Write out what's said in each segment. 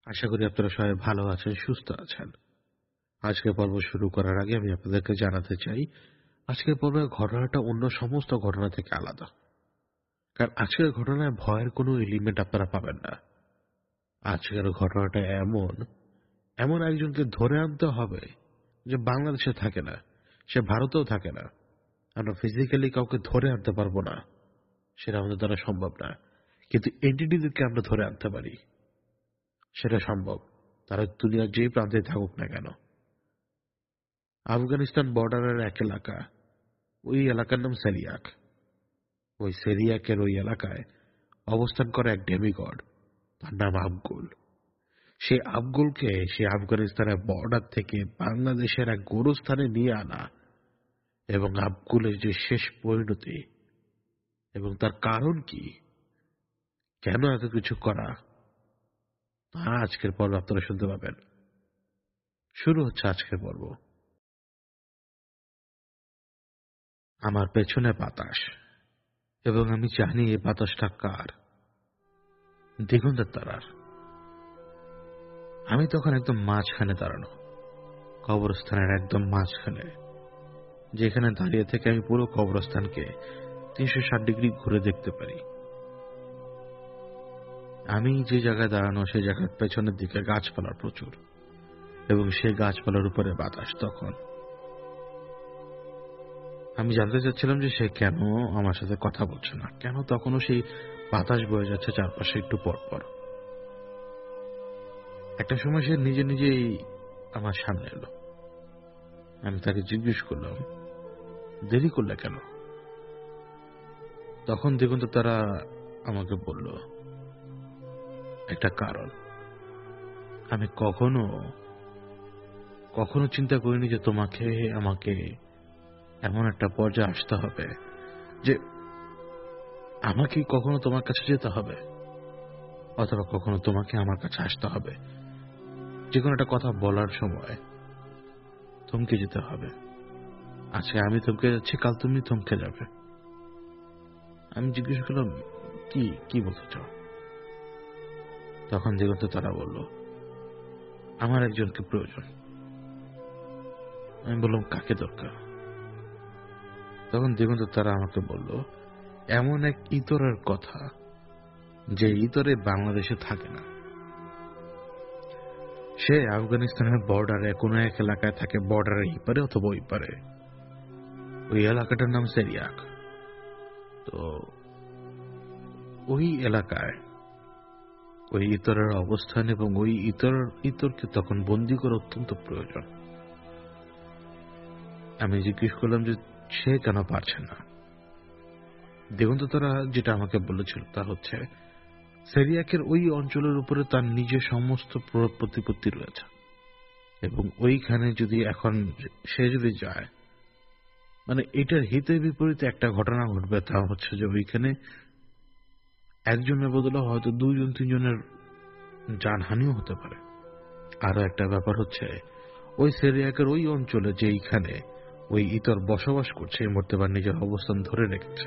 আশা করি আপনারা সবাই ভালো আছেন, সুস্থ আছেন। আজকের পর্ব শুরু করার আগে আমি আপনাদেরকে জানাতে চাই, আজকের পর্বের ঘটনাটা অন্য সমস্ত ঘটনা থেকে আলাদা। কারণ আজকের ঘটনায় ভয়ের কোনো এলিমেন্ট আপনারা পাবেন না। আজকের ঘটনাটা এমন, এমন একজনকে ধরে আনতে হবে যে বাংলাদেশে থাকে না, সে ভারতেও থাকে না। আমরা ফিজিক্যালি কাউকে ধরে আনতে পারবো না, সেটা আমাদের দ্বারা সম্ভব না। কিন্তু এন্টিটিদেরকে আমরা ধরে আনতে পারি, সেটা সম্ভব। তারা দুনিয়ার যেই প্রান্তে থাকুক না কেন। আফগানিস্তান বর্ডারের এক এলাকা, ওই এলাকার নাম সেরিয়াক। ওই সেরিয়াকের ওই এলাকায় অবস্থান করে এক ডেমিগড, তার নাম আবগুল। সেই আবগুলকে সে আফগানিস্তানের বর্ডার থেকে বাংলাদেশের এক গোরস্থানে নিয়ে আনা, এবং আবগুলের যে শেষ পরিণতি এবং তার কারণ কি, কেন এত কিছু করা, তা আজকের পর্ব আপনারা শুনতে পাবেন। শুরু হচ্ছে আজকের পর্ব। আমার পেছনে বাতাস, এবং আমি জানি এই বাতাসটা কার। দিগন্তের তারার। আমি তখন একদম মাঝখানে দাঁড়ানো, কবরস্থানের একদম মাঝখানে, যেখানে দাঁড়িয়ে থেকে আমি পুরো কবরস্থানকে 360 ডিগ্রি ঘুরে দেখতে পারি। আমি যে জায়গায় দাঁড়ানো, সেই জায়গার পেছনের দিকে গাছপালা প্রচুর, এবং সেই গাছপালার উপরে বাতাস। তখন আমি জানতে চাচ্ছিলাম যে সে কেন আমার সাথে কথা বলছে না, কেন তখনও সেই বাতাস বয়ে যাচ্ছে চারপাশে একটু পর পর। একটা সময় সে নিজে নিজেই আমার সামনে এলো। আমি তাকে জিজ্ঞেস করলাম, দেরি করলে কেন? তখন দিগন্ত তারা আমাকে বলল, একটা কারণ। আমি কখনো কখনো চিন্তা করিনি যে তোমাকে আমাকে এমন একটা পর্যায়ে আসতে হবে যে আমাকে কখনো তোমার কাছে যেতে হবে, অথবা কখনো তোমাকে আমার কাছে আসতে হবে। যে কোনো একটা কথা বলার সময় থমকে যেতে হবে। আজকে আমি থমকে যাচ্ছি, কাল তুমি থমকে যাবে। আমি জিজ্ঞেস করলাম, কি কি বলতে চাও? তখন দিগন্ত তারা বলল, আমার একজনকে প্রয়োজন। আমি বললাম, কাকে দরকার? তখন দিগন্ত তারা আমাকে বলল, এমন এক ইতরের কথা, যে ইতরে বাংলাদেশে থাকে না। সে আফগানিস্তানের বর্ডারে কোনো এক এলাকায় থাকে, বর্ডারের এই পারে অথবা ওই পারে। ওই এলাকাটার নাম সেরিয়াক। তো ওই এলাকায় ওই ইতরের অবস্থান, এবং ওই ইতরকে তখন বন্দি করা অত্যন্ত প্রয়োজন। আমি জিজ্ঞেস করলাম যে সে কেন পারছে না। দিগন্ত তারা যেটা আমাকে বলেছিল তা হচ্ছে, সেরিয়াকের ওই অঞ্চলের উপরে তার নিজের সমস্ত প্রতিপত্তি রয়েছে, এবং ওইখানে যদি এখন সে যদি যায়, মানে এটার হিতে বিপরীতে একটা ঘটনা ঘটবে। তা হচ্ছে যে ওইখানে একজনের বদলে হয়তো 2-3 জনের জানহানিও হতে পারে। আরো একটা ব্যাপার হচ্ছে, ওই সেরিয়াকের ওই অঞ্চলে যে এইখানে ওই ইতর বসবাস করছে, এই মুহূর্তে বা নিজের অবস্থান ধরে রেখেছে,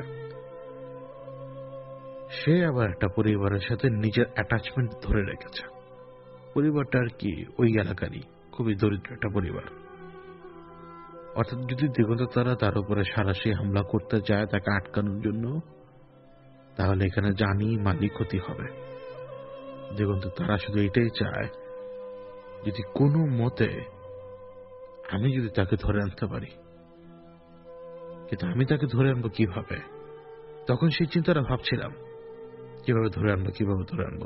সে আবার একটা পরিবারের সাথে নিজের অ্যাটাচমেন্ট ধরে রেখেছে। পরিবারটা আর কি ওই এলাকারই খুবই দরিদ্র একটা পরিবার। অর্থাৎ যদি দিগন্ত তারা তার উপরে সারাশি হামলা করতে যায় তাকে আটকানোর জন্য, তাহলে এখানে জানি মালি ক্ষতি হবে। দিগন্ত তারা শুধু এটাই চায়, যদি কোনো মতে আমি যদি তাকে ধরে আনতে পারি। কিন্তু আমি তাকে ধরে আনবো কিভাবে? তখন সেই চিন্তাটা ভাবছিলাম, কিভাবে ধরে আনবো।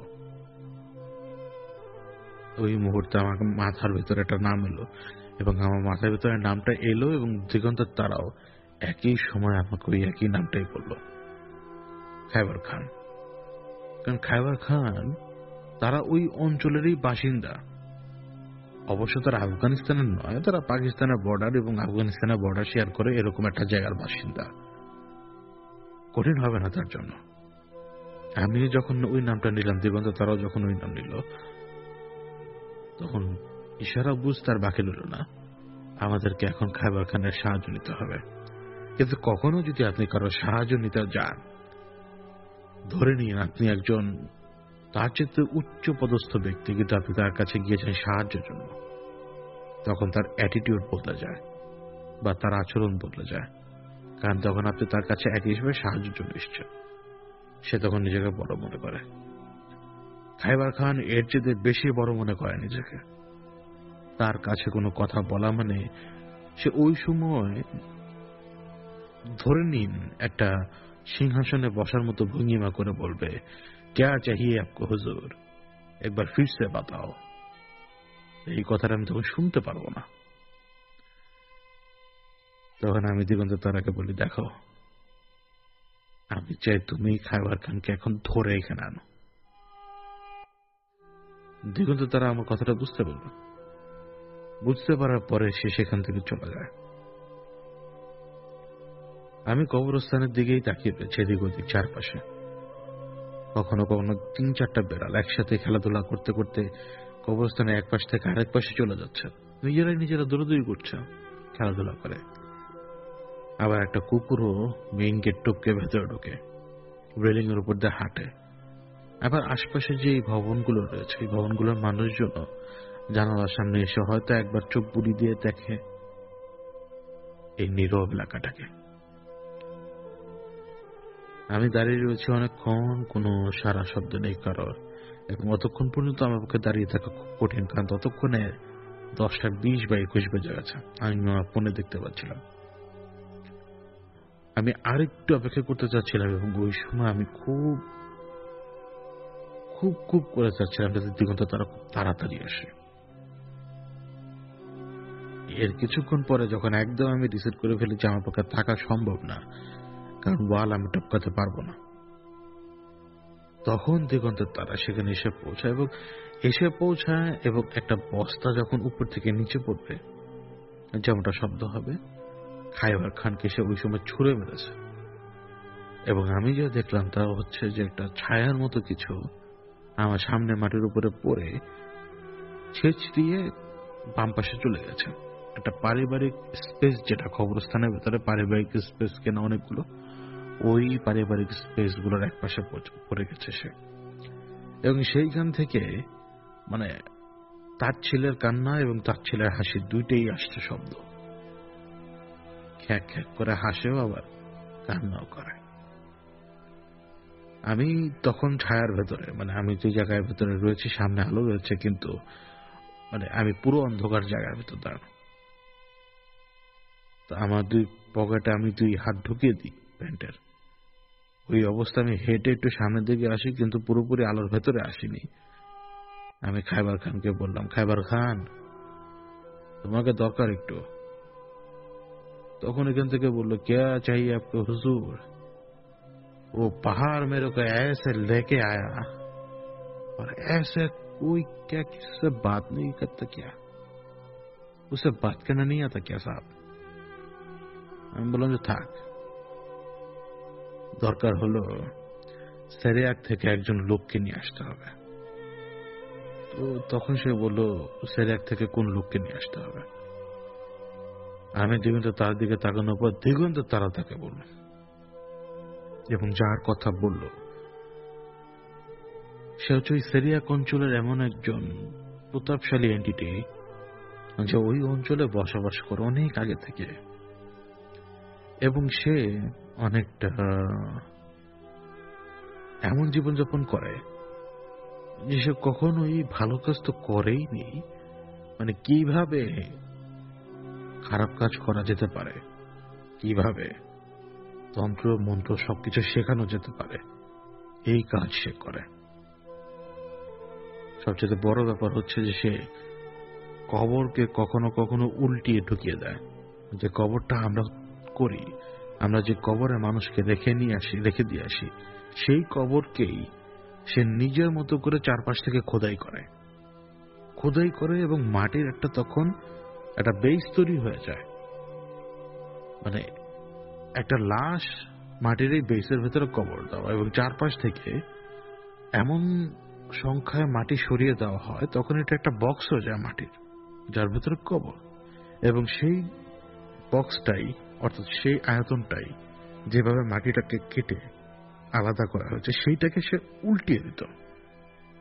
ওই মুহূর্তে আমার মাথার ভেতরে একটা নাম এলো, এবং আমার মাথার ভেতরে নামটা এলো, এবং দিগন্তের তারাও একই সময় আমাকে ওই একই নামটাই বলল, খাইবার খান। কারণ খাইবার খান তারা ওই অঞ্চলেরই বাসিন্দা। অবশ্য তারা আফগানিস্তানের নয়, তারা পাকিস্তানের বর্ডার এবং আফগানিস্তানের বর্ডার শেয়ার করে এরকম একটা জায়গার বাসিন্দা। কঠিন হবে না তার জন্য। আমি যখন ওই নামটা নিলাম, দিগন্ত তারাও যখন ওই নাম নিল, তখন ইশারা বুঝতে আর বাকি রইল না, আমাদেরকে এখন খাইবার খানের সাহায্য নিতে হবে। কিন্তু কখনো যদি আপনি কারো সাহায্য নিতে যান, ধরে নিন আপনি একজন তার চেয়ে উচ্চ পদস্থ ব্যক্তি, কিন্তু আপনি তার কাছে গিয়েছেন সাহায্যের জন্য, তখন তার অ্যাটিটিউড বদলে যায় বা তার আচরণ বদলে যায়। কারণ তখন আপনি তার কাছে এক হিসেবে সাহায্যের জন্য এসেছেন, সে তখন নিজেকে বড় মনে করে। খাইবার খান এর চেয়ে বেশি বড় মনে করে নিজেকে। তার কাছে কোনো কথা বলা মানে সে ওই সময় ধরে নিন একটা সিংহাসনে বসার মতো ভঙ্গিমা করে বলবে, ক্যা চাহিয়ে আপকো হুজুর, একবার ফিরসে বাতাও। এই কথাটা আমি তখন শুনতে পারবো না। তখন আমি দিগন্ত তারাকে বলি, দেখো, আমি চাই তুমি খাইবার খানকে এখন ধরে এখানে আনো। দিগন্ত তারা আমার কথাটা বুঝতে পারলো। বুঝতে পারার পরে সে সেখান থেকে চলে যায়। আমি কবরস্থানের দিকেই তাকিয়ে রয়েছি, এদিক ওদিক চারপাশে। কখনো কখনো ৩-৪টা বেড়াল একসাথে খেলাধুলা করতে করতে কবরস্থানের এক পাশ থেকে আরেক পাশে চলে যাচ্ছে, নিজেরা দৌড়াদৌড়ি করছে, খেলাধুলা করে। আবার একটা কুকুরও মেইন গেট টপকে ভেতরে ঢোকে, রেলিং এর উপর দিয়ে হাঁটে। আবার আশপাশে যে ভবনগুলো রয়েছে, এই ভবনগুলোর মানুষজন জানালার সামনে এসে হয়তো একবার চোখ বুলি দিয়ে দেখে এই নীরব এলাকাটাকে। আমি দাঁড়িয়ে রয়েছি অনেকক্ষণ, কোনো সারা শব্দ নেই কারোর, এবং অতক্ষণ পর্যন্ত আমার পক্ষে দাঁড়িয়ে থাকা খুব কঠিন, কারণ ততক্ষণে 10টা 20 বা 21 বেজে গেছে। আমি আমার ফোনে দেখতে পাচ্ছিলাম। আমি আরেকটু অপেক্ষা করতে চাচ্ছিলাম, এবং ওই সময় আমি খুব খুব খুব করে চাচ্ছিলাম যাতে দিগন্ত তারা খুব তাড়াতাড়ি আসে। এর কিছুক্ষণ পরে যখন একদম আমি ডিসাইড করে ফেলি যে আমার পক্ষে থাকা সম্ভব না, কারণ ওয়াল আমি টপকাতে পারবো না, তখন দিগন্তের তারা সেখানে এসে পৌঁছায় এবং একটা বস্তা যখন উপর থেকে নিচে পড়বে যেমনটা শব্দ হবে, খাইবার খানকে সে ওই সময় ছুঁড়ে মেরেছে। এবং আমি যা দেখলাম তা হচ্ছে যে একটা ছায়ার মতো কিছু আমার সামনে মাটির উপরে পড়ে ছেঁচ দিয়ে বাম পাশে চলে গেছে। একটা পারিবারিক স্পেস, যেটা কবরস্থানের ভেতরে পারিবারিক স্পেস কেনা অনেকগুলো, ওই পারিবারিক স্পেস গুলোর এক পাশে পড়ে গেছে সে। এবং সেইখান থেকে মানে তার ছেলের কান্না এবং তার ছেলের হাসি দুইটাই আসছে শব্দ। খ্যাক খ্যাক করে হাসেও আবার কান্নাও করে। আমি তখন ছায়ার ভেতরে, আমি যে জায়গার ভেতরে রয়েছি সামনে আলো রয়েছে, কিন্তু আমি পুরো অন্ধকার জায়গার ভেতর দাঁড়ানো। তো আমার 2 পকেটে আমি 2 হাত ঢুকিয়ে দিই প্যান্টের। ওই অবস্থা আমি হেঁটে একটু সামনের দিকে আসি, কিন্তু পুরোপুরি আলোর ভেতরে আসিনি। আমি খাইবার খানকে বললাম, খাইবার খান, তোমাকে দরকার একটু। তখন এখান থেকে বললো, क्या चाहिए आपको हुजूर? वो पहाड़ मेरे को ऐसे लेके आया और ऐसे कोई क्या किसी से बात नहीं करता क्या? उसे बात करना नहीं आता क्या साहब? আমি বললাম যে থাক, দরকার হলো সিরিয়াক থেকে একজন লোককে নিয়ে আসতে হবে। তো তখন সে বলল, সিরিয়াক থেকে কোন লোককে নিয়ে আসতে হবে? আমি দিগন্ত তার দিকে তাকানোর পর দিগন্ত তারা তাকে বলল, এবং যার কথা বলল সে হচ্ছে ওই সিরিয়াক অঞ্চলের এমন একজন প্রতাপশালী এন্টিটি, যে ওই অঞ্চলে বসবাস করে অনেক আগে থেকে, এবং সে অনেকটা এমন জীবনযাপন করে যে সে কখনোই ভালো কাজ তো করেই নি। কিভাবে খারাপ কাজ করা যেতে পারে, কিভাবে তন্ত্র মন্ত্র সবকিছু শেখানো যেতে পারে, এই কাজ সে করে। সবচেয়ে বড় ব্যাপার হচ্ছে যে সে কবরকে কখনো কখনো উল্টিয়ে ঢুকিয়ে দেয়। যে কবরটা আমরা করি, আমরা যে কবরে মানুষকে রেখে দিয়ে আসি, সেই কবরকেই সে নিজের মতো করে চারপাশ থেকে খোদাই করে এবং মাটির তখন একটা বেস তৈরি হয়ে যায়। একটা লাশ মাটির এই বেসের ভেতরে কবর দেওয়া, এবং চারপাশ থেকে এমন সংখ্যায় মাটি সরিয়ে দেওয়া হয়, তখন এটা একটা বক্স হয়ে যায় মাটির, যার ভেতরে কবর। এবং সেই বক্সটাই, অর্থাৎ সেই আয়তনটাই যেভাবে মাটিটাকে কেটে আলাদা করা হয়েছে, সেইটাকে সে উল্টিয়ে দিত।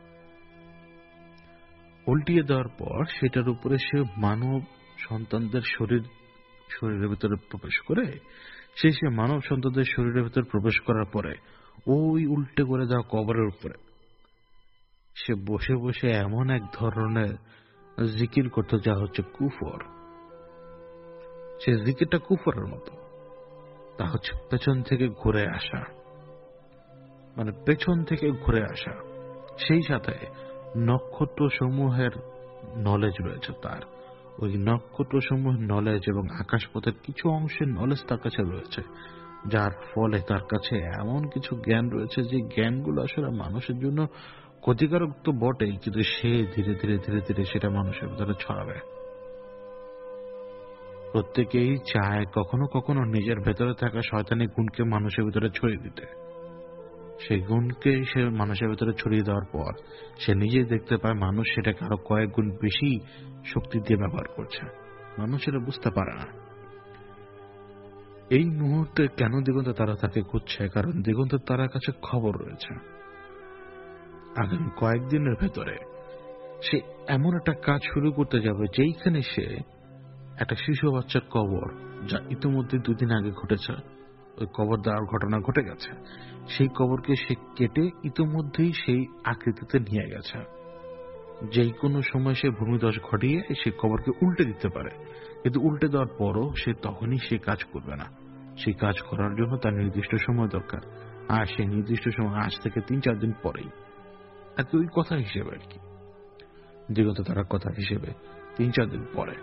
উল্টিয়ে দেওয়ার পর সেটার উপরে সে মানব সন্তানদের শরীরের ভিতরে প্রবেশ করে সে মানব সন্তানদের শরীরের ভিতরে প্রবেশ করার পরে ওই উল্টে করে দেওয়া কবরের উপরে সে বসে বসে এমন এক ধরনের জিকির করতে, যা হচ্ছে কুফর। সে জিকিরটা কুফরের মতো। তা হচ্ছে পেছন থেকে ঘুরে আসা, মানে পেছন থেকে ঘুরে আসা। সেই সাথে নক্ষত্র সমূহের নলেজ রয়েছে তার। ওই নক্ষত্র সমূহের নলেজ এবং আকাশপথের কিছু অংশের নলেজ তার কাছে রয়েছে, যার ফলে তার কাছে এমন কিছু জ্ঞান রয়েছে যে জ্ঞানগুলো আসলে মানুষের জন্য ক্ষতিকারক তো বটেই, কিন্তু সে ধীরে ধীরে ধীরে ধীরে সেটা মানুষের ভিতরে ছড়াবে। প্রত্যেকেই চায় কখনো কখনো নিজের ভেতরে থাকা শয়তানি গুণকে মানুষের ভিতরে ছড়িয়ে দিতে। সেই গুণকে সে মানুষের ভিতরে ছড়িয়ে দেওয়ার পর সে নিজেই দেখতে পায় মানুষ সেটাকে আরো কয়েক গুণ বেশি শক্তি দিয়ে ব্যবহার করছে। মানুষ সেটা বুঝতে পারে না। এই মুহূর্তে কেন দিগন্ত তারা তাকে খুঁজছে? কারণ দিগন্ত তারার কাছে খবর রয়েছে আগামী কয়েকদিনের ভেতরে সে এমন একটা কাজ শুরু করতে যাবে যেইখানে সে একটা শিশু বাচ্চার কবর, যা ইতিমধ্যে 2 দিন আগে ঘটেছে, ওই কবর দেওয়ার ঘটনা ঘটে গেছে, সেই কবরকে সে কেটে ইতিমধ্যেই সেই আকৃতিতে নিয়ে গেছে। যেই কোনো সময় সে ভূমিধস ঘটিয়ে সেই কবরকে উল্টে দিতে পারে, কিন্তু উল্টে দেওয়ার পরও সে তখনই সে কাজ করবে না। সেই কাজ করার জন্য তার নির্দিষ্ট সময় দরকার, আর সেই নির্দিষ্ট সময় আজ থেকে 3-4 দিন পরেই। আর কি ওই কথা হিসেবে আর কি, দিগন্ত তারার কথা হিসেবে 3-4 দিন পরে।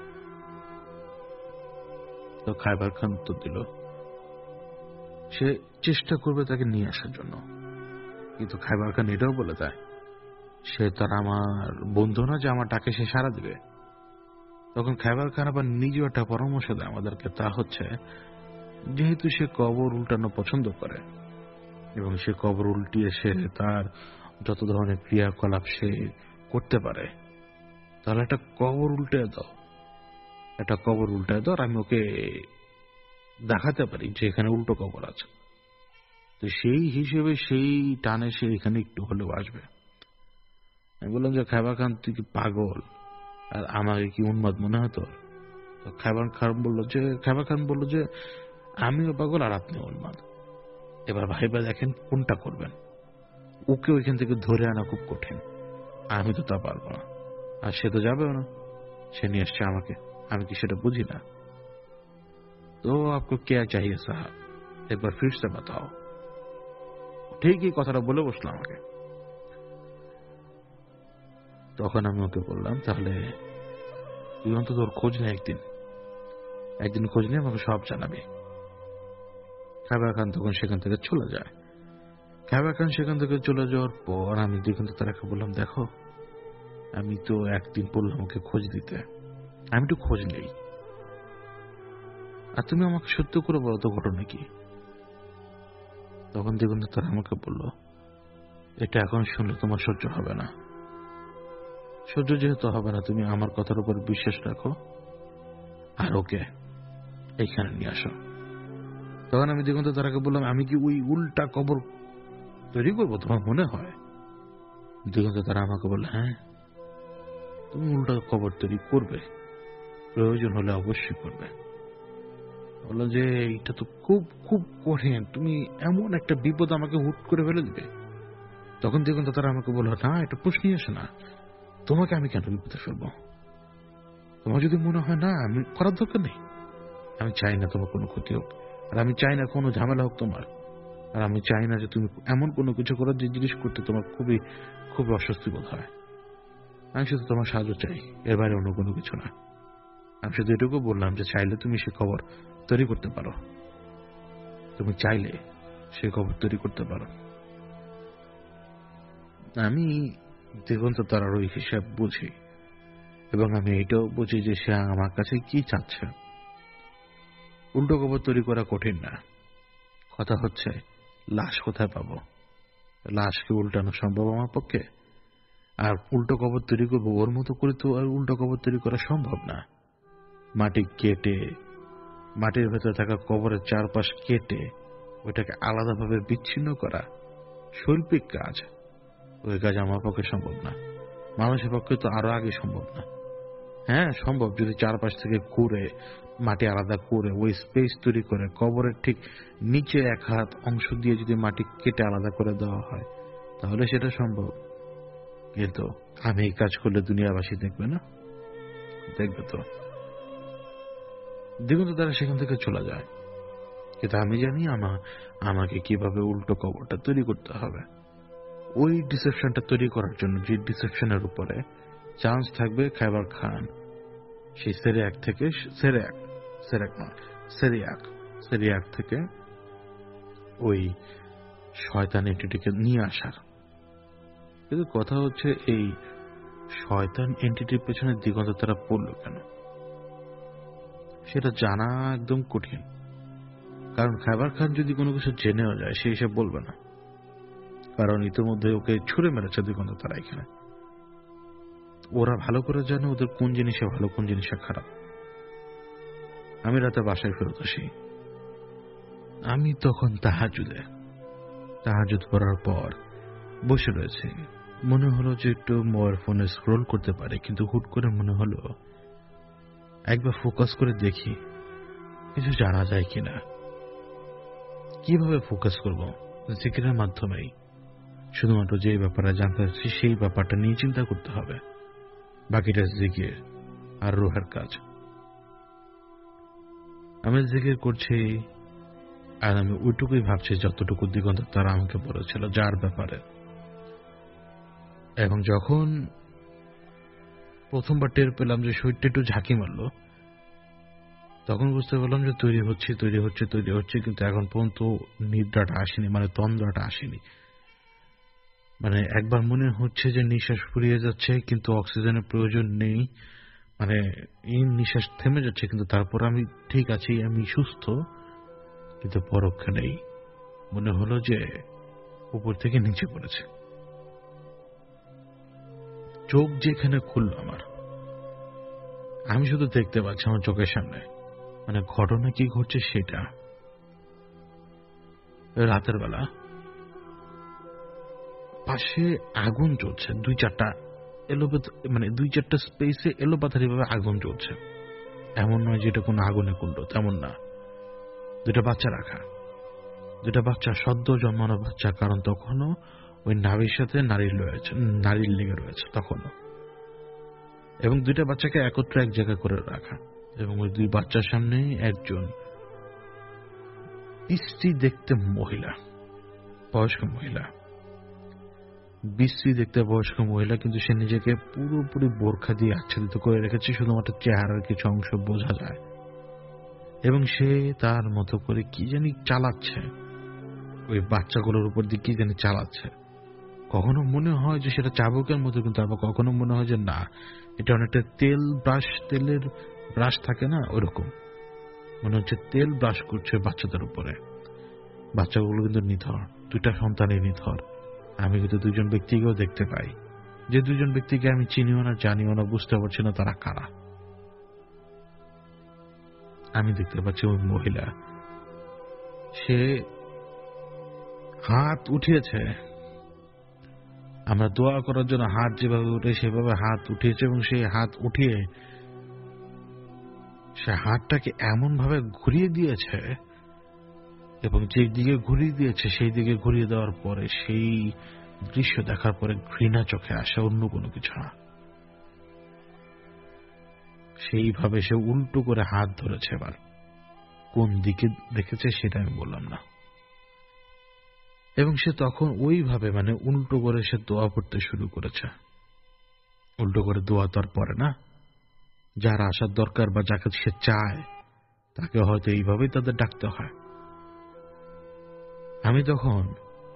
তো খায়বার খান উত্তর দিল সে চেষ্টা করবে তাকে নিয়ে আসার জন্য, কিন্তু খায়বার খান এটাও বলে দেয় সে তার আমার বন্ধু না যে আমার ডাকে সে সাড়া দিবে। তখন খায়বার খান আবার নিজেও একটা পরামর্শ দেয় আমাদেরকে, তা হচ্ছে যেহেতু সে কবর উল্টানো পছন্দ করে এবং সে কবর উল্টিয়ে সে তার যত ধরনের ক্রিয়াকলাপ সে করতে পারে, তাহলে একটা কবর উল্টে দাও, একটা কবর উল্টে দাও, আর আমি ওকে দেখাতে পারি যে এখানে উল্টো কবর আছে। তো সেই হিসেবে সেই টানে সে এখানে একটু হলেও আসবে। আমি বললাম যে খায়বার খান তুই কি পাগল, আর আমাকে কি উন্মাদ মনে হতো? তো খায়বার খান বলল যে আমিও পাগল আর আপনিও উন্মাদ। এবার ভাইবা দেখেন কোনটা করবেন। ওকে ওইখান থেকে ধরে আনা খুব কঠিন, আমি তো তা পারবো না, আর সে তো যাবেও না। সে নিয়ে আসছে আমাকে, আমি কি সেটা বুঝি না? তো আপকো क्या चाहिए साहब, एक बार फिर से बताओ। ঠিক এই কথাটা বলে বসলো আমাকে। তখন আমি ওকে বললাম তাহলে তুই অন্তত তোর খোঁজ নে, একদিন খোঁজ নিয়ে আমাকে সব জানাবি। খায়বার খান তখন সেখান থেকে চলে যায়। খায়বার খান সেখান থেকে চলে যাওয়ার পর আমি দিগন্ত তারাকে বললাম, দেখো আমি তো একদিন বললাম ওকে খোঁজ দিতে, আমি একটু খোঁজ নেই, আর তুমি আমাকে সত্য করে বলো তো ঘটনা কি? তখন দিগন্ত তারা আমাকে বলল, এটা এখন শুনলে তোমার সহ্য হবে না। সহ্য যেহেতু হবে না, তুমি আমার কথার উপর বিশ্বাস রাখো আর ওকে এইখানে নিয়ে আসো। তখন আমি দিগন্ত তারাকে বললাম, আমি কি ওই উল্টা কবর তৈরি করবো তোমার মনে হয়? দিগন্ত তারা আমাকে বলল, হ্যাঁ তুমি উল্টা কবর তৈরি করবে, প্রয়োজন হলে অবশ্যই করবে। বললো যে এটা তো খুব খুব কঠিন, তুমি এমন একটা বিপদ আমাকে হুট করে ফেলে দিবে। তখন দিগন্ত তারা আমাকে বলল, না এটা প্রশ্নই আসে না, তোমাকে আমি কেন বিপদে ফেলবো? তোমার যদি মনে হয় না আমি করার দরকার নেই, আমি চাই না তোমার কোনো ক্ষতি হোক, আর আমি চাই না কোনো ঝামেলা হোক তোমার, আর আমি চাই না যে তুমি এমন কোনো কিছু করো যে জিনিস করতে তোমার খুবই খুবই অস্বস্তি বোধ হয়। আমি শুধু তোমার সাহায্য চাই, এর বাইরে অন্য কোনো কিছু না। আমি শুধু এটুকু বললাম যে চাইলে তুমি সে খবর তৈরি করতে পারো, তুমি চাইলে সে খবর তৈরি করতে পারো। আমি দিগন্ত তারার ওই হিসাব বুঝি, এবং আমি এটাও বুঝি যে সে আমার কাছে কি চাচ্ছে। উল্টো কবর তৈরি করা কঠিন না, কথা হচ্ছে লাশ কোথায় পাবো? লাশকে উল্টানো সম্ভব আমার পক্ষে, আর উল্টো কবর তৈরি করবো ওর মতো করে তো আর উল্টো কবর তৈরি করা সম্ভব না। মাটি কেটে, মাটির ভেতরে থাকা কবরের চারপাশ কেটে ওইটাকে আলাদাভাবে বিচ্ছিন্ন করা শৈল্পিক কাজ, ওই কাজ আমার পক্ষে সম্ভব না। মানুষের পক্ষে তো আরো আগে সম্ভব না। হ্যাঁ, সম্ভব যদি চারপাশ থেকে কুড়ে মাটি আলাদা করে ওই স্পেস তৈরি করে কবরের ঠিক নিচে এক হাত অংশ দিয়ে যদি মাটি কেটে আলাদা করে দেওয়া হয় তাহলে সেটা সম্ভব। কিন্তু আমি এই কাজ করলে দুনিয়াবাসী দেখবে না? দেখবে তো। দিগন্ত তারা সেখান থেকে চলে যায়। কিন্তু আমি জানি আমাকে কিভাবে উল্টো কবরটা তৈরি করতে হবে। ওই ডিসেপশনটা তৈরি করার জন্য যে ডিসেপশনের উপরে চান্স থাকবে খাইবার খান সেই সেরিয়াক থেকে ওই শয়তান এন্টিটিকে নিয়ে আসার। কিন্তু কথা হচ্ছে এই শয়তান এন্টিটির পেছনে দিগন্ত তারা পড়ল কেন সেটা জানা একদম কঠিন। কারণ খাইবার খান যদি কোনো কিছু জেনেও যায় সে হিসেব বলবে না, কারণ ইতিমধ্যে ওকে ছুড়ে মেরেছে দিগন্ত তারা। এখানে ওরা ভালো করে জানে ওদের কোন জিনিসে ভালো কোন জিনিসে খারাপ। আমি রাতে বাসায় ফেরত আসি। আমি তখন তাহাজ্জুদ পড়ার পর বসে রয়েছে। মনে হলো যে একটু মোবাইল ফোনে স্ক্রোল করতে পারে, কিন্তু হুট করে মনে হলো একবার ফোকাস করে দেখি কিছু জানা যায় কিনা। কিভাবে ফোকাস করব? জিকিরের মাধ্যমেই। শুধুমাত্র যে ব্যাপারে জানতে চাচ্ছি সেই ব্যাপারটা নিয়ে চিন্তা করতে হবে, বাকিটা জিকির আর রুহের কাজ। আমি জিকির করছি আর আমি ওইটুকুই ভাবছি যতটুকু দিগন্ত তারা আমাকে বলেছিল যার ব্যাপারে। এবং যখন প্রথমবার টের পেলাম যে শরীরটা একটু ঝাঁকি মারলো, তখন বুঝতে পারলাম যে তৈরি হচ্ছে, কিন্তু এখন পর্যন্ত নিদ্রাটা আসেনি, মানে তন্দ্রাটা আসেনি। মানে একবার মনে হচ্ছে যে নিঃশ্বাস ফুরিয়ে যাচ্ছে কিন্তু অক্সিজেনের প্রয়োজন নেই, মানে এই নিঃশ্বাস থেমে যাচ্ছে, কিন্তু তারপর আমি ঠিক আছি, আমি সুস্থ, কিন্তু পরক্ষণেই মনে হলো যে উপর থেকে নিচে পড়েছে। চোখ যেখানে খুলল আমার, আমি শুধু দেখতে পাচ্ছি আমার চোখের সামনে, মানে ঘটনা কি ঘটছে সেটা। রাতের বেলা পাশে আগুন জ্বলছে, দুই চারটা স্পেসে এলোপাথারি ভাবে আগুন জ্বলছে। এমন নয় যে এটা কোনো আগুনে কুণ্ড, তেমন না। দুটা বাচ্চা সদ্য জন্মানো বাচ্চা, কারণ তখনও ওই নারীর সাথে নারীর লেগে রয়েছে তখনও। এবং দুইটা বাচ্চাকে একত্রে এক জায়গায় করে রাখা, এবং ওই দুই বাচ্চার সামনে একজন বিশ্রী দেখতে বয়স্ক মহিলা, কিন্তু সে নিজেকে পুরোপুরি বোরখা দিয়ে আচ্ছাদিত করে রেখেছে, শুধুমাত্র চেহারার কিছু অংশ বোঝা যায়। এবং সে তার মতো করে কি জানি চালাচ্ছে, ওই বাচ্চাগুলোর উপর দিয়ে কি জানি চালাচ্ছে। কখনো মনে হয় যে সেটা চাবুকের মতো, কিন্তু আবার কখনো মনে হয় যে না, এটা অনেকটা তেলের ব্রাশ থাকে না, ওরকম মনে হচ্ছে তেল ব্রাশ করছে বাচ্চাদের উপরে। বাচ্চাগুলো কিন্তু নিথর, দুইটা সন্তানই নিথর। আমি কিন্তু দুজন ব্যক্তিকেও দেখতে পাই, যে দুজন ব্যক্তিকে আমি চিনিও না, জানিও না, বুঝতে পারছি না তারা কারা। আমি দেখতে পাচ্ছি ওই মহিলা, সে হাত উঠিয়েছে, আমরা দোয়া করার জন্য হাত যেভাবে উঠে সেভাবে হাত উঠিয়েছে, এবং সেই হাত উঠিয়ে সে হাতটাকে এমন ভাবে ঘুরিয়ে দিয়েছে, এবং যে দিকে ঘুরিয়ে দিয়েছে সেই দিকে ঘুরিয়ে দেওয়ার পরে সেই দৃশ্য দেখার পরে ঘৃণা চোখে আসে, অন্য কোনো কিছু না। সেইভাবে সে উল্টো করে হাত ধরেছে। এবার কোন দিকে দেখেছে সেটা আমি বললাম না। এবং সে তখন ওইভাবে মানে উল্টো করে সে দোয়া পড়তে শুরু করেছে। উল্টো করে দোয়া তো আর পড়ে না, যার আসার দরকার বা যাকে সে চায় তাকে হয়তো এইভাবেই তাদের ডাকতে হয়। আমি তখন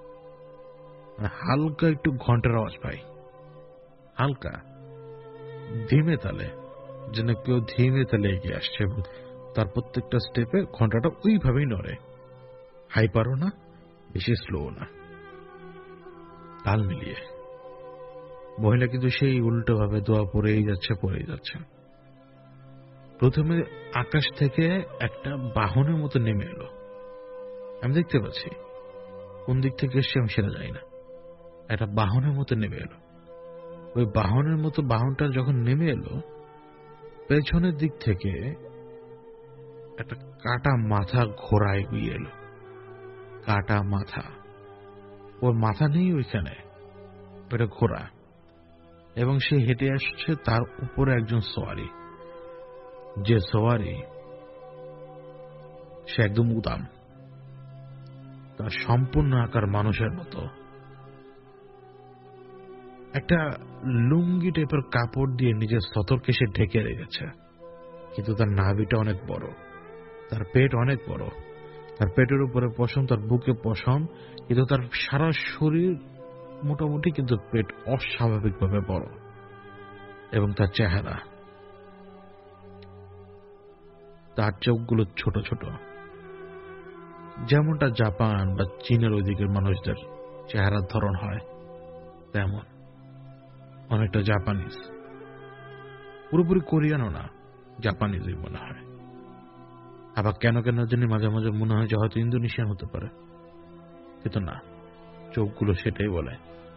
হালকা একটু ঘন্টার আওয়াজ পাই, হালকা ধীমে তালে, যেন কেউ ধীমে তালে এগিয়ে আসছে, এবং তার প্রত্যেকটা স্টেপে ঘন্টাটা ওইভাবেই নড়ে। হাইপারও না, বেশি স্লো না, তাল মিলিয়ে। মহিলা কিন্তু সেই উল্টো ভাবে দোয়া পড়েই যাচ্ছে। প্রথমে আকাশ থেকে একটা বাহনের মতো নেমে এলো, আমি দেখতে পাচ্ছি, কোন দিক থেকে এসছে আমি সেটা জানি না। একটা বাহনের মতো নেমে এলো, ওই বাহনের মতো বাহনটা যখন নেমে এলো, পেছনের দিক থেকে একটা কাটা মাথা ঘোড়া এগিয়ে এলো। কাটা মাথা, ওর মাথা নেই ওইখানে, ওটা ঘোড়া, এবং সে হেঁটে আসছে, তার উপরে একজন সোয়ারি। যে সোয়ারি, সে একদম উদাম, তার সম্পূর্ণ আকার মানুষের মতো। একটা লুঙ্গি টাইপের কাপড় দিয়ে নিজের সতর্কে সে ঢেকে রেখেছে, কিন্তু তার নাভিটা অনেক বড়, তার পেট অনেক বড়, তার পেটের উপরে পশম, তার বুকে পশম, কিন্তু তার সারা শরীর মোটামুটি, কিন্তু পেট অস্বাভাবিকভাবে বড়। এবং তার চেহারা, তার চোখগুলো ছোট ছোট, যেমনটা জাপান বা চীনের ওই দিকের মানুষদের চেহারার ধরন হয় তেমন, অনেকটা জাপানিজ। পুরোপুরি কোরিয়ানও না, জাপানিজই মনে হয়। আবার কেন কেন জানি মাঝে মাঝে মনে হয় যে হয়তো ইন্দোনেশিয়ান হতে পারে, কিন্তু না, চোখগুলো সেটাই বলে,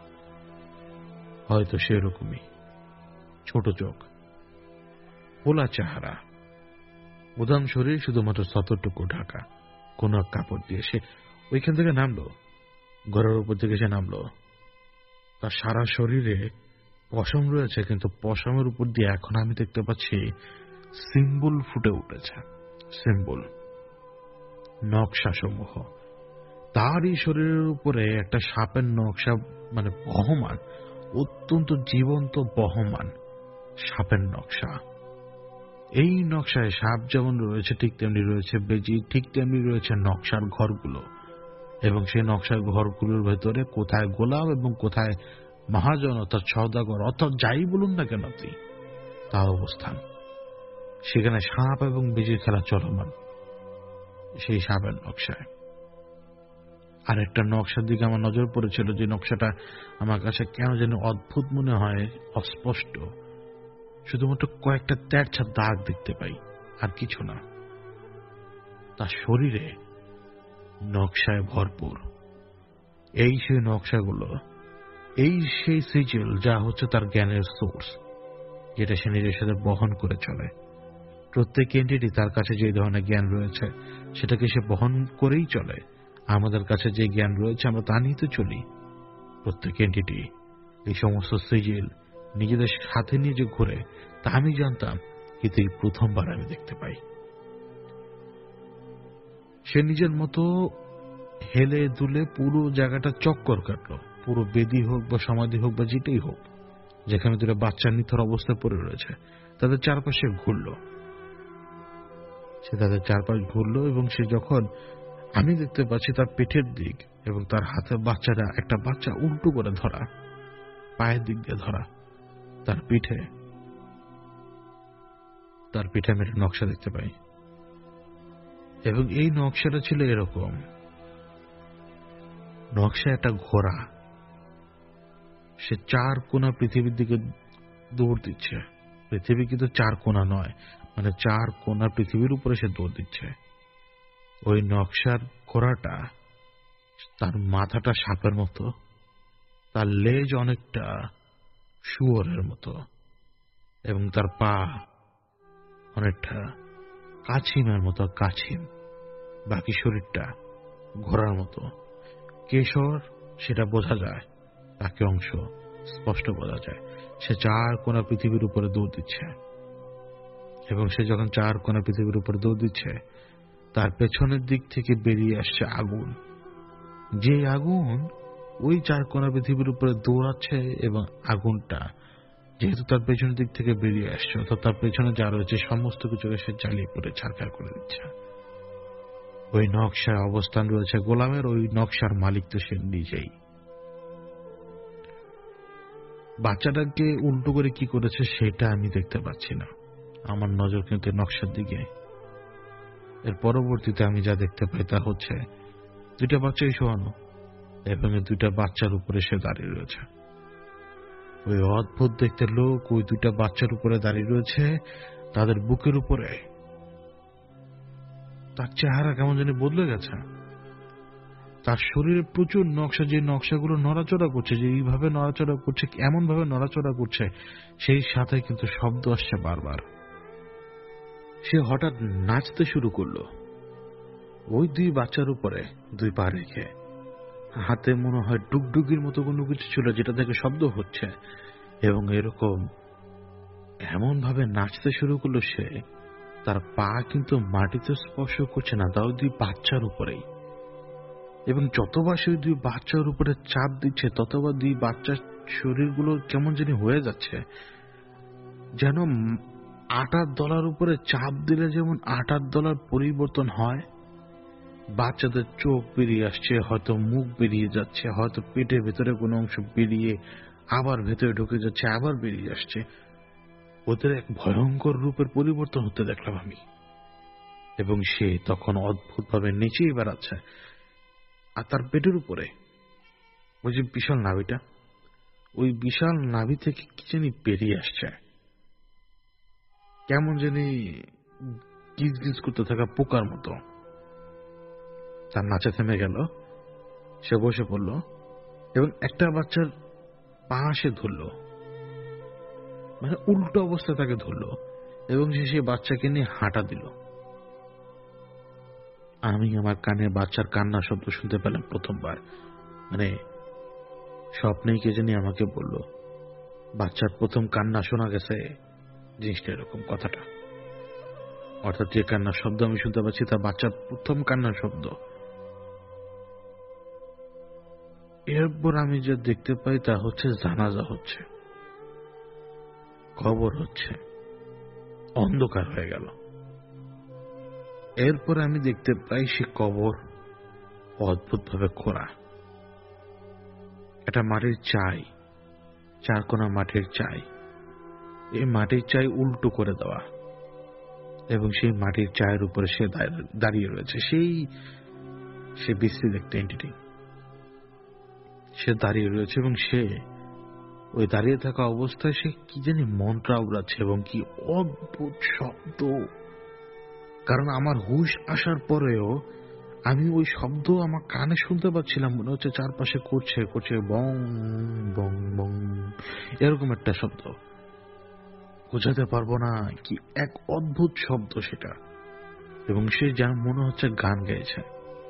হয়তো সেরকমই। ছোট চোখ, পোলা চেহারা, উদাম শরীর, শুধুমাত্র সতরটুকু ঢাকা কোন কাপড় দিয়ে। সে ওইখান থেকে নামলো, ঘরের উপর থেকে সে নামলো। তার সারা শরীরে পশম রয়েছে, কিন্তু পশমের উপর দিয়ে এখন আমি দেখতে পাচ্ছি সিম্বল ফুটে উঠেছে। সিম্বল, নকশা সমূহ। তারই শরীরের উপরে একটা সাপের নকশা, মানে বহমান, অত্যন্ত জীবন্ত বহমান সাপের নকশা। এই নকশায় সাপ যেমন রয়েছে, ঠিক তেমনি রয়েছে বেজি, ঠিক তেমনি রয়েছে নকশার ঘরগুলো। এবং সেই নকশার ঘরগুলোর ভেতরে কোথায় গোলাম এবং কোথায় মহাজন অর্থাৎ সওদাগর অর্থাৎ যাই বলুন না কেন আপনি, তা অবস্থান। সেখানে সাপ এবং বেজির খেলা চলমান সেই সাপের নকশায়। আরেকটা নকশার দিকে আমার নজর পড়েছিল, যে নকশাটা আমার কাছে কেন যেন অদ্ভুত মনে হয়, অস্পষ্ট, শুধুমাত্র কয়েকটা তেরছা দাগ দেখতে পাই, আর কিছু না। তার শরীরে নকশায় ভরপুর। এই সেই নকশাগুলো, এই সেই সিজিল, যা হচ্ছে তার জ্ঞানের সোর্স, যেটা সে নিজের সাথে বহন করে চলে। প্রত্যেক এন্টিটি তার কাছে যে ধরনের জ্ঞান রয়েছে সেটাকে সে বহন করেই চলে। আমাদের কাছে যে জ্ঞান রয়েছে আমরা তা নিয়ে তো চলি। প্রত্যেক এন্টিটি এই সমস্ত সিজিল নিজেদের সাথে নিয়ে যে ঘুরে, তা আমি জানতাম, কিন্তু এই প্রথমবার আমি দেখতে পাই। সে নিজের মতো হেলে দুলে পুরো জায়গাটা চক্কর কাটলো। পুরো বেদি হোক বা সমাধি হোক বা যেটাই হোক, যেখানে দুটো বাচ্চা নিথর অবস্থায় পড়ে রয়েছে, তাদের চারপাশে ঘুরলো। সে তাদের চারপাশ ঘুরলো, এবং সে যখন আমি দেখতে পাচ্ছি তার পেটের দিক এবং তার হাতে বাচ্চাটা, একটা বাচ্চা উল্টো করে ধরা, পায়ের দিক দিয়ে ধরা, তার পিঠে আমি একটা নকশা দেখতে পাই। এবং এই নকশাটা ছিল এরকম, নকশা একটা ঘোড়া, সে চার কোণা পৃথিবীর দিকে দৌড় দিচ্ছে। পৃথিবী কিন্তু চার কোণা নয়, মানে চার কোণা পৃথিবীর উপরে সে দৌড় দিচ্ছে। ওই নকশার ঘোড়াটা, তার মাথাটা সাপের মতো, তার লেজ অনেকটা শুয়োরের মতো, এবং তার পা অনেকটা কাছিমের মতো কাছিম। বাকি শরীরটা ঘোড়ার মতো। কেশর সেটা বোঝা যায়, বাকি অংশ স্পষ্ট বোঝা যায়। সে চার কোণা পৃথিবীর উপরে দৌড় দিচ্ছে, এবং সে যখন চার কোণা পৃথিবীর উপরে দৌড় দিচ্ছে, তার পেছনের দিক থেকে বেরিয়ে আসছে আগুন। যে আগুন ওই চার কোণা পৃথিবীর উপরে দৌড়াচ্ছে, এবং আগুনটা যেহেতু তার পেছনের দিক থেকে বেরিয়ে আসছে, অর্থাৎ তার পেছনে যা রয়েছে সমস্ত কিছুকে সে জ্বালিয়ে পড়ে ছারখার করে দিচ্ছে। ওই নকশার অবস্থান রয়েছে গোলামের, ওই নকশার মালিক তো সে নিজেই। বাচ্চাটাকে উল্টো করে কি করেছে সেটা আমি দেখতে পাচ্ছি না, আমার নজর কিন্তু নকশার দিকে। এর পরবর্তীতে আমি যা দেখতে পাই তা হচ্ছে দুইটা বাচ্চাই শোয়ানো, এবং এই দুইটা বাচ্চার উপরে সে দাঁড়িয়ে রয়েছে। ওই অদ্ভুত দেখতে লোক ওই দুইটা বাচ্চার উপরে দাঁড়িয়ে রয়েছে, তাদের বুকের উপরে। তার চেহারা কেমন জানি বদলে গেছে। তার শরীরে প্রচুর নকশা, যে নকশাগুলো নড়াচড়া করছে, যে এইভাবে নড়াচড়া করছে, এমনভাবে নড়াচড়া করছে, সেই সাথে কিন্তু শব্দ আসছে বারবার। সে হঠাৎ নাচতে শুরু করলো ওই ২ বাচ্চার উপরে ২ পা রেখে। হাতে মনে হয় ডুগডুগির মতো কোনো কিছু ছিল যেটা থেকে শব্দ হচ্ছে, এবং এরকম এমনভাবে নাচতে শুরু করলো সে, তার পা কিন্তু মাটিতে স্পর্শ করছে না, তাও ২ বাচ্চার উপরেই। এবং যতবার সে ২ বাচ্চার উপরে চাপ দিচ্ছে ততবার ২ বাচ্চার শরীরগুলো কেমন জানি হয়ে যাচ্ছে, যেন আটার দলার উপরে চাপ দিলে যেমন আটার দলার পরিবর্তন হয়। বাচ্চাদের চোখ বেরিয়ে আসছে, হয়তো মুখ বেরিয়ে যাচ্ছে, হয়তো পেটের ভেতরে কোনো অংশ বেরিয়ে আবার ভেতরে ঢুকে যাচ্ছে, আবার বেরিয়ে আসছে। ওদের এক ভয়ঙ্কর রূপের পরিবর্তন হতে দেখলাম আমি। এবং সে তখন অদ্ভুতভাবে নেচেই বেড়াচ্ছে, আর তার পেটের উপরে ওই যে বিশাল নাভিটা, ওই বিশাল নাভি থেকে কি জানি বেরিয়ে আসছে, কেমন জানি গিজ গিজ করতে থাকা পোকার মতো। তার নাচা থেমে গেল, সে বসে পড়ল এবং একটা বাচ্চার পা সে ধরল, মানে উল্টো অবস্থায় তাকে ধরল, এবং সে সেই বাচ্চাকে নিয়ে হাঁটা দিল। আমি আমার কানে বাচ্চার কান্না শব্দ শুনতে পেলাম প্রথমবার। মানে স্বপ্নেই কে জানি আমাকে বলল বাচ্চার প্রথম কান্না শোনা গেছে, জিনিসটা এরকম কথাটা। অর্থাৎ যে কান্নার শব্দ আমি শুনতে পাচ্ছি তা বাচ্চার প্রথম কান্নার শব্দ। এরপর আমি যা দেখতে পাই তা হচ্ছে জানাজা হচ্ছে, কবর হচ্ছে, অন্ধকার হয়ে গেল। এরপর আমি দেখতে পাই সে কবর অদ্ভুতভাবে খোঁড়া, একটা মাটির চাই, 4 কোনা মাটির চাই, এই মাটির চাই উল্টো করে দেওয়া, এবং সেই মাটির চায়ের উপরে সে দাঁড়িয়ে রয়েছে। সে বিশ্রী একটা এন্টিটি, সে দাঁড়িয়ে রয়েছে, এবং সে ওই দাঁড়িয়ে থাকা অবস্থায় সে কি জানি মন্ত্র উড়াচ্ছে, এবং কি অদ্ভুত শব্দ। কারণ আমার হুশ আসার পরেও আমি ওই শব্দ আমার কানে শুনতে পাচ্ছিলাম, মনে হচ্ছে চারপাশে করছে করছে বং বং বং, এরকম একটা শব্দ, বোঝাতে পারবো না কি এক অদ্ভুত শব্দ সেটা। এবং সে যেন মনে হচ্ছে গান গাইছে।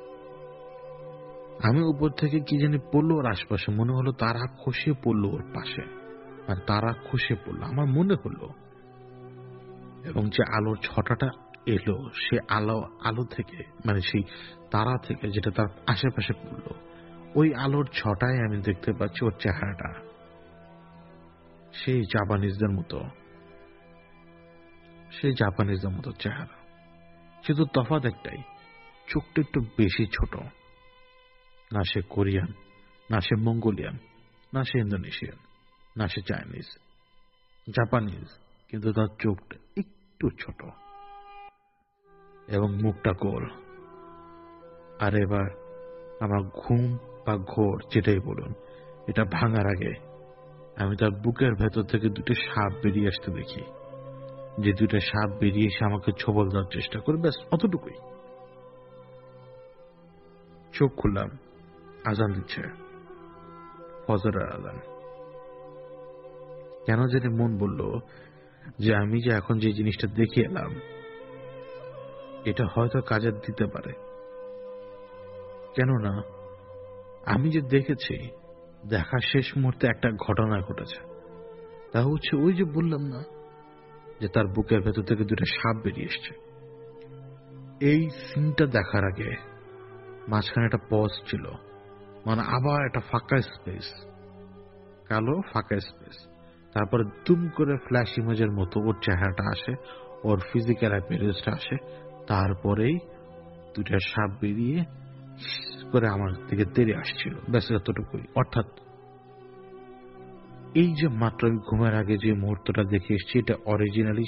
আমি উপর থেকে কি জানি পড়লো ওর আশপাশে, মনে হলো তারা খসে পড়লো ওর পাশে, আর তারা খসে পড়লো আমার মনে হলো। এবং যে আলোর ছটাটা এলো সে আলো থেকে, মানে সেই তারা থেকে যেটা তার আশেপাশে পড়লো, ওই আলোর ছটায় আমি দেখতে পাচ্ছি ওর চেহারাটা সেই জাপানিজদের মতো, সেই জাপানিজদের মতো চেহারা। শুধু তফাৎ একটাই, চোখটা একটু বেশি ছোট। না সে কোরিয়ান, না সে মঙ্গোলিয়ান, না সে ইন্দোনেশিয়ান, না সে চাইনিজ, জাপানিজ, কিন্তু তার চোখটা একটু ছোট এবং মুখটা গোল। আর এবার আমার ঘুম বা ঘোর যেটাই বলুন, এটা ভাঙার আগে আমি তার বুকের ভেতর থেকে 2টা সাপ বেরিয়ে আসতে দেখি। যে 2টা সাপ বেরিয়ে এসে আমাকে ছোবল দেওয়ার চেষ্টা করে, ব্যাস অতটুকুই। চোখ খুললাম, আজান দিচ্ছে, ফজরের আজান। কেন জানি মন বলল যে আমি যে এখন যে জিনিসটা দেখে এলাম এটা হয়তো কাজে দিতে পারে। কেননা আমি যে দেখেছি, দেখা শেষ মুহূর্তে একটা ঘটনা ঘটেছে। তা হচ্ছে ওই যে বললাম না যে তার বুকের ভেতর থেকে 2টা সাপ বেরিয়ে এসছে। এই সিনটা দেখার আগে মাঝখানে একটা পজ ছিল, মানে আবার একটা ফাঁকা স্পেস, কালো ফাঁকা স্পেস। তারপরে দুম করে ফ্ল্যাশ ইমেজের মতো ওর চেহারাটা আসে, ওর ফিজিক্যাল অ্যাপিয়ারেন্সটা আসে। তারপরেই 2টা সাপ বেরিয়ে করে আমার দিকে তেড়ে আসছিল, ব্যাস এতটুকুই। অর্থাৎ এই যে মাত্র আমি ঘুমের আগে যে মুহূর্তটা দেখে এসেছি, এটা অরিজিনালি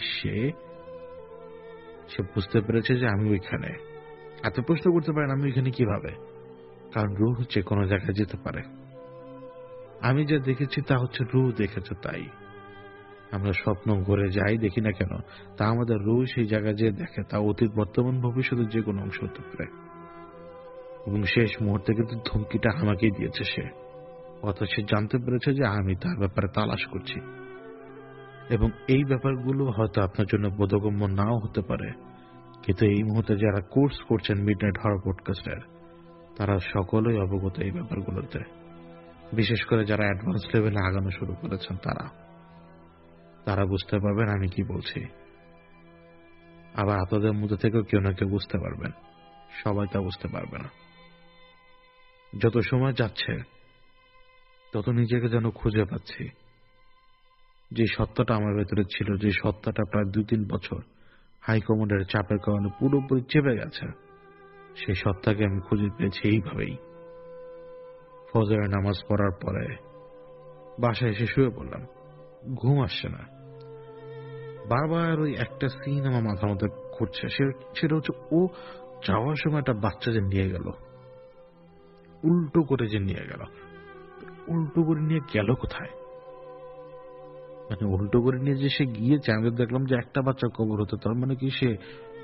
সে বুঝতে পেরেছে যে আমি ওইখানে। এত প্রশ্ন করতে পারেন আমি ওইখানে কিভাবে, কারণ রুহ হচ্ছে কোনো জায়গায় যেতে পারে। আমি যা দেখেছি তা হচ্ছে রুহ দেখেছে, তাই আমরা স্বপ্ন ঘুরে যাই দেখি না কেন, তা আমাদের রুহ সেই জায়গায় যে দেখে, তা অতীত বর্তমান ভবিষ্যতের যে কোনো অংশ হতে পারে। এবং শেষ মুহূর্তে কিন্তু ধমকিটা আমাকেই দিয়েছে সে। অথচ সে জানতে পেরেছে যে আমি তার ব্যাপারে তালাশ করছি। এবং এই ব্যাপারগুলো হয়তো আপনার জন্য বোধগম্য নাও হতে পারে, কিন্তু এই মুহূর্তে যারা কোর্স করছেন মিডনাইট হরর পডকাস্টের, তারা সকলেই অবগত এই ব্যাপারগুলোতে। বিশেষ করে যারা অ্যাডভান্স লেভেলে আগানো শুরু করেছেন তারা বুঝতে পারবেন আমি কি বলছি। আবার আপনাদের মধ্যে থেকেও কেউ না কেউ বুঝতে পারবেন, সবাই তা বুঝতে পারবে না। যত সময় যাচ্ছে তত নিজেকে যেন খুঁজে পাচ্ছি। যে সত্তাটা আমার ভেতরে ছিল, যে সত্তাটা প্রায় 2-3 বছর হাইকমান্ডের চাপের কারণে পুরোপুরি চেপে গেছে, সেই সত্তাকে আমি খুঁজে পেয়েছি এইভাবেই। ফজরের নামাজ পড়ার পরে বাসায় এসে শুয়ে পড়লাম। ঘুম আসছে না। বারবার ওই একটা সিন আমার মাথার মধ্যে ঘুরছে। সেটা হচ্ছে ও যাওয়ার সময় একটা বাচ্চা যে নিয়ে গেল, উল্টো করে যে নিয়ে গেল। উল্টো করে নিয়ে গেল কোথায়? মানে উল্টো করে নিয়ে যে সে গিয়েছে, আমি দেখলাম যে একটা বাচ্চা কবর হতো। তার মানে কি সে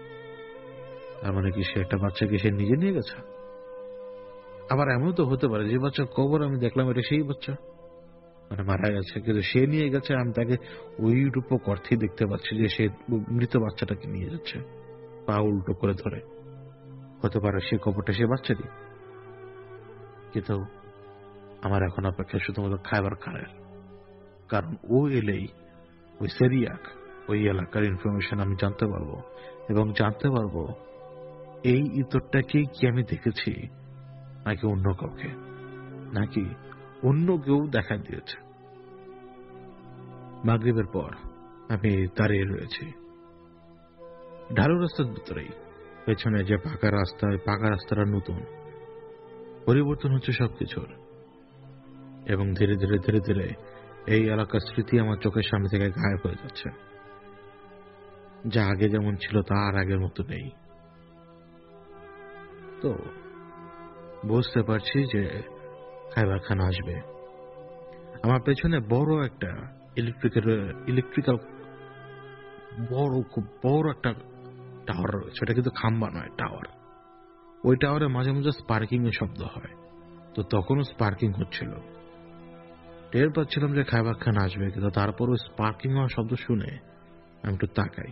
একটা বাচ্চাকে সে নিজে নিয়ে গেছে? আবার এমন তো হতে পারে যে বাচ্চা কবর আমি দেখলাম এটা সেই বাচ্চা, মানে মারা গেছে, কিন্তু সে নিয়ে গেছে, আমি তাকে ওই রূপক অর্থে দেখতে পাচ্ছি যে সে মৃত বাচ্চাটাকে নিয়ে যাচ্ছে পা উল্টো করে ধরে। হতে পারে সে কবরটা সে বাচ্চারই। কিন্তু আমার এখন অপেক্ষা শুধুমাত্র খাইবার খানের, কারণ ও এলেই ওই সেরিয়াক, ওই এলাকার ইনফরমেশন আমি জানতে পারবো, এবং জানতে পারবো এই ইতরটাকেই কি আমি দেখেছি, নাকি অন্য কাউকে, নাকি অন্য কেউ দেখা দিয়েছে। মাগরিবের পর আমি দাঁড়িয়ে রয়েছি ঢালু রাস্তার ভিতরেই। পেছনে যে পাকা রাস্তাটা নতুন, পরিবর্তন হচ্ছে সবকিছুর। এবং ধীরে ধীরে ধীরে ধীরে এই এলাকার স্মৃতি আমার চোখের সামনে থেকে গায়েব হয়ে যাচ্ছে। যা আগে যেমন ছিল তা আর আগের মতো নেই। তো বুঝতে পারছি যে খাইবার খান আসবে। আমার পেছনে বড় একটা ইলেকট্রিক্যাল খুব বড় একটা টাওয়ার রয়েছে। ওটা কিন্তু খাম্বা নয়, টাওয়ার। ওই টাওয়ারে মাঝে মাঝে স্পার্কিং এর শব্দ হয়। তো তখনও স্পার্কিং হচ্ছিল। টের পাচ্ছিলাম যে খাইবার খান আসবে, কিন্তু তারপর ওই স্পার্কিং হওয়ার শব্দ শুনে আমি একটু তাকাই।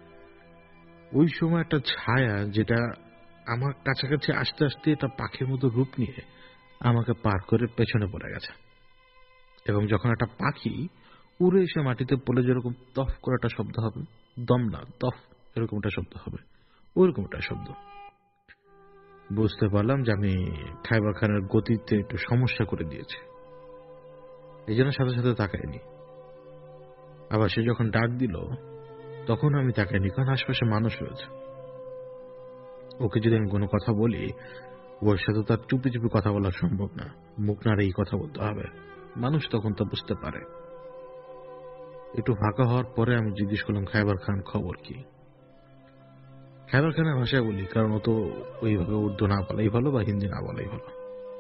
ওই সময় একটা ছায়া, যেটা আমার কাছাকাছি আসতে আসতে এটা পাখির মতো রূপ নিয়ে আমাকে পার করে পেছনে পড়ে গেছে। এবং যখন একটা পাখি উড়ে এসে মাটিতে পড়লে যেরকম তফ করে একটা শব্দ হবে, দম না তফ, এরকম একটা শব্দ হবে, ওইরকম একটা শব্দ। বুঝতে পারলাম যে আমি খাইবার খানের গতিতে একটু সমস্যা করে দিয়েছি। এই জন্য সাথে সাথে তাকাইনি। আবার সে যখন ডাক দিল তখন আমি তাকাইনি, কারণ আশপাশে মানুষ রয়েছে। ওকে যদি আমি কোনো কথা বলি, ওর সাথে তার চুপি চুপি কথা বলা সম্ভব না, মুখ নাড়েই কথা বলতে হবে। মানুষ তখন তা বুঝতে পারে। একটু ফাঁকা হওয়ার পরে আমি জিজ্ঞেস করলাম, খাইবার খান খবর কি? খাইবার খানের ভাষায় বলি, কারণ ও তো ওইভাবে উর্দু না বলাই ভালো বা হিন্দি না বলাই ভালো।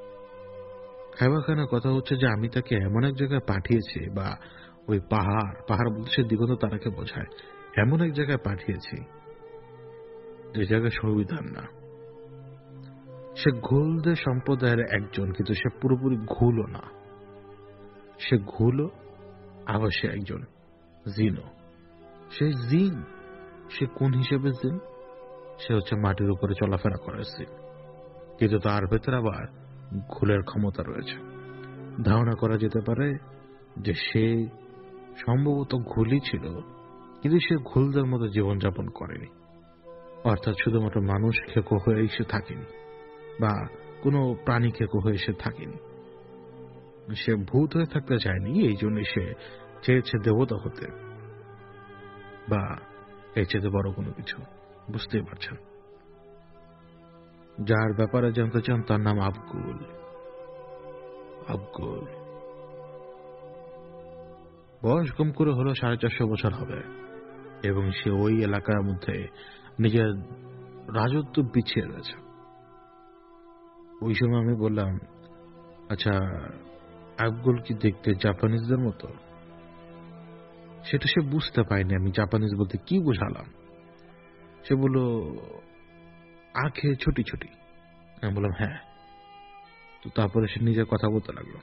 খাইবার খানের কথা হচ্ছে যে আমি তাকে এমন এক জায়গায় পাঠিয়েছি, বা ওই পাহাড় বলতে সে দিগন্ত তারাকে বোঝায়, এমন এক জায়গায় পাঠিয়েছি যে জায়গায় সংবিধান না। সে ঘুলদে সম্প্রদায়ের একজন, কিন্তু সে পুরোপুরি ঘুলও না। সে ঘুলও, আবার সে একজন জিনও। সে জিন। সে কোন হিসেবে জিন? সে হচ্ছে মাটির উপরে চলাফেরা করার জিন, কিন্তু তার ভেতরে আবার ঘুলের ক্ষমতা রয়েছে। ধারণা করা যেতে পারে যে সে সম্ভবত ঘুলই ছিল, কিন্তু সে ঘুলদের মতো জীবনযাপন করেনি। অর্থাৎ শুধুমাত্র মানুষ খেকো হয়ে সে থাকেনি, বা কোনো প্রাণী খেকো হয়ে সে থাকেনি। সে ভূত হয়ে থাকতে চায়নি, এই জন্য সে চেয়েছে দেবতা হতে, বা এর চেয়ে বড় কোনো কিছু। বুঝতেই পারছেন। যার ব্যাপারে জানতে চান তার নাম আবগুল। বয়স কম করে হলো 450 বছর হবে, এবং সে ওই এলাকার মধ্যে নিজের রাজত্ব বিছিয়ে রয়েছে। ওই সময় আমি বললাম, আচ্ছা, আবগুল কি দেখতে জাপানিজদের মতো? সেটা সে বুঝতে পারেনি আমি জাপানিজ বলতে কি বোঝালাম। সে বলল, আঁখে ছোটি ছোটি। আমি বললাম, হ্যাঁ। তো তারপরে সে নিজের কথা বলতে লাগলো।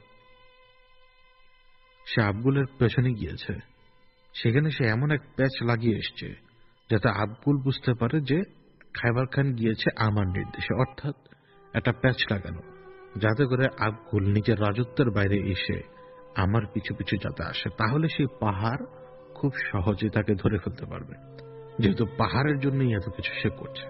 সে আবগুলের পেছনে গিয়েছে। সেখানে সে এমন এক প্যাচ লাগিয়ে এসছে যাতে আবগুল বুঝতে পারে যে খায়বার খান গিয়েছে আমার নির্দেশে, অর্থাৎ একটা প্যাচ লাগানো, যাতে করে আবগুল নিজের রাজত্বের বাইরে এসে আমার পিছু পিছু যাতে আসে, তাহলে সেই পাহাড় খুব সহজে তাকে ধরে ফেলতে পারবে, যেহেতু পাহাড়ের জন্যই এত কিছু সে করছে।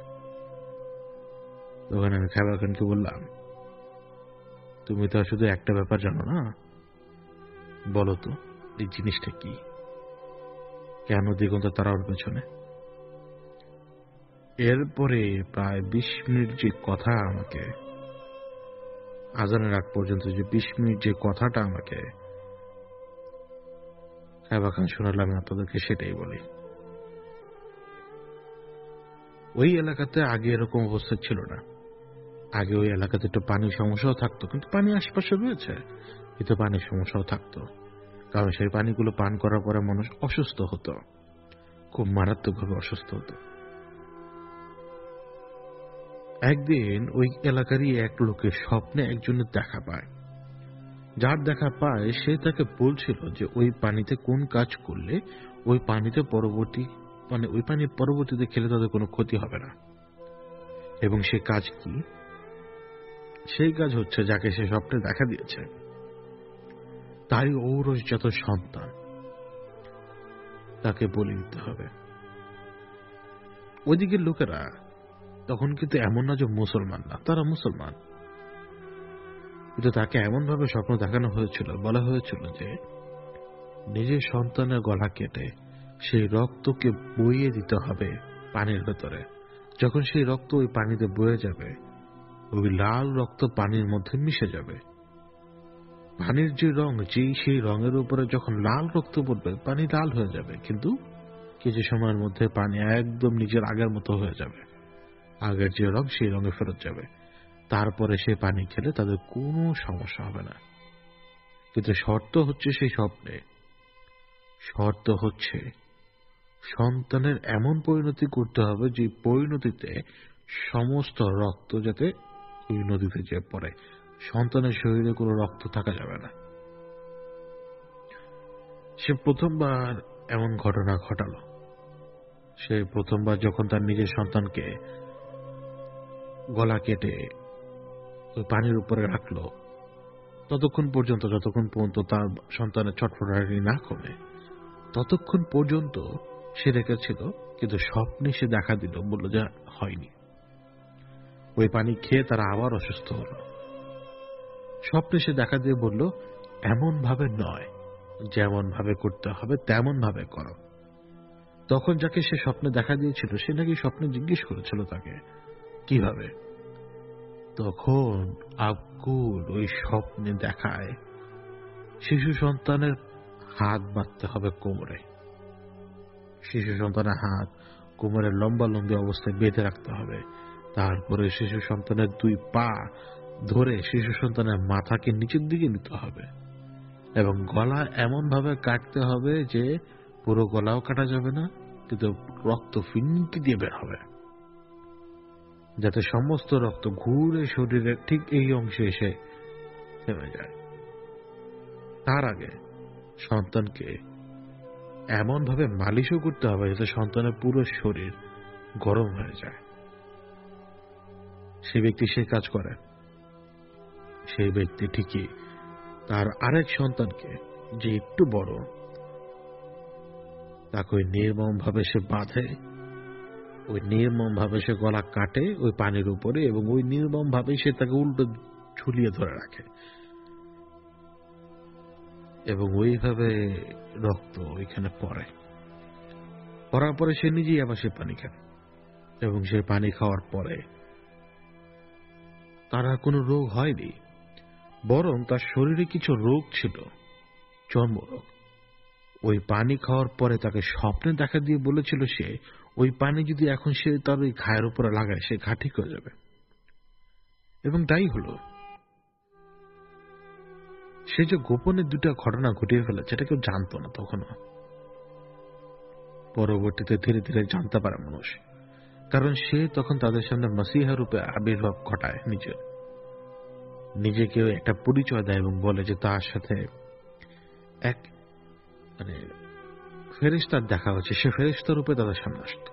ওখানে আমি খায়বার খানকে বললাম, তুমি তো শুধু একটা ব্যাপার জানো না, বলো তো এই জিনিসটা কি, কেন দিগন্ত তারা ওর পেছনে? এরপরে প্রায় 20 মিনিট যে কথা আমাকে, আজানের আগ পর্যন্ত যে 20 মিনিট যে কথাটা আমাকে খায়বার খান শোনালাম, আপনাদেরকে সেটাই বলি। ওই এলাকাতে আগে এরকম অবস্থা ছিল না। আগে ওই এলাকাতে একটু পানির সমস্যাও থাকতো, কিন্তু পানি আশপাশে রয়েছে, কিন্তু পানির সমস্যাও থাকতো, কারণ সেই পানিগুলো পান করার পরে মানুষ অসুস্থ হতো, খুব মারাত্মকভাবে অসুস্থ হতো। একদিন ওই এলাকারই এক লোকের স্বপ্নে একজনের দেখা পায়। যার দেখা পায় সে তাকে বলছিল যে ওই পানিতে কোন কাজ করলে ওই পানিতে ওই পানি পরবর্তীতে খেলে তাদের কোনো ক্ষতি হবে না। এবং সে কাজ কি? সেই কাজ হচ্ছে, যাকে সে স্বপ্নে দেখা দিয়েছে তারই ঔরসজাত সন্তান তাকে বলি দিতে হবে। ওইদিকের লোকেরা তখন কিন্তু এমন না যে মুসলমান না, তারা মুসলমান, কিন্তু তাকে এমন ভাবে স্বপ্ন দেখানো হয়েছিল, বলা হয়েছিল যে নিজের সন্তানের গলা কেটে সেই রক্তকে বইয়ে দিতে হবে পানির ভেতরে। যখন সেই রক্ত ওই পানিতে বয়ে যাবে, ওই লাল রক্ত পানির মধ্যে মিশে যাবে। পানির যে রং, সেই রঙের উপরে যখন লাল রক্ত পড়বে, পানি লাল হয়ে যাবে, কিন্তু কিছু সময়ের মধ্যে পানি একদম নিজের আগের মতো হয়ে যাবে, আগের যে রং সেই রঙে ফেরত যাবে। তারপরে সে পানি খেলে তাদের কোনো সমস্যা হবে না। কিন্তু শর্ত হচ্ছে, সেই স্বপ্নে শর্ত হচ্ছে সন্তানের এমন পরিণতি করতে হবে যে পরিণতিতে সমস্ত রক্ত যাতে ওই নদীতে যে পড়ে, সন্তানের শরীরে কোনো রক্ত থাকা যাবে না। সে প্রথমবার এমন ঘটনা ঘটালো। সে প্রথমবার যখন তার নিজের সন্তানকে গলা কেটে ওই পানির উপরে রাখলো, যতক্ষণ পর্যন্ত তার সন্তানের ছটফটানি না কমে, ততক্ষণ পর্যন্ত সে রেখেছিল। কিন্তু স্বপ্নে সে দেখা দিল, বলল যে হয়নি। ওই পানি খেয়ে তারা আবার অসুস্থ হলো। স্বপ্নে সে দেখা দিয়ে বলল, এমন ভাবে নয়, যেমন ভাবে করতে হবে তেমন ভাবে করো। তখন যাকে সে স্বপ্নে দেখা দিয়েছিল, সে নাকি স্বপ্নে জিজ্ঞেস করেছিল তাকে কিভাবে। তখন আবগুল ওই স্বপ্নে দেখায় শিশু সন্তানের হাত বাঁধতে হবে কোমরে, শিশু সন্তানের হাত কোমরের লম্বা লম্বি অবস্থায় বেঁধে রাখতে হবে। তারপরে শিশু সন্তানের 2 পা ধরে শিশু সন্তানের মাথাকে নিচের দিকে নিতে হবে এবং গলা এমন ভাবে কাটতে হবে যে পুরো গলাও কাটা যাবে না, কিন্তু রক্ত ফিনকি দিয়ে বের হবে, যাতে সমস্ত রক্ত ঘুরে শরীরের ঠিক এই অংশে এসে থেমে যায়। তার আগে সন্তানকে এমন ভাবে মালিশও করতে হবে যাতে সন্তানের পুরো শরীর গরম হয়ে যায়। সেই ব্যক্তি সে কাজ করে। সেই ব্যক্তি ঠিকই তার আরেক সন্তানকে, যে একটু বড়, তাকে ওই নির্মম ভাবে সে বাঁধে, ওই নির্মম ভাবে সে গলা কাটে ওই পানির উপরে, এবং ওই নির্মম ভাবে সে তাকে উল্টো ঝুলিয়ে ধরে রাখে, এবং ওইভাবে রক্ত ওইখানে পড়ার পরে সে নিজেই আবার সে পানি খায়। এবং সে পানি খাওয়ার পরে তার আর কোনো রোগ হয়নি, বরং তার শরীরে কিছু রোগ ছিল, চর্মরোগ। ওই পানি খাওয়ার পরে তাকে স্বপ্নে দেখা দিয়ে বলেছিল সে ওই পানি যদি এখন সে তার ওই ঘায়ের উপরে লাগায়, সে ঘা ঠিক হয়ে যাবে। এবং তাই হলো। সে যে গোপনে 2টা ঘটনা ঘটিয়ে ফেলেছে, এটা কেউ জানতো না তখনও। পরবর্তীতে ধীরে ধীরে জানতে পারে মানুষ কারণ সে তখন তাদের সামনে মাসিহা রূপে আবির্ভাব ঘটায়, নিজেকে একটা পরিচয় দেয় এবং বলে যে তার সাথে এক মানে ফেরেশতার দেখা হচ্ছে। সে ফেরেশতা রূপে তাদের সামনে আসতো।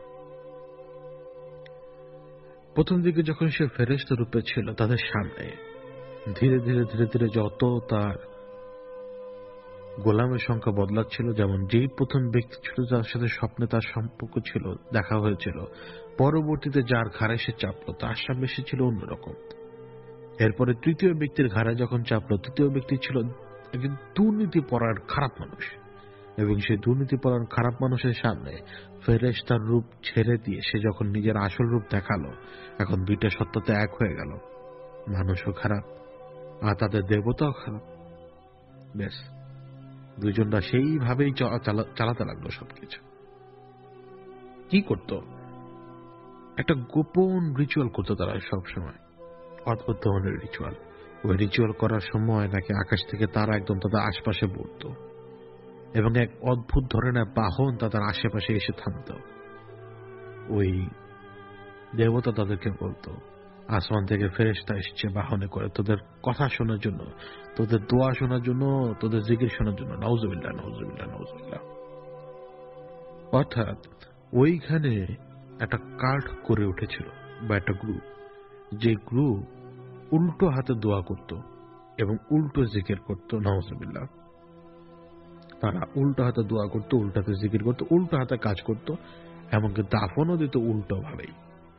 প্রথম দিকে যখন সে ফেরেশতা রূপে ছিল তাদের সামনে, ধীরে ধীরে ধীরে ধীরে যত তার গোলামের সংখ্যা বদলাচ্ছিল, যেমন যেই প্রথম ব্যক্তি ছিল যার সাথে স্বপ্নে তার সম্পর্ক ছিল, দেখা হয়েছিল, পরবর্তীতে যার ঘাড়ে সে চাপলো তার সামনে সে ছিল অন্যরকম। এরপরে তৃতীয় ব্যক্তির ঘাড়ে যখন চাপলো, তৃতীয় ব্যক্তি ছিল একজন দুর্নীতিপরায়ণ খারাপ মানুষ, এবং সেই দুর্নীতিপরায়ণ খারাপ মানুষের সামনে ফেরেশতার রূপ ছেড়ে দিয়ে সে যখন নিজের আসল রূপ দেখালো, এখন দুইটা সত্যতে এক হয়ে গেল। মানুষও খারাপ আর তাদের দেবতাও খারাপ। বেশ, দুইজনরা সেইভাবেই চালাতে লাগলো সবকিছু। কি করত? একটা গোপন রিচুয়াল করতো তারা সবসময়, অদ্ভুত ধরনের রিচুয়াল। ওই রিচুয়াল করার সময় নাকি আকাশ থেকে তারা একদম তাদের আশপাশে পড়তো, এবং এক অদ্ভুত ধরনের বাহন তাদের আশেপাশে এসে থামত। ওই দেবতা তাদেরকে বলতো আসমান থেকে ফেরেশতা এসছে বাহনে করে তোদের কথা শোনার জন্য, তোদের দোয়া শোনার জন্য, তোদের জিকির শোনার জন্য। নাউজুবিল্লাহ, নাউজুবিল্লাহ, নাউজুবিল্লাহ। অর্থাৎ ওইখানে একটা কাল্ট করে উঠেছিল বা একটা গ্রুপ, যে গ্রুপ উল্টো হাতে দোয়া করত এবং উল্টো জিকির করত। নাউজুবিল্লাহ। তারা উল্টো হাতে দোয়া করতো, উল্টো হাতে জিকির করতো, উল্টো হাতে কাজ করত, এমনকি দাফনও দিত উল্টো ভাবেই।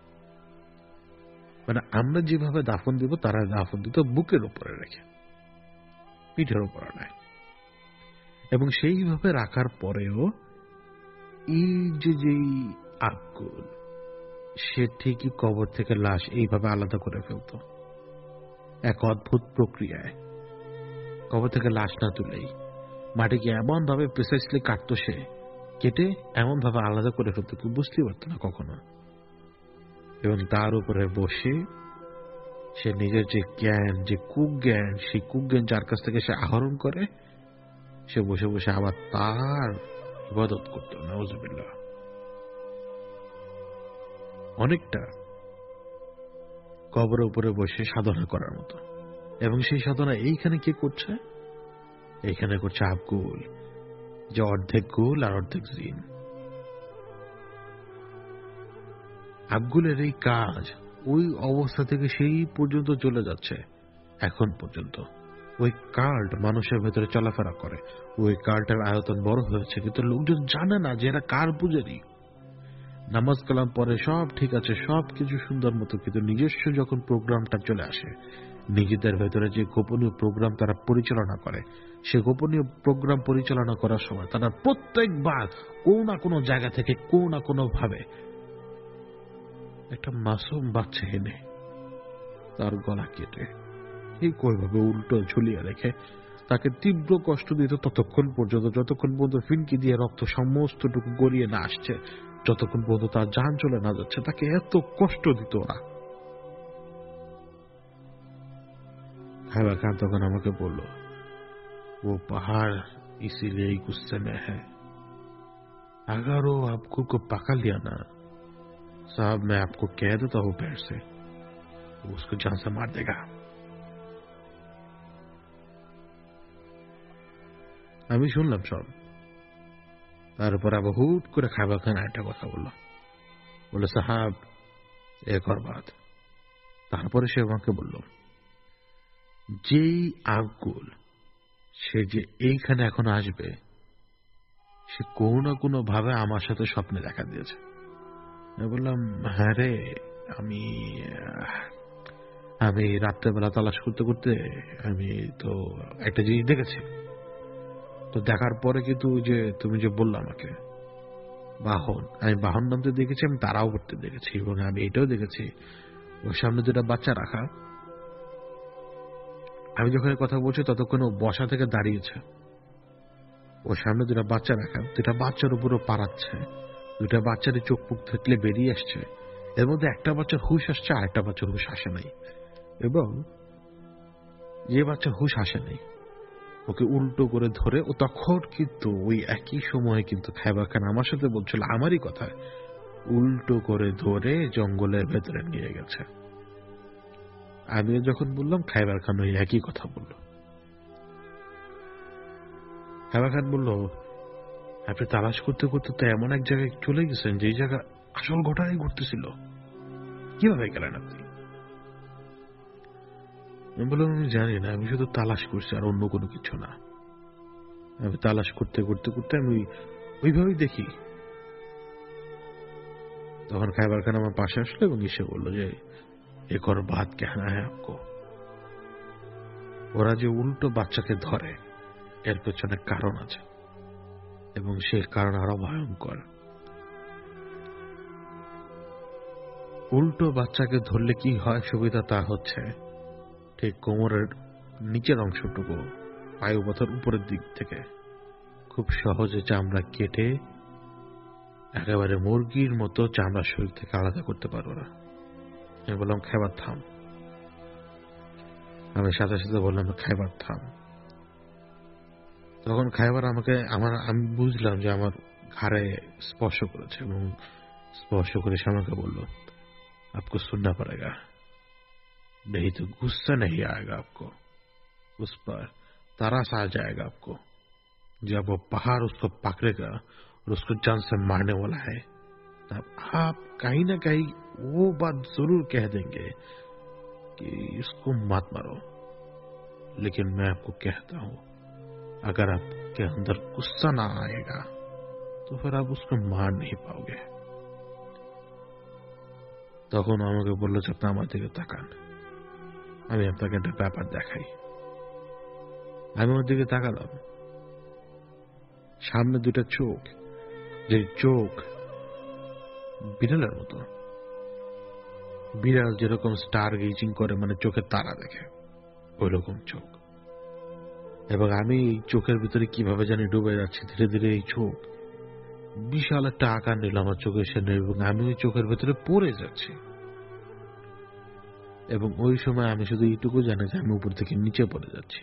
মানে আমরা যেভাবে দাফন দিব তারা দাফন দিত বুকের উপরে রেখে, পিঠের উপরে নয়। এবং সেইভাবে রাখার পরেও এই যেই আকুল, সে ঠিকই কবর থেকে লাশ এইভাবে আলাদা করে ফেলত এক অদ্ভুত প্রক্রিয়ায়। কবর থেকে লাশ না তুলেই মাটিকে এমন ভাবে প্রিসাইসলি কাটতো, সে কেটে এমন ভাবে আলাদা করে ফেলতো কেউ বুঝতেই পারত না কখনো। এবং তার উপরে বসে সে নিজের যে জ্ঞান, যে কুজ্ঞান, সেই কুজ্ঞান যার কাছ থেকে সে আহরণ করে, সে বসে বসে আবার তার ইবাদত করত। নাউজুবিল্লাহ। অনেকটা কবরের উপরে বসে সাধনা করার মতো। এবং সেই সাধনা এইখানে কে করছে? এইখানে করছে আবগুল, যে অর্ধেক গুল আর অর্ধেক জিন। আবগুলের এই কাজ ওই অবস্থা থেকে সেই পর্যন্ত চলে যাচ্ছে এখন পর্যন্ত। ওই কাল্ট মানুষের ভেতরে চলাফেরা করে, ওই কাল্টের আয়তন বড় হয়েছে, কিন্তু লোকজন জানে না যে এরা কার পূজারী। নামাজ কালাম পরে সব ঠিক আছে, সব কিছু সুন্দর মতো, কিন্তু নিজস্ব যখন প্রোগ্রামটা চলে আসে, নিজেদের ভেতরে যে গোপনীয় প্রোগ্রাম তারা পরিচালনা করে, সে গোপনীয় প্রোগ্রাম পরিচালনা করার সময় তারা প্রত্যেকবার কোনো না কোনো জায়গা থেকে কোনো না কোনো ভাবে একটা মাসুম বাচ্চা এনে তার গলা কেটে ঠিক ওইভাবে উল্টো ঝুলিয়ে রেখে তাকে তীব্র কষ্ট দিত ততক্ষণ পর্যন্ত, যতক্ষণ পর্যন্ত ফিনকি দিয়ে রক্ত সমস্তটুকু গড়িয়ে না আসছে, যতক্ষণ পর্যন্ত তার জান চলে না যাচ্ছে। তাকে এত কষ্ট দিত ওরা। খাইবা খান তখন আমাকে বলল, ও পাহাড় इसीलिए ही गुस्से में है, अगर वो आपको को पकड़ लिया ना साहब, मैं आपको कह देता हूँ पैर से, वो उसको जान से मार देगा। আমি শুনলাম সব। তারপর আবার হুট করে খাইবা খান একটা কথা বললো সাহাব এক और बात। তারপরে সে আমাকে বলল, যেই আবগুল সে যে এইখানে এখন আসবে, সে কোনো না কোনো ভাবে আমার সাথে স্বপ্নে দেখা দিয়েছে। আমি বললাম, হ্যাঁ রে, আমি রাত্রেবেলা তালাশ করতে করতে আমি তো একটা জিনিস দেখেছি। তো দেখার পরে কিন্তু যে তুমি যে বললো আমাকে বাহন, আমি বাহন নামতে দেখেছি, আমি তারাও করতে দেখেছি, এবং আমি এটাও দেখেছি ওর সামনে দুটা বাচ্চা রাখা। আমি যখন কথা বলছি ততক্ষণ ও বসা থেকে দাঁড়িয়েছে, ওর সামনে দুটা বাচ্চা রাখা, দুটা বাচ্চার উপরও পাড়াচ্ছে, দুটা বাচ্চারই চোখ মুখ থেতলে বেরিয়ে আসছে। এর মধ্যে একটা বাচ্চার হুশ আসছে, আর একটা বাচ্চার হুশ আসে নাই। এবং যে বাচ্চার হুশ আসে নাই ওকে উল্টো করে ধরে, ও তখন কিন্তু ওই একই সময়ে কিন্তু খাইবা খান আমার সাথে বলছিল আমারই কথা, উল্টো করে ধরে জঙ্গলের ভেতরে নিয়ে গেছে। আমিও যখন বললাম, খাইবার খান ওই একই কথা বলল। খাইবার খান বলল, আপনি তালাশ করতে করতে তো এমন এক জায়গায় চলে গেছেন যে জায়গা আসল ঘটনাই ঘটতেছিল, কিভাবে গেলেন আপনি? আমি বললাম, আমি জানি না, আমি শুধু তালাশ করছি আর অন্য কোনো কিছু না। আমি তালাশ করতে করতে করতে আমি ওইভাবেই দেখি। তখন খাইবার খান আমার পাশে আসলো এবং এসে বললো যে, এক और बात कहना है आपको। ওরা যে উল্টো বাচ্চাকে ধরে এর পেছনে কারণ আছে এবং সেই কারণ আরো ভয়ঙ্কর। উল্টো বাচ্চাকে ধরলে কি হয় সুবিধা, তা হচ্ছে ঠিক কোমরের নিচের অংশটুকু পায়ুপথের উপরের দিক থেকে খুব সহজে চামড়া কেটে একেবারে মুরগির মতো চামড়া শরীর থেকে আলাদা করতে পারবো না। আমি বললাম, খাইবার থাম। আমি সাথে সাথে বললাম, খাইবার থাম। তখন খাইবার আমি বুঝলাম যে আমার ঘাড়ে স্পর্শ করেছে এবং স্পর্শ করে সে আমাকে বলল, आपको सुनना पड़ेगा, नहीं तो गुस्सा नहीं आएगा आपको, उस पर तरस आ जाएगा आपको। जब वो पहाड़ उसको पकड़ेगा और उसको जान से मारने वाला है, तब आप कहीं ना कहीं वो बात जरूर कह देंगे कि इसको मत मारो। लेकिन मैं आपको कहता हूं, अगर आपके अंदर गुस्सा ना आएगा तो फिर आप उसको मार नहीं पाओगे। তখন আমাকে বললো যে, আপনি আমার দিকে তাকান, আমি আপনাকে একটা ব্যাপার দেখাই। আমি ওর দিকে তাকালাম, সামনে দুটা চোখ, যে চোখ বিড়ালের মতো। বিড়াল যেরকম স্টার গেজিং করে, মানে চোখের তারা দেখে, ওই রকম চোখ। এবং আমি এই চোখের ভিতরে কিভাবে জানি ডুবে যাচ্ছি। ধীরে ধীরে এই চোখ বিশাল একটা আকার নিল আমার চোখের সামনে এবং আমি ওই চোখের ভিতরে পড়ে যাচ্ছি। এবং ওই সময় আমি শুধু এইটুকু জানি যে আমি উপর থেকে নিচে পড়ে যাচ্ছি।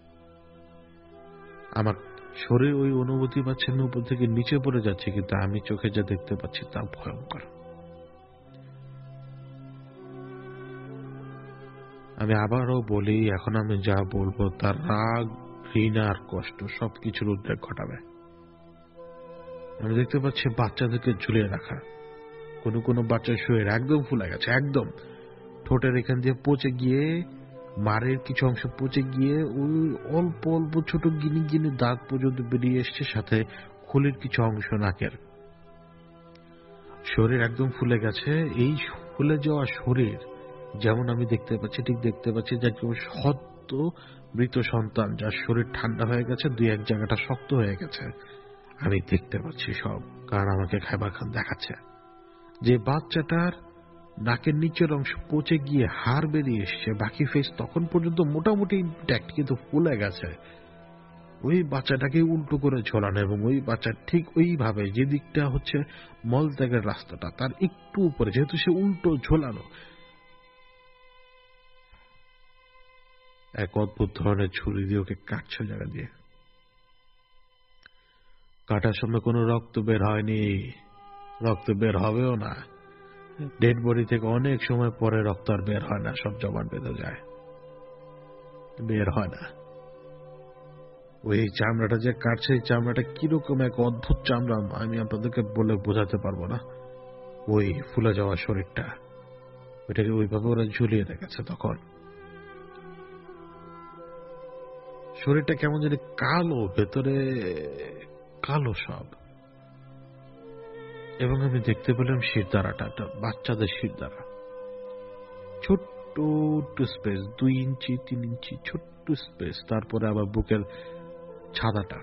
আমার শরীর ওই অনুভূতি পাচ্ছে আমি উপর থেকে নিচে পড়ে যাচ্ছি, কিন্তু আমি চোখে যা দেখতে পাচ্ছি তা ভয়ঙ্কর। আমি আবারও বলি, এখন আমি যা বলবো তার রাগ, ঘৃণা আর কষ্ট সবকিছুর উদ্রেক ঘটাবে। আমি দেখতে পাচ্ছি বাচ্চাদেরকে ঝুলিয়ে রাখা, কোনো কোনো বাচ্চার শরীর একদম ফুলে গেছে, একদম ঠোঁটের এখান দিয়ে পচে গিয়ে, মারের কিছু অংশ পচে গিয়ে ওই অল্প অল্প ছোট গিনি গিনি দাঁত পর্যন্ত বেরিয়ে এসছে, সাথে খুলির কিছু অংশ নাকের। শরীর একদম ফুলে গেছে। এই ফুলে যাওয়া শরীর যেমন আমি দেখতে পাচ্ছি, ঠিক দেখতে পাচ্ছি যে সদ্য মৃত সন্তান, যার শরীর ঠান্ডা হয়ে গেছে, দুই এক জায়গাটা শক্ত হয়ে গেছে। আমি দেখতে পাচ্ছি সব, কারণ আমাকে খাইবার খান দেখাচ্ছে যে বাচ্চাটার নাকের নিচের অংশ পচে গিয়ে হাড় বেরিয়ে এসছে, বাকি ফেস তখন পর্যন্ত মোটামুটি ইনট্যাক্ট, কিন্তু ফুলে গেছে। ওই বাচ্চাটাকে উল্টো করে ঝোলানো এবং ওই বাচ্চা ঠিক ওইভাবে যে দিকটা হচ্ছে মলত্যাগের রাস্তাটা তার একটু উপরে, যেহেতু সে উল্টো ঝোলানো, এক অদ্ভুত ধরনের ছুরি দিয়ে ওকে কাটছে জায়গা দিয়ে। কাটার সময় কোনো রক্ত বের হয়নি, রক্ত বের হবেও না। ডেড বডি থেকে অনেক সময় পরে রক্ত আর বের হয় না, সব জমাট বেঁধে যায়, বের হয় না। ওই চামড়াটা যে কাটছে, এই চামড়াটা কিরকম এক অদ্ভুত চামড়া, আমি আপনাদেরকে বলে বোঝাতে পারবো না। ওই ফুলে যাওয়া শরীরটা, ওইটাকে ওইভাবে ওরা ঝুলিয়ে রেখেছে। তখন শরীরটা কেমন জানি কালো, ভেতরে কালো সব। এবং আমি দেখতে পেলাম শিরদাঁড়াটা, একটা বাচ্চাদের শিরদাঁড়া, ছোট্ট একটু স্পেস, 2 ইঞ্চি 3 ইঞ্চি ছোট্ট স্পেস, তারপরে আবার বুকের ছাদাটা।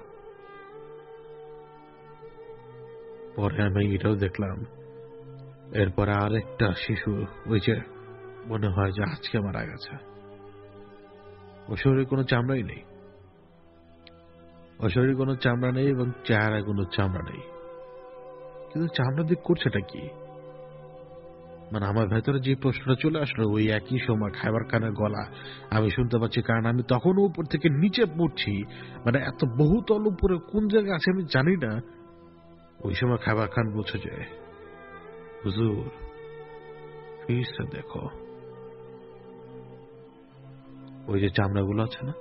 পরে আমি এটাও দেখলাম, এরপরে আরেকটা শিশু, ওই যে মনে হয় যে আজকে মারা গেছে, ওর শরীরে কোনো চামড়াই নেই, ওর শরীরে কোনো চামড়া নেই এবং চেহারায় কোনো চামড়া নেই, কিন্তু চামড়া দিক করছেটা কি? মানে আমার ভেতরে যে প্রশ্নটা চলে আসলো, ওই একই সময় খাইবার খানের গলা আমি শুনতে পাচ্ছি, কারণ আমি তখনও উপর থেকে নিচে পড়ছি, মানে এত বহুতল উপরে কোন জায়গায় আছে আমি জানি না। ওই সময় খাইবার খান বলছে যে, হুজুর, फिर से देखो, ওই যে চামড়াগুলো আছে না,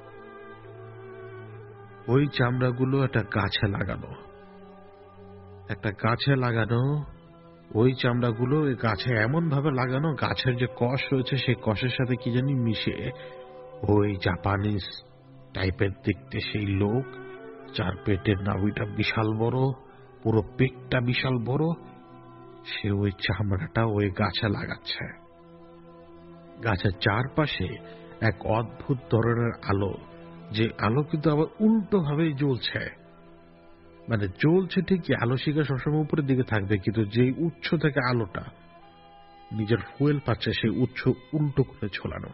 ওই চামড়াগুলো একটা গাছে লাগানো, একটা গাছে লাগানো। ওই চামড়াগুলো ওই গাছে এমন ভাবে লাগানো, গাছের যে কষ রয়েছে সেই কষের সাথে কি জানি মিশে ওই জাপানিজ টাইপের দেখতে সেই লোক, যার পেটের নাভিটা বিশাল বড়, পুরো পেটটা বিশাল বড়, সে ওই চামড়াটা ওই গাছে লাগাচ্ছে। গাছের চারপাশে এক অদ্ভুত ধরনের আলো, যে আলো কিন্তু আবার উল্টো ভাবে জ্বলছে। মানে জ্বলছে ঠিকই, আলো শিখা সবসময় উপরের দিকে থাকবে, কিন্তু যেই উৎস থেকে আলোটা নিজের ফুয়েল পাচ্ছে সেই উৎস উল্টো করে ঝোলানো।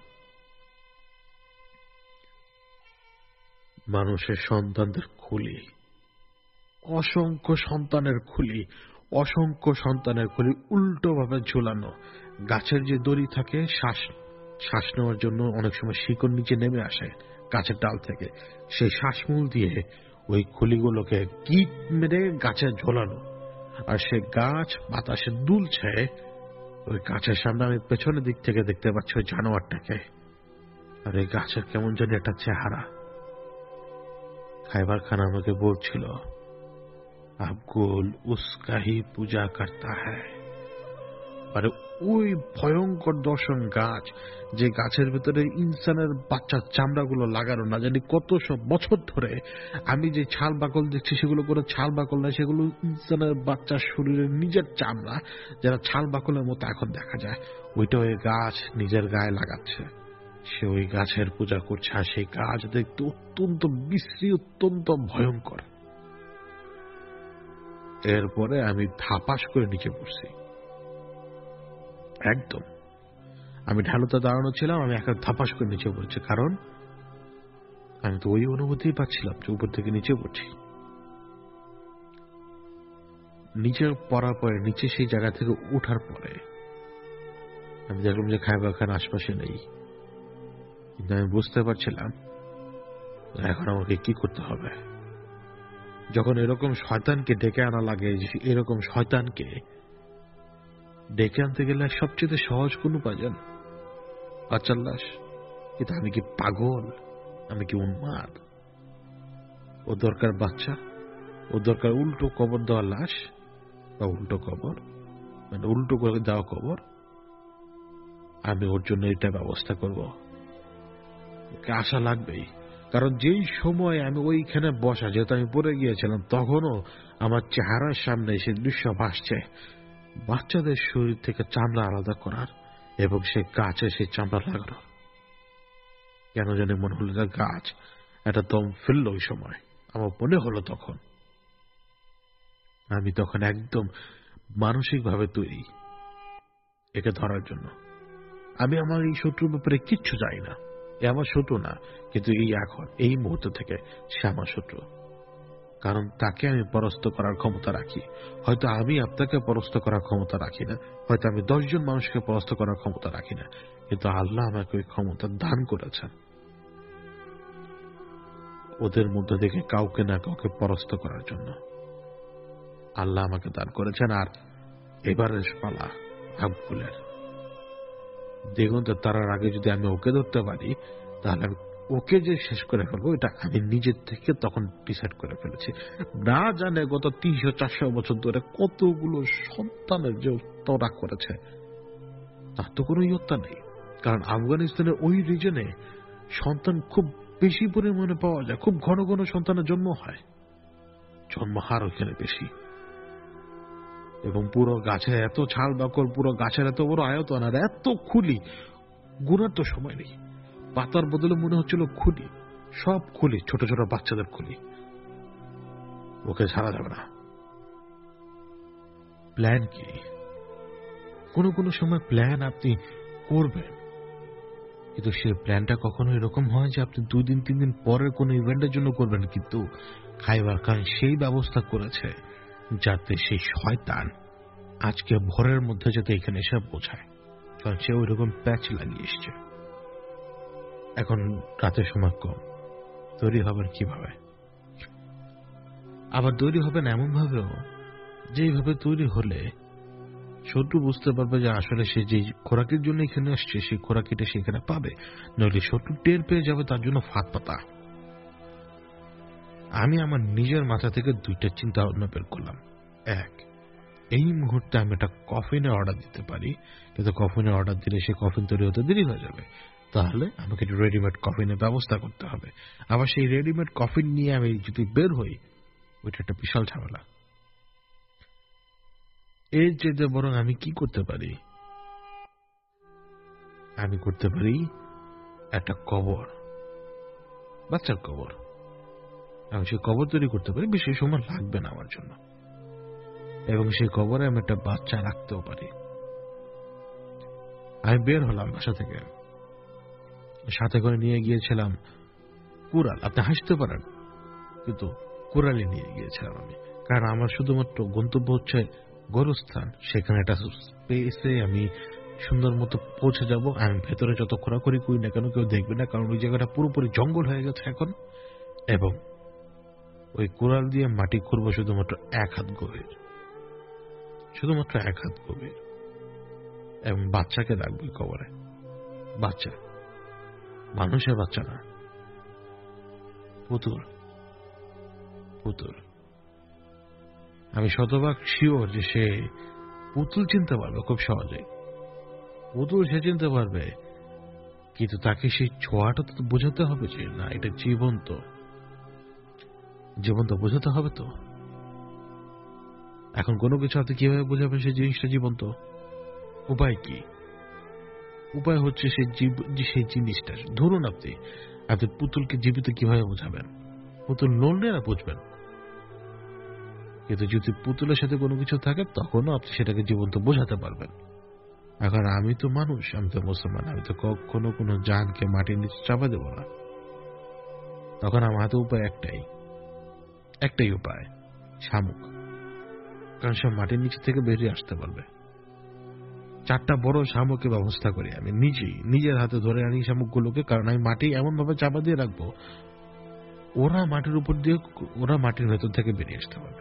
মানুষের সন্তানদের খুলি, অসংখ্য সন্তানের খুলি, অসংখ্য সন্তানের খুলি উল্টো ভাবে ঝোলানো। গাছের যে দড়ি থাকে শ্বাস নেওয়ার জন্য অনেক সময় শিকড় নিচে নেমে আসে গাছের ডাল থেকে, সেই শ্বাসমূল দিয়ে ওই খুলিগুলোকে গিট মেরে গাছে ঝোলানো। আর সে গাছ বাতাসে দুলছে। ওই গাছের সামনে আমি পেছনের দিক থেকে দেখতে পাচ্ছি ওই জানোয়ারটাকে। আর এই গাছের কেমন জানি একটা চেহারা। খাইবার খান আমাকে বলছিল, আবগুল উসকা হি পূজা করতা হ্যায়। মানে ওই ভয়ঙ্কর দর্শন গাছ, যে গাছের ভিতরে ইনসানের বাচ্চার চামড়াগুলো লাগানো, না জানি কত সব বছর ধরে। আমি যে ছাল বাকল দেখছি সেগুলো কোনো ছাল বাকল না, সেগুলো ইনসানের বাচ্চার শরীরের নিজের চামড়া, যারা ছাল বাকলের মতো এখন দেখা যায়। ওইটা ওই গাছ নিজের গায়ে লাগাচ্ছে। সে ওই গাছের পূজা করছে, আর সেই গাছ দেখতে অত্যন্ত বিশ্রী, অত্যন্ত ভয়ঙ্কর। এরপরে আমি ধাপাস করে নিচে পড়ছি একদম। আমি ঢালুতে দাঁড়ানো ছিলাম, আমি একটা ধাপাস করে নিচে পড়ছি, কারণ আমি তো ওই অনুভূতি পাচ্ছিলাম যে উপর থেকে নিচে পড়ছি। নিচে পড়ার পরে, নিচে সেই জায়গা থেকে উঠার পরে আমি দেখলাম যে খাইবার খান আশপাশে নেই। কিন্তু আমি বুঝতে পারছিলাম এখন আমাকে কি করতে হবে। যখন এরকম শয়তানকে ডেকে আনা লাগে, এরকম শয়তানকে ডেকে আনতে গেলে সবচেয়ে সহজ কোন উপায় জান? বাচ্চার লাশ। কিন্তু আমি কি পাগল? আমি কি উন্মাদ? ও দরকার বাচ্চা, ও দরকার উল্টো কবর দেওয়া লাশ, বা উল্টো কবর, মানে উল্টো করে দেওয়া কবর। আমি ওর জন্য এটা ব্যবস্থা করব। ওকে আশা লাগবেই, কারণ যেই সময় আমি ওইখানে বসা, যেহেতু আমি পড়ে গিয়েছিলাম, তখনও আমার চেহারার সামনে সে দৃশ্য ভাসছে, বাচ্চাদের শরীর থেকে চামড়া আলাদা করার এবং সে গাছে সেই চামড়া লাগানোর। কেন জানি মনে হলো যে গাছ একটা দম ফেলল ওই সময়। আমার মনে হলো তখন আমি তখন একদম মানসিকভাবে তৈরি একে ধরার জন্য। আমি আমার এই শত্রুর ব্যাপারে কিচ্ছু জানি না, এ আমার শত্রু না, কিন্তু এই এখন এই মুহূর্ত থেকে সে আমার শত্রু। কারণ তাকে আমি পরাস্ত করার ক্ষমতা রাখি। হয়তো আমি আপনাকে পরাস্ত করার ক্ষমতা রাখি না, হয়তো আমি 10 জন মানুষকে পরাস্ত করার ক্ষমতা রাখি না, কিন্তু আল্লাহ আমাকে ওই ক্ষমতা দান করেছেন। ওদের মধ্যে থেকে কাউকে না কাউকে পরাস্ত করার জন্য আল্লাহ আমাকে দান করেছেন। আর এবারের পালা আবগুলের। দিগন্তে তারার আগে যদি আমি ওকে ধরতে পারি, তাহলে আমি ওকে যে শেষ করে ফেলবো, এটা আমি নিজের থেকে তখন ডিসাইড করে ফেলেছি। না জানে গত 300-400 বছর ধরে কতগুলো সন্তানের যে হত্যা করেছে, তার তো কোনো হত্যা নেই। কারণ আফগানিস্তানের ওই রিজনে সন্তান খুব বেশি পরিমাণে পাওয়া যায়, খুব ঘন ঘন সন্তানের জন্ম হয়, জন্মহার ওইখানে বেশি। এবং পুরো গাছে এত ছাল বাকল, পুরো গাছের এত বড় আয়তন, আর এত খুলি, গুণার তো সময় নেই। পাতার বদলে মনে হচ্ছিল খুলি, সব খুলি, ছোট ছোট বাচ্চাদের খুলি। ওকে ছাড়া যাবে না। প্ল্যান কি? কোনো কোনো সময় প্ল্যান আপনি করবেন, কিন্তু সেই প্ল্যানটা কখনো এরকম হয় যে আপনি 2 দিন 3 দিন পরের কোনো ইভেন্টের জন্য করবেন। কিন্তু খাইবার খান সেই ব্যবস্থা করেছে যাতে সেই শয়তান আজকে ভোরের মধ্যে যাতে এখানে এসে পৌঁছায়, কারণ সে ওই রকম প্যাচ লাগিয়ে এসছে। এখন রাতের সময় কম, তৈরি হবেন কিভাবে? আবার তৈরি হবেন এমন ভাবেও যেইভাবে তৈরি হলে শত্রু বুঝতে পারবে যে আসলে সে যে খোরাকের জন্য এখানে আসছে সেই খোরাকিটা সে এখানে পাবে, নইলে শত্রু টের পেয়ে যাবে তার জন্য ফাঁদ পাতা। আমি আমার নিজের মাথা থেকে ২টা চিন্তা ভাবনা বের করলাম। এক, এই মুহূর্তে আমি একটা কফিনের অর্ডার দিতে পারি, কিন্তু কফিনের অর্ডার দিলে সেই কফিন তৈরি হতে দেরি হয়ে যাবে। তাহলে আমাকে রেডিমেড কফিনের ব্যবস্থা করতে হবে। আবার সেই রেডিমেড কফিন নিয়ে আমি যদি বের হই, ওইটা একটা বিশাল ঝামেলা। এর চাইতে বরং আমি কি করতে পারি? আমি করতে পারি একটা কবর, বাচ্চার কবর। আমি সেই কবর তৈরি করতে পারি, বেশি সময় লাগবে না আমার জন্য, এবং সেই কবরে আমি একটা বাচ্চা রাখতেও পারি। আমি বের হলাম বাসা থেকে, সাথে করে নিয়ে গিয়েছিলাম কুড়াল। আপনি হাসতে পারেন, কিন্তু কুড়ালি নিয়ে গিয়েছিলাম আমি, কারণ আমার শুধুমাত্র গন্তব্য হচ্ছে গোরস্থান। সেখানে একটা স্পেসে আমি সুন্দর মতো পৌঁছে যাব। আমি ভেতরে যত খোরাখুরি করি না কেন কেউ দেখবে না, কারণ ওই জায়গাটা পুরোপুরি জঙ্গল হয়ে গেছে এখন। এবং ওই কুড়াল দিয়ে মাটি খুঁড়বো শুধুমাত্র ১ হাত গভীর, শুধুমাত্র ১ হাত গভীর, এবং বাচ্চাকে রাখবো কবরে। বাচ্চা, মানুষের বাচ্চা না, পুতুল। পুতুল। আমি শতভাগ শিওর যে সে পুতুল চিনতে পারবে খুব সহজে। পুতুল সে চিনতে পারবে, কিন্তু তাকে সেই ছোঁয়াটা তো বোঝাতে হবে যে না, এটা জীবন্ত। জীবন্ত বোঝাতে হবে তো। এখন কোনো কিছু আপনি কিভাবে বোঝাবেন সেই জিনিসটা জীবন্ত? উপায় কি? উপায় হচ্ছে সেই জিনিসটা। ধরুন আপনি পুতুলকে জীবিত কিভাবে বোঝাবেন? পুতুল নড়লে না বুঝবেন, কিন্তু যদি পুতুলের সাথে কোনো কিছু থাকে তখনও আপনি সেটাকে জীবন্ত বোঝাতে পারবেন। এখন আমি তো মানুষ, আমি তো মুসলমান, আমি তো কখনো কোনো জানকে মাটির নিচে চাপা দেব না। তখন আমার হাতে উপায় একটাই উপায়, শামুক। কারণ সে মাটির নিচে থেকে বেরিয়ে আসতে পারবে। ৪টা বড় শামুকের ব্যবস্থা করি আমি নিজের হাতে ধরে আনি শামুকগুলোকে, কারণ আমি মাটি এমন ভাবে চাপা দিয়ে রাখবো ওরা মাটির ভেতর থেকে বেরিয়ে আসতে পারবে।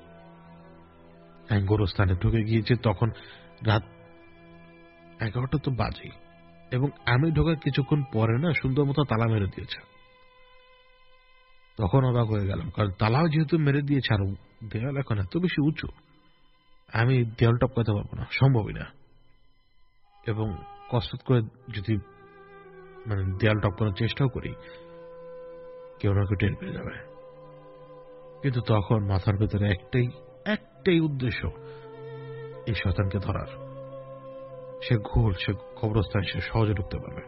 আমি গোরস্থানে ঢুকে গিয়েছি, তখন রাত ১১টা তো বাজে, এবং আমি ঢোকার কিছুক্ষণ পরে না সুন্দর মতো তালা মেরে দিয়েছে। তখন অবাক হয়ে গেলাম, কারণ তালাও যেহেতু মেরে দিয়েছে, আর দেয়াল এখন এত বেশি উঁচু, আমি দেয়াল টপকাতে পারবো না, সম্ভবই না। এবং কসরত করে যদি দেয়াল টপকানোর চেষ্টাও করি, কেউ না কেউ টের পেয়ে যাবে। কিন্তু তখন মাথার ভেতরে একটাই উদ্দেশ্য, এই শয়তানকে ধরার। সে কবরস্থানে সে সহজে ঢুকতে পারবে।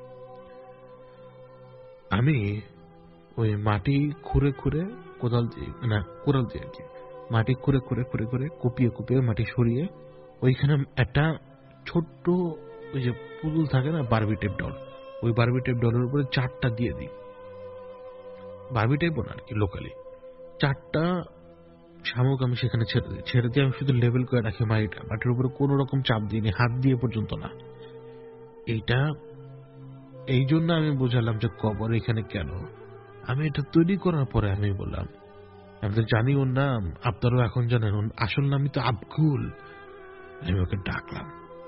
আমি ওই মাটি খুঁড়ে কোদাল দিয়ে আর কি, মাটি খুঁড়ে কুপিয়ে মাটি সরিয়ে ওইখানে একটা ছোট্ট ওই যে পুতুল থাকে না, বারবি টেপ ডল, ওই বারবি টেপ ডলের উপরে 4টা দিয়ে দিই। বারবি টেপ না আর কি, লোকালি 4টা শামুক আমি সেখানে ছেড়ে দিয়ে আমি শুধু লেভেল করে রাখি মাটির উপরে কোনো রকম চাপ দিইনি, হাত দিয়ে পর্যন্ত না। এইটা এই জন্য আমি বোঝালাম যে কবর এখানে কেন। আমি এটা তৈরি করার পরে আমি বললাম, আমি তো জানি ওর নাম, আপনারাও এখন জানেন, ওর আসল নামই তো আবকুল। আমি ওকে ডাকলাম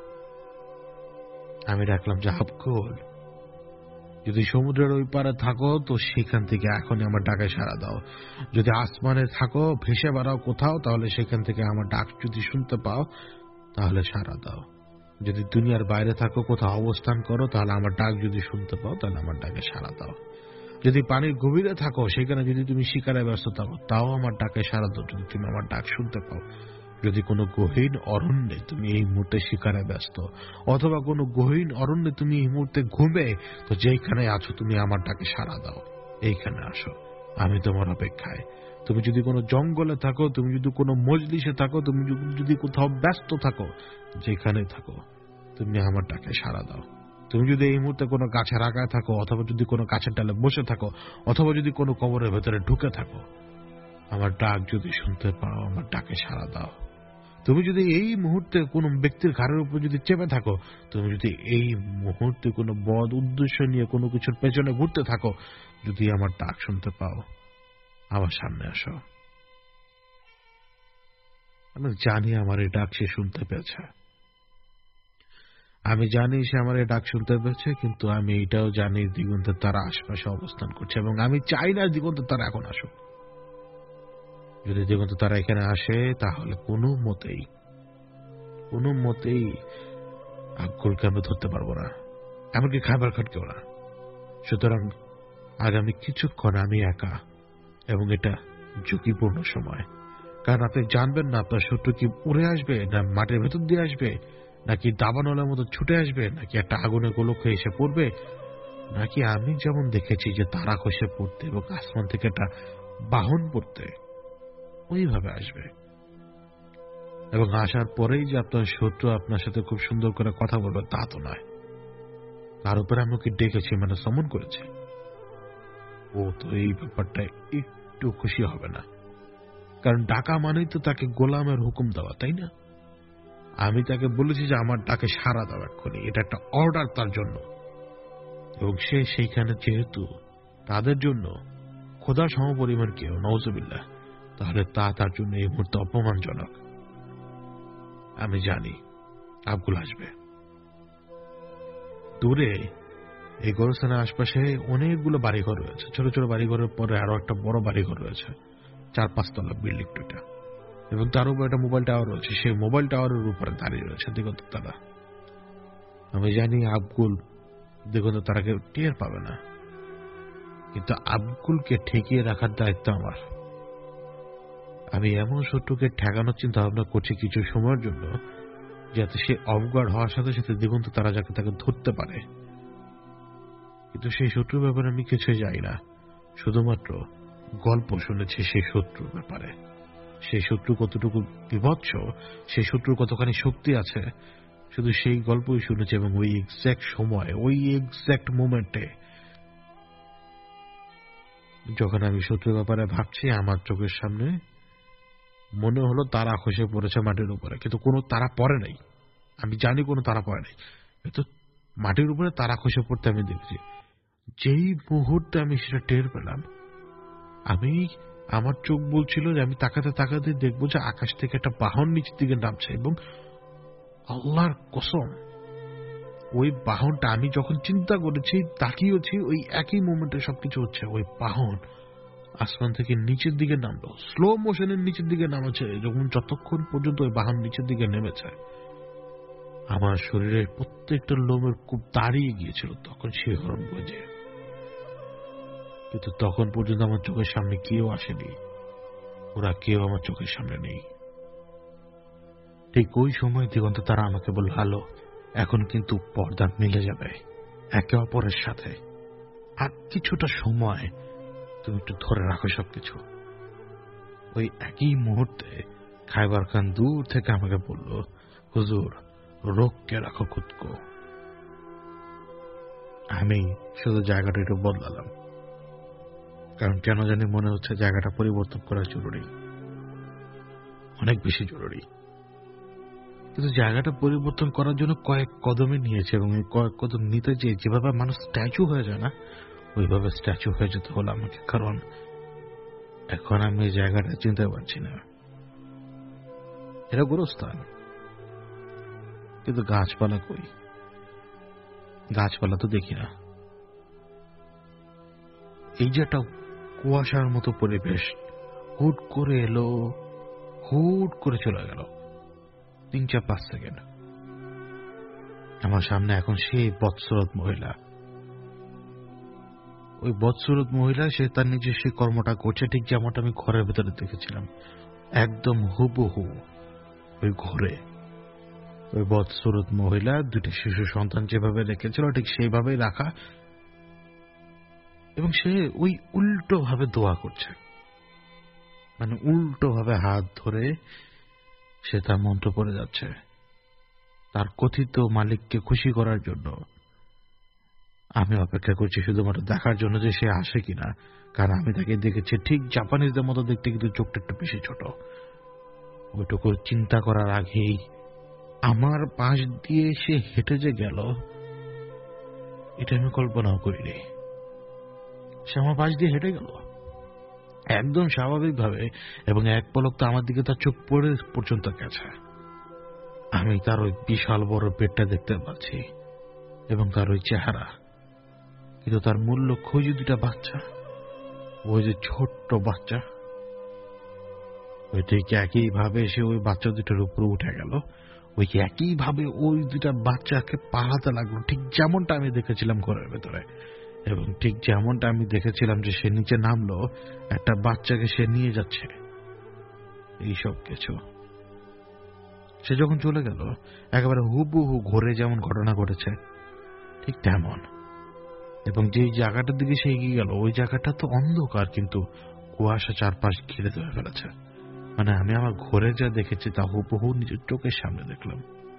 যে আবকুল, যদি সমুদ্রের ওই পারে থাকো তো সেখান থেকে এখনই আমার ডাকে সাড়া দাও। যদি আসমানে থাকো, ভেসে বেড়াও কোথাও, তাহলে সেখান থেকে আমার ডাক যদি শুনতে পাও তাহলে সাড়া দাও। যদি দুনিয়ার বাইরে থাকো, কোথাও অবস্থান করো, তাহলে আমার ডাক যদি শুনতে পাও তাহলে আমার ডাকে সাড়া দাও। যদি পানির গভীরে থাকো, সেখানে যদি তুমি শিকারে ব্যস্ত থাকো, তাও আমার ডাকে সাড়া দাও যদি তুমি আমার ডাক শুনতে পাও। যদি কোনো গহীন অরণ্যে তুমি এই মুহূর্তে শিকারে ব্যস্ত, অথবা কোনো গহীন অরণ্যে তুমি এই মুহূর্তে ঘুমে, তো যেখানে আছো তুমি আমার ডাকে সাড়া দাও, এইখানে আসো, আমি তোমার অপেক্ষায়। তুমি যদি কোনো জঙ্গলে থাকো, তুমি যদি কোনো মজলিসে থাকো, তুমি যদি কোথাও ব্যস্ত থাকো, যেখানে থাকো তুমি আমার ডাকে সাড়া দাও। তুমি যদি এই মুহূর্তে কোনো গাছের আগায় থাকো, অথবা যদি কোনো গাছের ডালে বসে থাকো, অথবা যদি কোনো কবরের ভেতরে ঢুকে থাকো, আমার ডাক যদি শুনতে পাও, আমার ডাকে সাড়া দাও। তুমি যদি এই মুহূর্তে কোনো ব্যক্তির ঘাড়ের উপর যদি চেপে থাকো, তুমি যদি এই মুহূর্তে কোনো বদ উদ্দেশ্য নিয়ে কোনো কিছুর পেছনে ঘুরতে থাকো, যদি আমার ডাক শুনতে পাও, আমার সামনে আসো। আমি জানি আমার এই ডাক সে শুনতে পেয়েছে, আমি জানি সে আমার এই ডাক শুনতে পেয়েছে, কিন্তু আমি এটাও জানি দিগন্তের তারা আশপাশে অবস্থান করছে এবং আমি চাই না দিগন্তের তারা এখন আসুক। যদি দিগন্তের তারা এখানে আসে তাহলে কোনো মতেই আব্দুলকে আমি ধরতে পারবো না, এমনকি খাবার খাটকেও না। সুতরাং আগামী কিছুক্ষণ আমি একা, এবং এটা ঝুঁকিপূর্ণ সময়। কারণ আপনি জানবেন না আপনার শত্রু কি উড়ে আসবে, না মাটির ভেতর দিয়ে আসবে, নাকি দাবানলের মতো ছুটে আসবে, নাকি একটা আগুনের গোলক হয়ে এসে পড়বে, নাকি আমি যেমন দেখেছি যে তারা খসে পড়তে এবং আসমান থেকে একটা বাহন পড়তে ওইভাবে আসবে। এবং আসার পরেই যে আপনার শত্রু আপনার সাথে খুব সুন্দর করে কথা বলবে তা তো নয়। তার উপরে আমি ওকে ডেকেছি, মানে সমন করেছি। ও তো এই ব্যাপারটা একটু খুশি হবে না, কারণ ডাকা মানেই তো তাকে গোলামের হুকুম দেওয়া, তাই না? আমি তাকে বলেছি যে আমার ডাকে সাড়া দাও এক্ষুনি, এটা একটা অর্ডার তার জন্য। এবং সে সেইখানে যেহেতু তাদের জন্য খোদা সমপরিমাণ কেউ, নওজুবিল্লাহ, তাহলে তা তার জন্য এই মুহূর্তে অপমানজনক। আমি জানি আব্দুল আসবে। দূরে এই গোরস্থানের আশপাশে অনেকগুলো বাড়িঘর রয়েছে, ছোট ছোট বাড়িঘরের পরে আরো একটা বড় বাড়িঘর রয়েছে, 4-5 তলা বিল্ডিং দুটা, এবং তার উপর একটা মোবাইল টাওয়ার রয়েছে। সেই মোবাইল টাওয়ারের উপরে দাঁড়িয়ে রয়েছে দিগন্ত তারা। আমি জানি আব্দুল দিগন্ত তারাকে টের পাবে না, কিন্তু আব্দুলকে ঠেকিয়ে রাখার দায়িত্ব আমার। আমি এমন শত্রুকে ঠেকানোর চিন্তা ভাবনা করছি কিছু সময়ের জন্য, যাতে সে অবগার্ড হওয়ার সাথে সাথে দিগন্ত তারা যাকে তাকে ধরতে পারে। কিন্তু সেই শত্রুর ব্যাপারে আমি কিছুই জানি না, শুধুমাত্র গল্প শুনেছি সেই শত্রুর ব্যাপারে। সেই শত্রু কতটুকু বিভৎস, সেই শত্রুর কতখানি শক্তি আছে, শুধু সেই গল্পই শুনেছি। এবং ওই এক্স্যাক্ট সময়, ওই এক্স্যাক্ট মোমেন্টে যখন আমি শত্রুর ব্যাপারে ভাবছি, আমার চোখের সামনে মনে হলো তারা খসে পড়েছে মাটির উপরে, কিন্তু কোনো তারা পড়ে নাই। আমি জানি কোনো তারা পড়ে নাই, কিন্তু মাটির উপরে তারা খসে পড়তে আমি দেখছি। যেই মুহূর্তে আমি সেটা টের পেলাম, আমার চোখ বলছিল যে আমি তাকাতে তাকাতে দেখবো যে আকাশ থেকে একটা বাহন নিচের দিকে নামছে, এবং আল্লাহর কসম ওই বাহনটা, আমি যখন চিন্তা করেছি তাকিয়েছি, ওই একই মোমেন্টে সবকিছু হচ্ছে। ওই বাহন আসমান থেকে নিচের দিকে নামলো, স্লো মোশনের নিচের দিকে নামেছে। যতক্ষণ পর্যন্ত ওই বাহন নিচের দিকে নেমেছে, আমার শরীরের প্রত্যেকটা লোমের খুব দাঁড়িয়ে গিয়েছিল তখন শিহরণ বজে। কিন্তু তখন পর্যন্ত আমার চোখের সামনে কেউ আসেনি, ওরা কেউ আমার চোখের সামনে নেই। ঠিক ওই সময় দিগন্ত তারা আমাকে বলল, হ্যালো, এখন কিন্তু পর্দা মিলে যাবে একে অপরের সাথে, আর কিছুটা সময় তুমি একটু ধরে রাখো সবকিছু। ওই একই মুহূর্তে খাইবার খান দূর থেকে আমাকে বলল, হুজুর, রোগকে রাখো খুদকো। আমি শুধু জায়গাটা একটু বদলালাম, কারণ কেন জানি মনে হচ্ছে জায়গাটা পরিবর্তন করা জরুরি, অনেক বেশি জরুরি। কিন্তু জায়গাটা পরিবর্তন করার জন্য কয়েক কদমে নিয়েছে, এবং এই কয়েক কদম নিতে যেভাবে মানুষ স্ট্যাচু হয়ে যায় না, ওইভাবে স্ট্যাচু হয়ে যেতে হলো আমাকে। কারণ এখন আমি এই জায়গাটা চিনতে পারছি না। এটা গোরস্থান, কিন্তু গাছপালা কই? গাছপালা তো দেখি না। এই যে একটা কুয়াশার মতো পরিবেশ হুট করে এলো, হুট করে চলে গেল 3-4-5 সেকেন্ড। আমার সামনে এখন সেই বৎসরত মহিলা। ওই বৎসরত মহিলা, সে তার নিজের সেই কর্মটা করছে ঠিক যেমনটা আমি ঘরের ভেতরে দেখেছিলাম, একদম হুবহু ওই ঘরে। ওই বৎসরত মহিলা 2টি শিশু সন্তান যেভাবে রেখেছিল ঠিক সেইভাবেই রাখা, এবং সে ওই উল্টো ভাবে দোয়া করছে, মানে উল্টো ভাবে হাত ধরে সে তার মন্ত্র পড়ে যাচ্ছে তার কথিত মালিককে খুশি করার জন্য। আমি অপেক্ষা করছি শুধুমাত্র দেখার জন্য যে সে আসে কিনা, কারণ আমি তাকে দেখেছি ঠিক জাপানিজদের মতো দেখতে, কিন্তু চোখটা একটু বেশি ছোট। ওইটুকু চিন্তা করার আগেই আমার পাশ দিয়ে সে হেঁটে যে গেল, এটা আমি কল্পনাও করিনি। সে আমার পাশ দিয়ে হেঁটে গেল একদম স্বাভাবিকভাবে, এবং এক পলক তো আমার দিকে তার চোখ পড়ে পর্যন্ত গেছে। আমি তার ওই বিশাল বড় পেটটা দেখতে পাচ্ছি এবং তার ওই চেহারা, কিন্তু তার মূল লক্ষ্য ওই যে দুটা বাচ্চা, ওই যে ছোট্ট বাচ্চা, ওই ঠিক একইভাবে সে ওই বাচ্চা দুটার উপরে উঠে গেল। ওই একইভাবে ওই দুটা বাচ্চাকে পালাতে লাগলো, ঠিক যেমনটা আমি দেখেছিলাম ঘরের ভেতরে, এবং ঠিক যেমনটা আমি দেখেছিলাম যে সে নিচে নামলো, একটা বাচ্চাকে সে নিয়ে যাচ্ছে। এইসব কিছু সে যখন চলে গেল, একেবারে হুবহু ঘরে যেমন ঘটনা ঘটেছে ঠিক তেমন। এবং যে জায়গাটার দিকে সে এগিয়ে গেল, ওই জায়গাটা তো অন্ধকার, কিন্তু কুয়াশা চারপাশ ঘিরে ধরে ফেলেছে। মানে আমি আমার ঘরে যা দেখেছি তা হুবহু নিজের চোখের সামনে দেখলাম।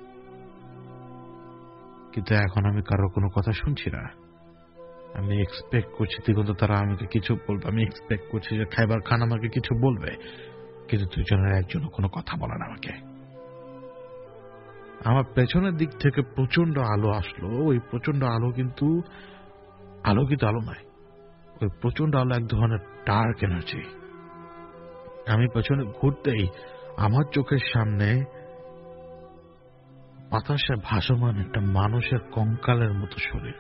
কিন্তু এখন আমি কারোর কোনো কথা শুনছি না। আমি এক্সপেক্ট করছি দিগন্ত তারা আমাকে কিছু বলবে, আমি এক্সপেক্ট করছি যে খাইবার খান আমাকে কিছু বলবে, কিন্তু দুজনের একজনও কোনো কথা বলে না আমাকে। আমার পেছনের দিক থেকে প্রচন্ড আলো আসলো। ওই প্রচন্ড আলো কিন্তু আলো নয়, ওই প্রচন্ড আলো এক ধরনের ডার্ক এনার্জি। আমি পেছনে ঘুরতেই আমার চোখের সামনে বাতাসে ভাসমান একটা মানুষের কঙ্কালের মতো শরীর,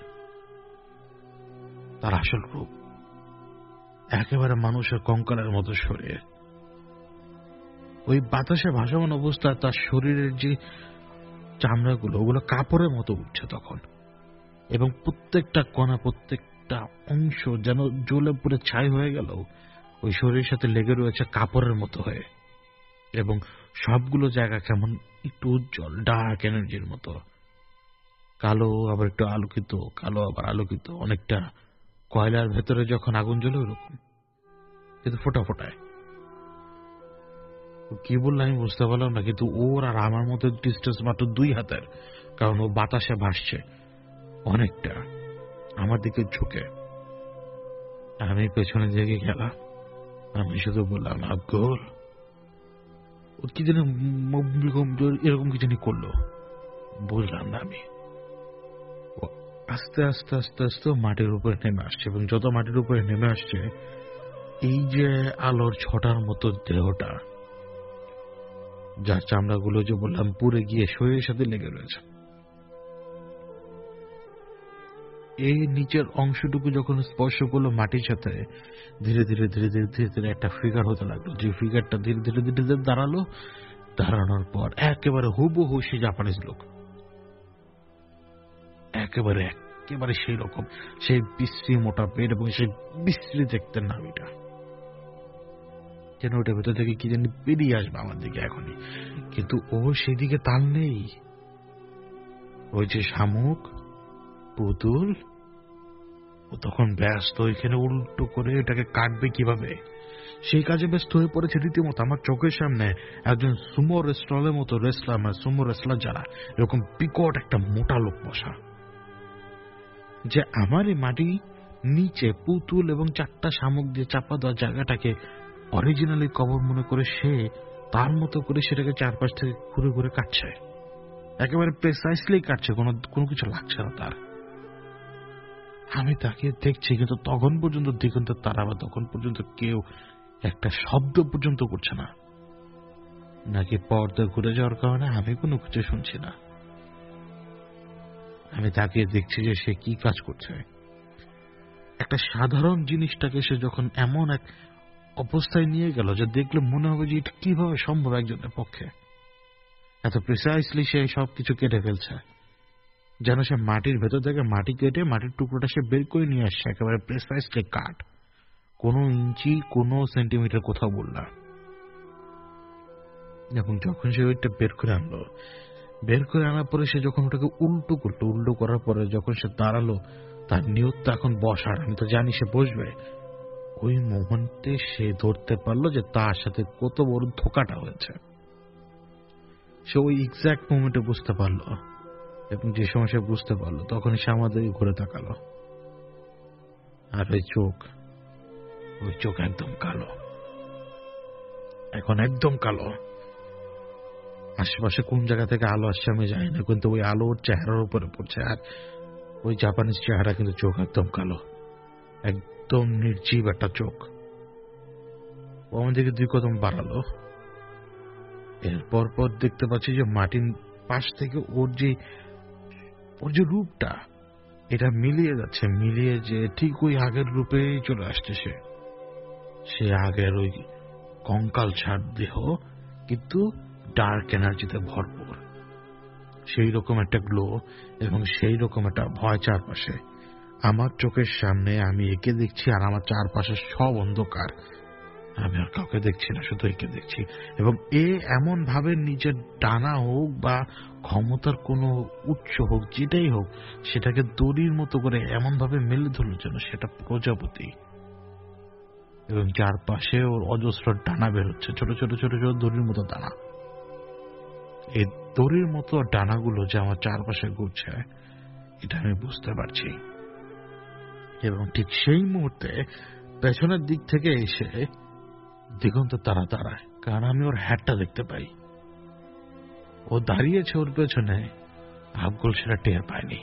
তার আসল রূপ একেবারে মানুষের কঙ্কালের মতো শরীর। ওই বাতাসে ভাসমান অবস্থায় তার শরীরের যে চামড়াগুলো, ওগুলো কাপড়ের মতো উঠছে তখন, এবং প্রত্যেকটা কণা, প্রত্যেকটা অংশ যেন জ্বলে পুড়ে ছাই হয়ে গেল ওই শরীরের সাথে লেগে রয়েছে কাপড়ের মতো হয়ে, এবং সবগুলো জায়গা কেমন একটু উজ্জ্বল ডার্ক এনার্জির মতো, কালো আবার একটু আলোকিত, কালো আবার আলোকিত, অনেকটা কয়লার ভেতরে যখন আগুন জ্বলে ওরকম, কিন্তু ফোটা ফোটায়। কি বললো আমি বুঝতে পারলাম না, কিন্তু ওর আর আমার মধ্যে ডিস্টেন্স মাত্র 2 হাতের, কারণ ও বাতাসে ভাসছে অনেকটা আমার দিকে ঝুঁকে। আমি পেছনে জেগে গেলাম। আমি শুধু বললাম, আব্দুল, ও কি যেন এরকম কি জানি করলো, বুঝলাম না আমি। ও আস্তে আস্তে আস্তে আস্তে মাটির উপরে নেমে আসছে, এবং যত মাটির উপরে নেমে আসছে, এই যে আলোর ছটার মতো দেহটা, যার চামড়াগুলো যে বললাম পুড়ে গিয়ে শরীরের সাথে লেগে রয়েছে, এই নিচের অংশটুকু যখন স্পর্শ করলো মাটির সাথে, ধীরে ধীরে ধীরে ধীরে ধীরে ধীরে একটা ফিগার হতে লাগলো। যে ফিগারটা ধীরে ধীরে ধীরে ধীরে দাঁড়ালো, দাঁড়ানোর পর একেবারে হুবহু সেই জাপানিজ লোক, একেবারে একেবারে সেই রকম, সেই বিশ্রী মোটা পেট এবং সেই বিশ্রী দেখতে নামিটা, যেন ওটার ভেতর থেকে কি জানি বেরিয়ে আসবে আমার দিকে এখনই, কিন্তু ও সেদিকে তাল নেই। ওই যে শামুক, পুতুল, ও তখন ব্যস্ত এখানে উল্টো করে এটাকে কাটবে কিভাবে, সেই কাজে ব্যস্ত হয়ে পড়েছে রীতিমতো। আমার চোখের সামনে একজন সুমো রেস্টলের মতো রেসলার, মানে সুমো রেসলার যারা, এরকম বিকট একটা মোটা লোক বসা, যে আমার এই মাটি নিচে পুতুল এবং 4টা শামুক দিয়ে চাপা দেওয়া জায়গাটাকে অরিজিনালি কবর মনে করে সে তার মতো করে সেটাকে চারপাশ থেকে ঘুরে ঘুরে কাটছে, একেবারে প্রেসাইসলি কাটছে, কোনো কিছু লাগছে না তার। আমি তাকে দেখছি, কিন্তু তখন পর্যন্ত দিগন্তের তারা বা তখন পর্যন্ত কেউ একটা শব্দ পর্যন্ত করছে না। নাকি পর্দা ঘুরে যাওয়ার কারণে আমি কোনো কিছু শুনছি না। আমি তাকে দেখছি যে সে কি কাজ করছে। একটা সাধারণ জিনিসটাকে সে যখন এমন এক অবস্থায় নিয়ে গেল যে দেখলে মনে হবে যে এটা কিভাবে সম্ভব একজনের পক্ষে, এত প্রিসাইসলি সে সবকিছু কেটে ফেলছে, যেন সে মাটির ভেতর থেকে মাটি কেটে মাটির টুকরোটা সে বের করে নিয়ে আসছে, একেবারে প্রিসাইসলি কাট, কোনো ইঞ্চি কোনো সেন্টিমিটার কোথাও বললাম। এবং যখন সে ওইটা বের করে আনলো, বের করে আনার পরে সে যখন ওটাকে উল্টো করলো, উল্টো করার পরে যখন সে দাঁড়ালো, তার নিয়তটা এখন বসার, আমি তো জানি সে বসবে, ওই মুহূর্তে সে ধরতে পারলো যে তার সাথে কত বড় ধোকাটা হয়েছে। সে ওই এক্সাক্ট মোমেন্টে বুঝতে পারলো, এবং যে সময় সে বুঝতে পারলো তখন সে আমাদেরকে ঘুরে তাকালো, আর ওই চোখ একদম কালো, এখন একদম কালো। আশেপাশে কোন জায়গা থেকে আলো আসছে আমি জানি না, কিন্তু ওই আলো ওর চেহারার উপরে পড়ছে, আর ওই জাপানিজ চেহারা, কিন্তু চোখ একদম কালো, একদম নির্জীব একটা চোখ। ও আমাদেরকে 2 কদম বাড়ালো। এরপর দেখতে পাচ্ছি যে মাটির পাশ থেকে ওর যে রূপটা এটা মিলিয়ে যাচ্ছে, মিলিয়ে যে ঠিক ওই আগের রূপেই চলে আসছে সে আগের ওই কঙ্কাল ছাড় দেহ, কিন্তু ডার্ক এনার্জিতে ভরপুর, সেই রকম একটা গ্লো এবং সেই রকম একটা ভয় চারপাশে। আমার চোখের সামনে আমি একে দেখছি আর আমার চারপাশে সব অন্ধকার। আমি আর কাউকে দেখছি না, শুধু একে দেখছি। এবং এ এমন ভাবে নিজের ডানা হোক বা ক্ষমতার কোনো উৎস হোক, যেটাই হোক, সেটাকে দড়ির মতো করে এমন ভাবে মেলে ধরল যেন সেটা প্রজাপতি। এবং চারপাশে ওর অজস্র ডানা বেরোচ্ছে, ছোট ছোট ছোট ছোট দড়ির মতো ডানা। এই দড়ির মতো ডানাগুলো যে আমার চারপাশে ঘুরছে, এটা আমি বুঝতে পারছি। এবং ঠিক সেই মুহূর্তে পেছনের দিক থেকে এসে দিগন্ত তারা দাঁড়ায়, কারণ আমি ওর হ্যাটটা দেখতে পাই। ও দাঁড়িয়েছে ওর পেছনে, আবগুল সেটা টের পায়নি।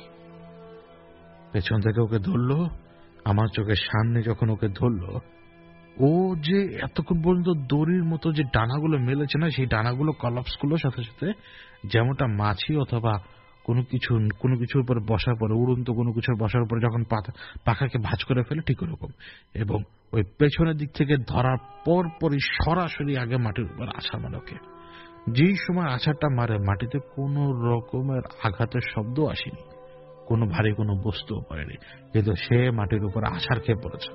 পেছন থেকে ওকে ধরলো, আমার চোখের সামনে যখন ওকে ধরলো, ও যে এতক্ষণ পর্যন্ত দড়ির মতো যে ডানাগুলো মেলেছে না, সেই ডানাগুলো কলাপস করলো সাথে সাথে, যেমনটা মাছি অথবা কোনো কিছুর উপর বসার পরে, উড়ন্ত কোনো কিছুর বসার পরে যখন পাখাকে ভাঁজ করে ফেলে, ঠিক ওরকম। এবং ওই পেছনের দিক থেকে ধরার পরপরই সরাসরি আগে মাটির উপর আছাড় মারে ওকে। যেই সময় আছাড়টা মারে, মাটিতে কোনো রকমের আঘাতের শব্দ আসেনি, কোনো ভারী কোনো বস্তুও পড়েনি, কিন্তু সে মাটির উপর আছাড় খেয়ে পড়েছে।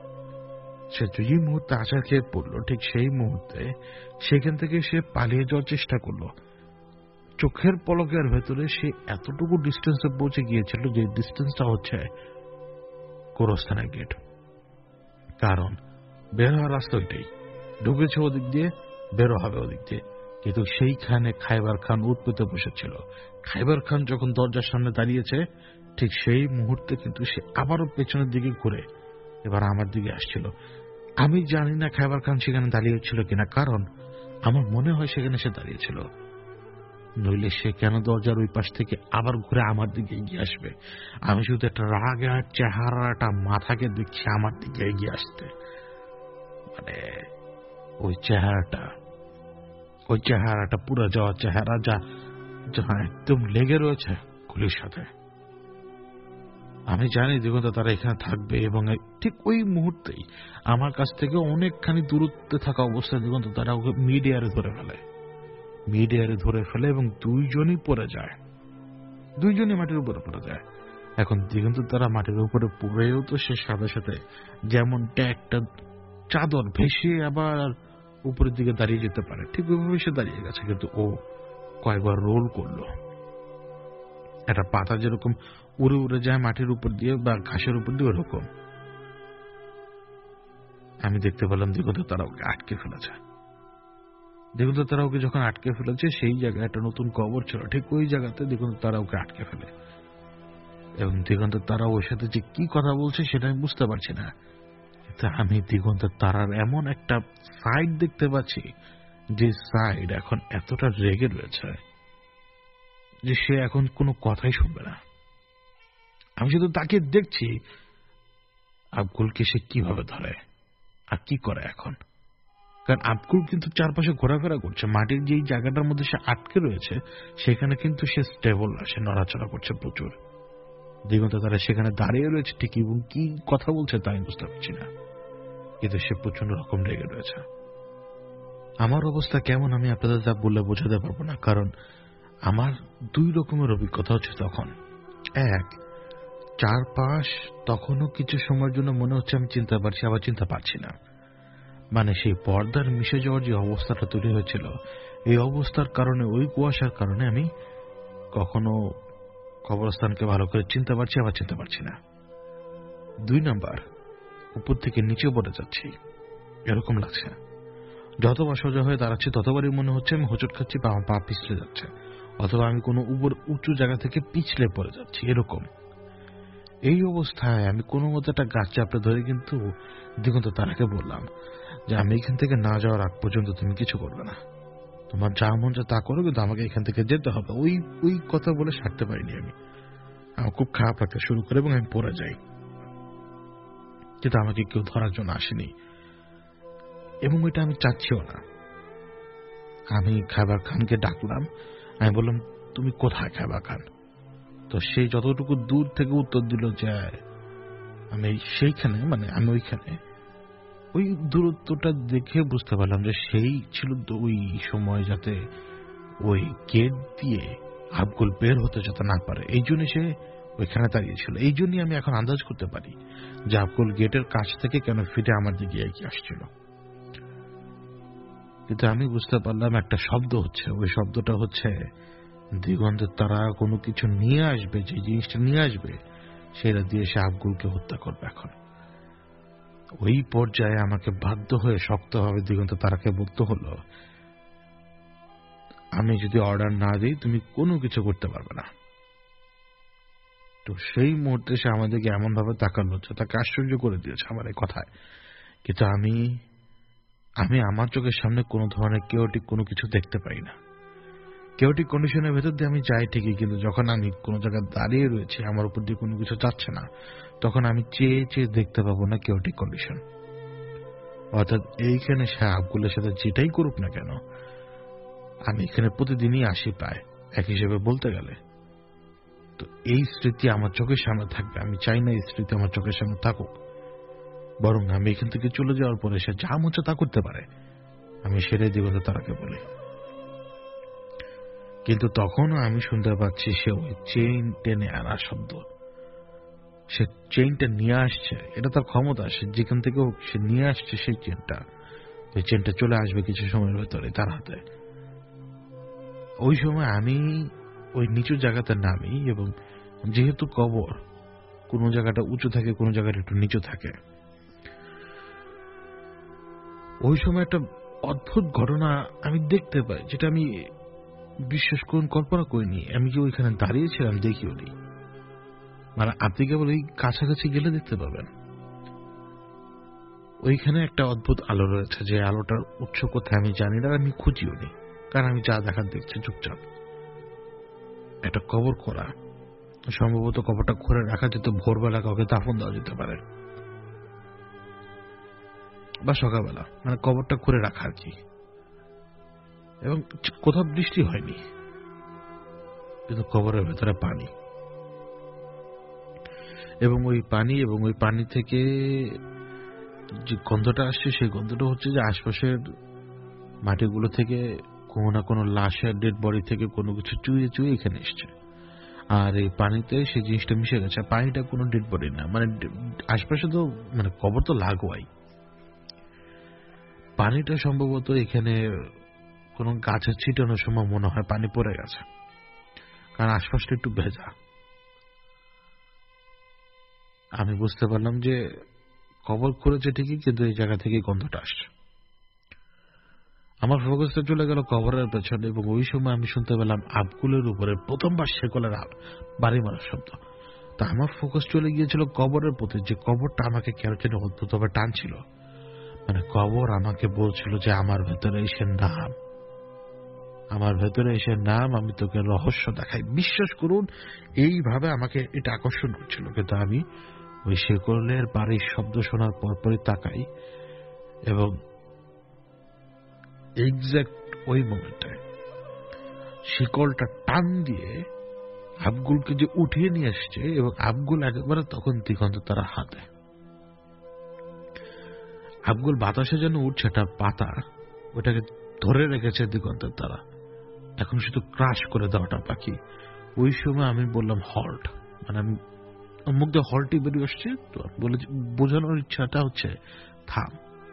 সে যেই মুহূর্তে আছাড় খেয়ে পড়লো, ঠিক সেই মুহূর্তে সেখান থেকে সে পালিয়ে যাওয়ার চেষ্টা করলো। চোখের পলকের ভেতরে সে এতটুকু ডিস্টেন্সে পৌঁছে গিয়েছিল, যে ডিস্টেন্সটা হচ্ছে গোরস্থানের গেট। কারণ বের হওয়ার রাস্তা ওইটাই, ঢুকেছে ওদিক দিয়ে, বেরো হবে ওদিক দিয়ে। কিন্তু সেইখানে খাইবার খান উঠ পেতে বসেছিল। খাইবার খান যখন দরজার সামনে দাঁড়িয়েছে, ঠিক সেই মুহূর্তে কিন্তু সে আবারও পেছনের দিকে ঘুরে এবার আমার দিকে আসছিল। আমি জানি না খাইবার খান সেখানে দাঁড়িয়েছিল কিনা, কারণ আমার মনে হয় সেখানে সে দাঁড়িয়েছিল, নইলে সে কেন দরজার ওই পাশ থেকে আবার ঘুরে আমার দিকে এগিয়ে আসবে। আমি শুধু একটা রাগের চেহারাটা মাথাকে দেখছি আমার দিকে এগিয়ে আসতে। মানে ওই চেহারাটা পুরো যাওয়া চেহারা, যা একদম লেগে রয়েছে গুলির সাথে। আমি জানি দিগন্ত তারা এখানে থাকবে, এবং ঠিক ওই মুহূর্তেই আমার কাছ থেকে অনেকখানি দূরত্বে থাকা অবস্থায় দিগন্ত তারা ওকে মিড এয়ারে ধরে ফেলে এবং দুইজনই পড়ে যায়, দুইজনই মাটির উপরে পড়ে যায়। এখন দিগন্ত তারা মাটির উপরে পড়েও তো সে সাথে সাথে যেমনটা একটা চাদর ভেসে আবার উপরের দিকে দাঁড়িয়ে যেতে পারে, ঠিক ওইভাবে সে দাঁড়িয়ে গেছে। কিন্তু ও কয়েকবার রোল করলো, একটা পাতা যেরকম উড়ে উড়ে যায় মাটির উপর দিয়ে বা ঘাসের উপর দিয়ে, ওরকম আমি দেখতে পেলাম দিগন্ত তারা ওকে আটকে ফেলেছে। দিগন্ত তারা ওকে যখন আটকে ফেলেছে, সেই জায়গায় একটা নতুন কবর ছিল, ঠিক ওই জায়গাতে দিগন্ত তারা ওকে আটকে ফেলে। এবং দিগন্ত তারা ওর সাথে যে কি কথা বলছে সেটা আমি বুঝতে পারছি না, কিন্তু আমি দিগন্ত তারার এমন একটা সাইড দেখতে পাচ্ছি, যে সাইড এখন এতটা রেগে রয়েছে যে সে এখন কোনো কথাই শুনবে না। আমি শুধু তাকে দেখছি আবগুলকে সে কিভাবে ধরে আর কি করে এখন। কারণ আবগুল কিন্তু চারপাশে ঘোরাফেরা করছে, মাটির যেই জায়গাটার মধ্যে সে আটকে রয়েছে সেখানে কিন্তু সে স্টেবল না, সে নড়াচড়া করছে প্রচুর। দিগন্ত তারা সেখানে দাঁড়িয়ে রয়েছে ঠিকই, এবং কি কথা বলছে তা আমি বুঝতে পারছি না, কিন্তু সে প্রচন্ড রকম রেগে রয়েছে। আমার অবস্থা কেমন আমি আপনাদের তা বললে বোঝাতে পারবো না, কারণ আমার দুই রকমের অভিজ্ঞতা হচ্ছে তখন। এক, চারপাশ তখনও কিছু সময়ের জন্য মনে হচ্ছে আমি চিনতে পারছি, আবার চিনতে পারছি না। মানে সেই পর্দার মিশে যাওয়ার যে অবস্থাটা তৈরি হয়েছিল, এই অবস্থার কারণে, ওই কুয়াশার কারণে আমি কখনো কবরস্থানকে ভালো করে চিনতে পারছি, আবার চিনতে পারছি না। 2 নাম্বার, উপর থেকে নিচে পড়ে যাচ্ছি এরকম লাগছে। যতবার সোজা হয়ে দাঁড়াচ্ছি ততবারই মনে হচ্ছে আমি হোঁচট খাচ্ছি, পা পিছলে যাচ্ছে, অথবা আমি কোনো উপর উঁচু জায়গা থেকে পিছলে পড়ে যাচ্ছি এরকম। এই অবস্থায় আমি কোনো মতো একটা গাছ চাপড়ে ধরে কিন্তু দিগন্ত তারাকে বললাম যে আমি এখান থেকে না যাওয়ার আগ পর্যন্ত তুমি কিছু করবে না, তোমার যা মন যা তা করো, কিন্তু আমাকে এখান থেকে যেতে হবে। ওই কথা বলে সারতে পারিনি আমি। আমার খুব খারাপ লাগতে শুরু করে এবং আমি পড়ে যাই, কিন্তু আমাকে কেউ ধরার জন্য আসেনি, এবং ওইটা আমি চাচ্ছিও না। আমি খাইবার খানকে ডাকলাম, আমি বললাম তুমি কোথায় খাইবার খান? তো সে যতটুকু দূর থেকে উত্তর দিল যে আমি সেইখানে, মানে আমি ওইখানে। ওই দূরত্বটা দেখে বুঝতে পারলাম যে সেই ছিল ওই সময় যাতে ওই গেট দিয়ে আবগুল বের হতে যাতে না পারে, এই জন্য সে ওইখানে দাঁড়িয়েছিল। এই জন্যই আমি এখন আন্দাজ করতে পারি যে আবগুল গেটের কাছ থেকে কেন ফিরে আমার দিকে এগিয়ে আসছিল। কিন্তু আমি বুঝতে পারলাম একটা শব্দ হচ্ছে, ওই শব্দটা হচ্ছে দিগন্তের তারা কোনো কিছু নিয়ে আসবে, যে জিনিসটা নিয়ে আসবে সেটা দিয়ে সে আবগুলকে হত্যা করবে। এখন ওই পর্যায়ে আমাকে বাধ্য হয়ে শক্তভাবে দিগন্তের তারাকে বলতে হলো, আমি যদি অর্ডার না দিই তুমি কোনো কিছু করতে পারবে না। তো সেই মুহূর্তে সে আমাদেরকে এমন ভাবে তাকালো যে তাকে আশ্চর্য করে দিয়েছে আমার এই কথায়। কিন্তু আমি আমার চোখের সামনে কোনো ধরনের কেওটিক কোনো কিছু দেখতে পাই না। কেওটিক কন্ডিশনের ভেতর দিয়ে আমি যাই ঠিকই, কিন্তু যখন আমি কোনো জায়গায় দাঁড়িয়ে রয়েছি, আমার উপর দিয়ে কোনো কিছু যাচ্ছে না, তখন আমি চেয়ে চেয়ে দেখতে পাবো না কেওটিক কন্ডিশন। অর্থাৎ এইখানে সে আবগুলের সাথে যেটাই করুক না কেন, আমি এখানে প্রতিদিনই আসি প্রায় এক হিসেবে বলতে গেলে। তো এই স্মৃতি আমার চোখের সামনে থাকবে। আমি চাই না এই স্মৃতি আমার চোখের সামনে থাকুক, বরং আমি এখান থেকে চলে যাওয়ার পরে সে যা মনে তা করতে পারে, আমি সেটাই দিগন্ত তারাকে বলি। কিন্তু তখনও আমি শুনতে পাচ্ছি সে ওই চেইন টেনে আনার শব্দ। সে চেইনটা নিয়ে আসছে, এটা তার ক্ষমতা। সে যেখান থেকে হোক সে নিয়ে আসছে সেই চেইনটা। ওই চেইনটা চলে আসবে কিছু সময়ের ভেতরে তার হাতে। ওই সময় আমি ওই নিচু জায়গাতে নামি, এবং যেহেতু কবর কোনো জায়গাটা উঁচু থাকে, কোনো জায়গাটা একটু নিচু থাকে, ওই সময় একটা অদ্ভুত ঘটনা আমি দেখতে পাই, যেটা আমি বিশ্বাস করুন কল্পনা করিনি। আমি যে ওইখানে দাঁড়িয়েছিলাম দেখিও নি, মানে আপনি কেবল এই কাছাকাছি গেলে দেখতে পাবেন। ওইখানে একটা অদ্ভুত আলো রয়েছে, যে আলোটার উৎস কোথায় আমি জানি না, আমি খুঁজিও নি, কারণ আমি যা দেখার দেখছি চুপচাপ। একটা কবর খোঁড়া, সম্ভবত কবরটা খুঁড়ে রাখা যেত ভোরবেলা কাউকে দাফন দেওয়া যেতে পারে, বা সকালবেলা, মানে কবরটা খুঁড়ে রাখা আর কি। এবং কোথাও বৃষ্টি হয়নি, কিন্তু কবরের ভেতরে পানি, এবং ওই পানি থেকে যে গন্ধটা আসছে, সেই গন্ধটা হচ্ছে যে আশপাশের মাটিগুলো থেকে কোনো না কোনো লাশের ডেড বডি থেকে কোনো কিছু চুইয়ে চুইয়ে এখানে এসছে। আর এই পানিতে সেই জিনিসটা মিশে গেছে। পানিটা কোনো ডেড বডি না, মানে আশপাশে তো মানে কবর তো লাগোয়াই। পানিটা সম্ভবত এখানে কোনো গাছের ছিটানোর সময় মনে হয় পানি পড়ে গেছে, কারণ আশপাশটা একটু ভেজা। আমি বুঝতে পারলাম যে কবর খুঁড়েছে ঠিকই, কিন্তু এই জায়গা থেকে গন্ধটা আসছে। আমার ফোকাসটা চলে গেল কবরের পেছনে, এবং ওই সময় আমি শুনতে পেলাম আবগুলের উপরে প্রথমবার শেকলের বাড়ি মারার শব্দ। তা আমার ফোকাস চলে গিয়েছিল কবরের প্রতি, যে কবরটা আমাকে কেন যেন অদ্ভুতভাবে টানছিল। মানে কবর আমাকে বলছিল যে আমার ভেতরে এসে নাম, আমার ভেতরে এসে নাম, আমি তোকে রহস্য দেখাই। বিশ্বাস করুন এইভাবে আমাকে এটা আকর্ষণ করছিল। কিন্তু আমি ওই শেকলের বাড়ির শব্দ শোনার পরপরই তাকাই, এবং এক্সাক্ট ওই মোমেন্টে শিকলটা টান দিয়ে আবগুলকে যে উঠিয়ে নিয়ে আসছে, এবং আবগুল একেবারে তখন দিগন্ত তারা হাতে। আবগুল বাতাসে যেন উঠছে একটা পাতা, ওটাকে ধরে রেখেছে দিগন্তের তারা। এখন শুধু ক্রাশ করে দেওয়াটা বাকি। ওই সময় আমি বললাম হল্ট, মানে আমি মুখ দিয়ে হল্টই বেরিয়ে আসছে, তো বলে বোঝানোর ইচ্ছাটা হচ্ছে থাম।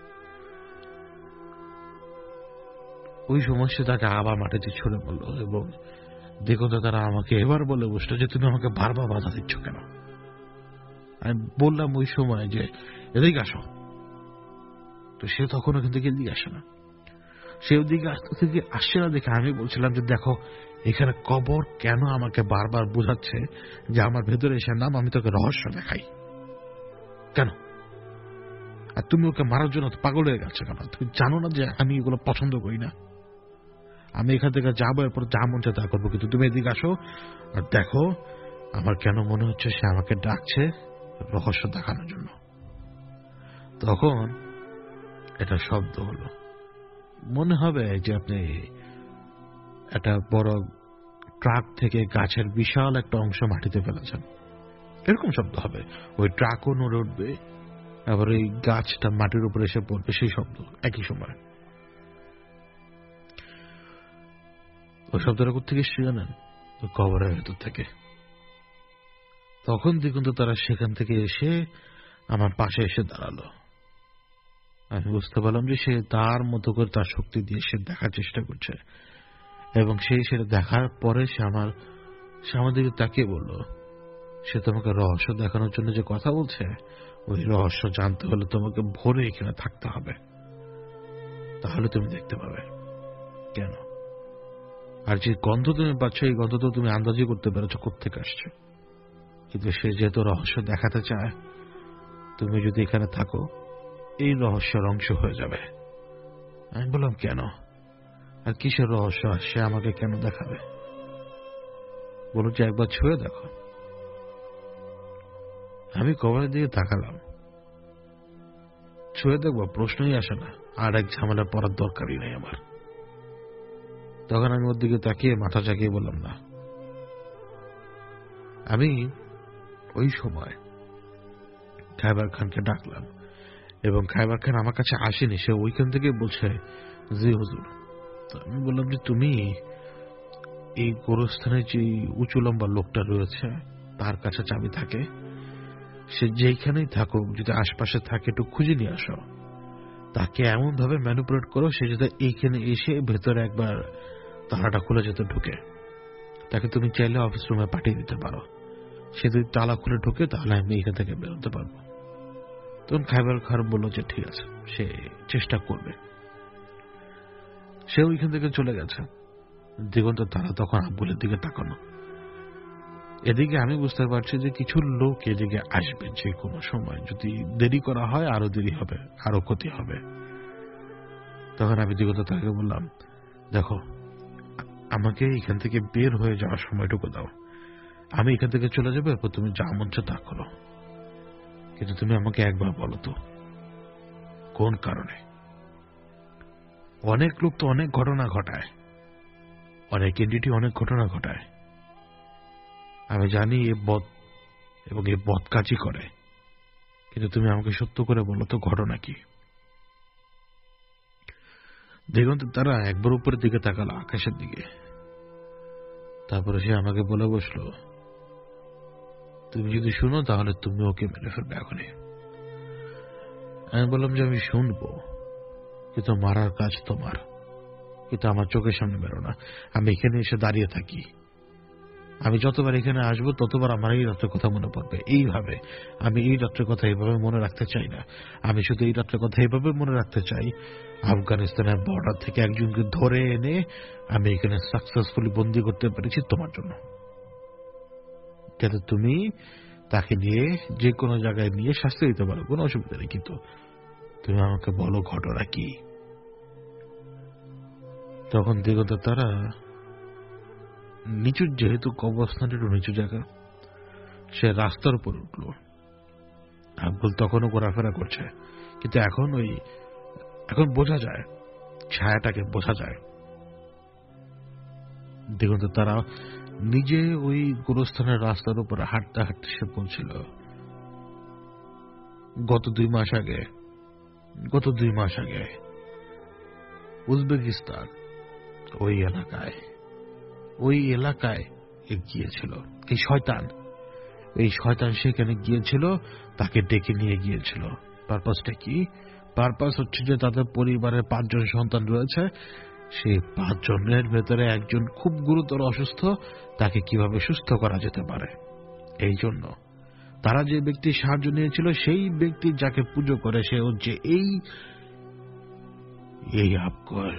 ওই সময় সে তাকে আবার মাটিতে ছুড়ে বলল, এবং দিগন্ত তারা আমাকে এবার বলে বসলো যে তুমি আমাকে বারবার বাধা দিচ্ছ কেন। আমি বললাম ওই সময় যে এদিকে আসো, তো সে তখন ওখান থেকে এদিকে আসে না। সে ওদিকে আসতে থেকে আসছে না দেখে আমি বলছিলাম যে দেখো এখানে কবর কেন আমাকে বারবার বোঝাচ্ছে যে আমার ভেতরে এসে নাম, আমি তোকে রহস্য দেখাই কেন, আর তুমি ওকে মারার জন্য পাগল হয়ে গেছো কেন? তুমি জানো না যে আমি এগুলো পছন্দ করি না? আমি এখান থেকে যাবো, এরপর যা মন চায় তা করবো, কিন্তু তুমি এদিকে আসো আর দেখো আমার কেন মনে হচ্ছে সে আমাকে ডাকছে রহস্য দেখানোর জন্য। তখন এটা শব্দ হলো, মনে হবে যে আপনি একটা বড় ট্রাক থেকে গাছের বিশাল একটা অংশ মাটিতে ফেলেছেন। এরকম শব্দ হবে, ওই ট্রাকও নড়ে উঠবে, আবার ওই গাছটা মাটির উপরে এসে পড়বে, সেই শব্দ একই সময়। ওই শব্দটা কোথেকে এসেছে জানেন? ওই কবরের ভেতর থেকে। তখন দিগন্ত তারা সেখান থেকে এসে আমার পাশে এসে দাঁড়ালো। আমি বুঝতে পারলাম যে সে তার মতো করে তার শক্তি দিয়ে সে দেখার চেষ্টা করছে, এবং সেটা দেখার পরে সে আমার দিকে তাকিয়ে বলল, সে তোমাকে রহস্য দেখানোর জন্য যে কথা বলছে, ওই রহস্য জানতে হলে তোমাকে ভোরে এখানে থাকতে হবে, তাহলে তুমি দেখতে পাবে। কেন? আর যে গন্ধ তুমি পাচ্ছ, এই গন্ধ তো তুমি আন্দাজি করতে পেরেছ কোত্থেকে আসছে, কিন্তু সে যেহেতু রহস্য দেখাতে চায়, তুমি যদি এখানে থাকো এই রহস্যের অংশ হয়ে যাবে। আমি বললাম, কেন? আর কিসের রহস্য? সে আমাকে কেন দেখাবে? বলো যে একবার ছুঁয়ে দেখো। আমি কবরের দিকে তাকালাম। ছুঁয়ে দেখবো প্রশ্নই আসে না, আর এক ঝামেলা পড়ার দরকারই নেই আমার। তখন আমি ওর দিকে তাকিয়ে মাথা চাকিয়ে বললাম, না। আমি ওই সময় খায়বার খানকে ডাকলাম, এবং খায়বার খান আমার কাছে আসেনি, সে ওইখান থেকে বলছে, জি হুজুর। তো আমি বললাম যে তুমি এই গোরস্থানে যে উঁচু লম্বা লোকটা রয়েছে তার কাছে চাবি থাকে, সে যেখানেই থাকুক যদি আশপাশে থাকে একটু খুঁজে নিয়ে আসো, তাকে এমন ভাবে ম্যানিপুলেট করো সে যাতে এইখানে এসে ভেতরে একবার তালাটা খুলে যেতে ঢুকে। তাকে তুমি চাইলে অফিস রুমে পাঠিয়ে দিতে পারো, সে যদি তালা খুলে ঢুকে তাহলে আমি এখান থেকে বেরোতে পারবো। তখন খায়বার খান বললো যে ঠিক আছে, সে চেষ্টা করবে। সে ওইখান থেকে চলে গেছে। দিগন্ত তারা তখন আব্বুলের দিকে তাকানো। এদিকে আমি বুঝতে পারছি যে কিছু লোক এদিকে আসবে যে কোনো সময়, যদি দেরি করা হয় আরো দেরি হবে, আরো ক্ষতি হবে। তখন আমি দিগন্ত তাকে বললাম, দেখো আমাকে এখান থেকে বের হয়ে যাওয়ার সময়টুকু দাও, আমি এখান থেকে চলে যাবো, এরপর তুমি যা মন চায় তা করো, কিন্তু তুমি আমাকে একবার বলো তো কোন কারণে? অনেক লোক তো অনেক ঘটনা ঘটায়, অনেক এন্টিটি অনেক ঘটনা ঘটায়, আমি জানি এ বদ এবং এ বদ কাজই করে, কিন্তু তুমি আমাকে সত্য করে বলো তো ঘটনা কি? দিগন্ত তারা একবার উপরের দিকে তাকালো, আকাশের দিকে। তারপরে সে আমাকে বলে বসলো, তুমি যদি শুনো তাহলে তুমি ওকে মেরে ফেলবে এখনই। আমি বললাম যে আমি শুনবো, কিন্তু মারার কাজ তোমার, কিন্তু আমার চোখের সামনে বেরো না। আমি এখানে এসে দাঁড়িয়ে থাকি, আমি যতবার এখানে আসবো ততবার আমার এই রাত্রের কথা মনে পড়বে। এইভাবে আমি এই রাত্রের কথা এইভাবে মনে রাখতে চাই না। আমি শুধু এই রাত্রের কথা এইভাবে মনে রাখতে চাই, আফগানিস্তানের বর্ডার থেকে একজনকে ধরে এনে আমি এখানে সাকসেসফুলি বন্দী করতে পেরেছি তোমার জন্য, যাতে তুমি তাকে নিয়ে যে কোনো জায়গায় নিয়ে শাস্তি দিতে পারো, কোনো অসুবিধা নেই, কিন্তু তুমি আমাকে বলো ঘটনা কি? তখন দিগন্ত তারা নিচু, যেহেতু কবরস্থানের একটু নিচু জায়গা, সে রাস্তার উপর উঠল। আব্বুল তখনও ঘোরাফেরা করছে, কিন্তু এখন বোঝা যায়, ছায়াটাকে বোঝা যায়। দিগন্ত তারা নিজে ওই গোরস্থানের রাস্তার উপরে হাঁটতে হাঁটতে সে বলছিল, গত 2 মাস আগে উজবেকিস্তান ওই এলাকায় গিয়েছিল এই শয়তান সেখানে গিয়েছিল, তাকে ডেকে নিয়ে গিয়েছিল। পারপাসটা কি? পারপাস হচ্ছে যে তাদের পরিবারের 5 জন সন্তান রয়েছে, সেই 5 জনের ভেতরে একজন খুব গুরুতর অসুস্থ, তাকে কিভাবে সুস্থ করা যেতে পারে। এই জন্য তারা যে ব্যক্তির সাহায্য নিয়েছিল, সেই ব্যক্তি যাকে পুজো করে, সে হচ্ছে এই আফগান,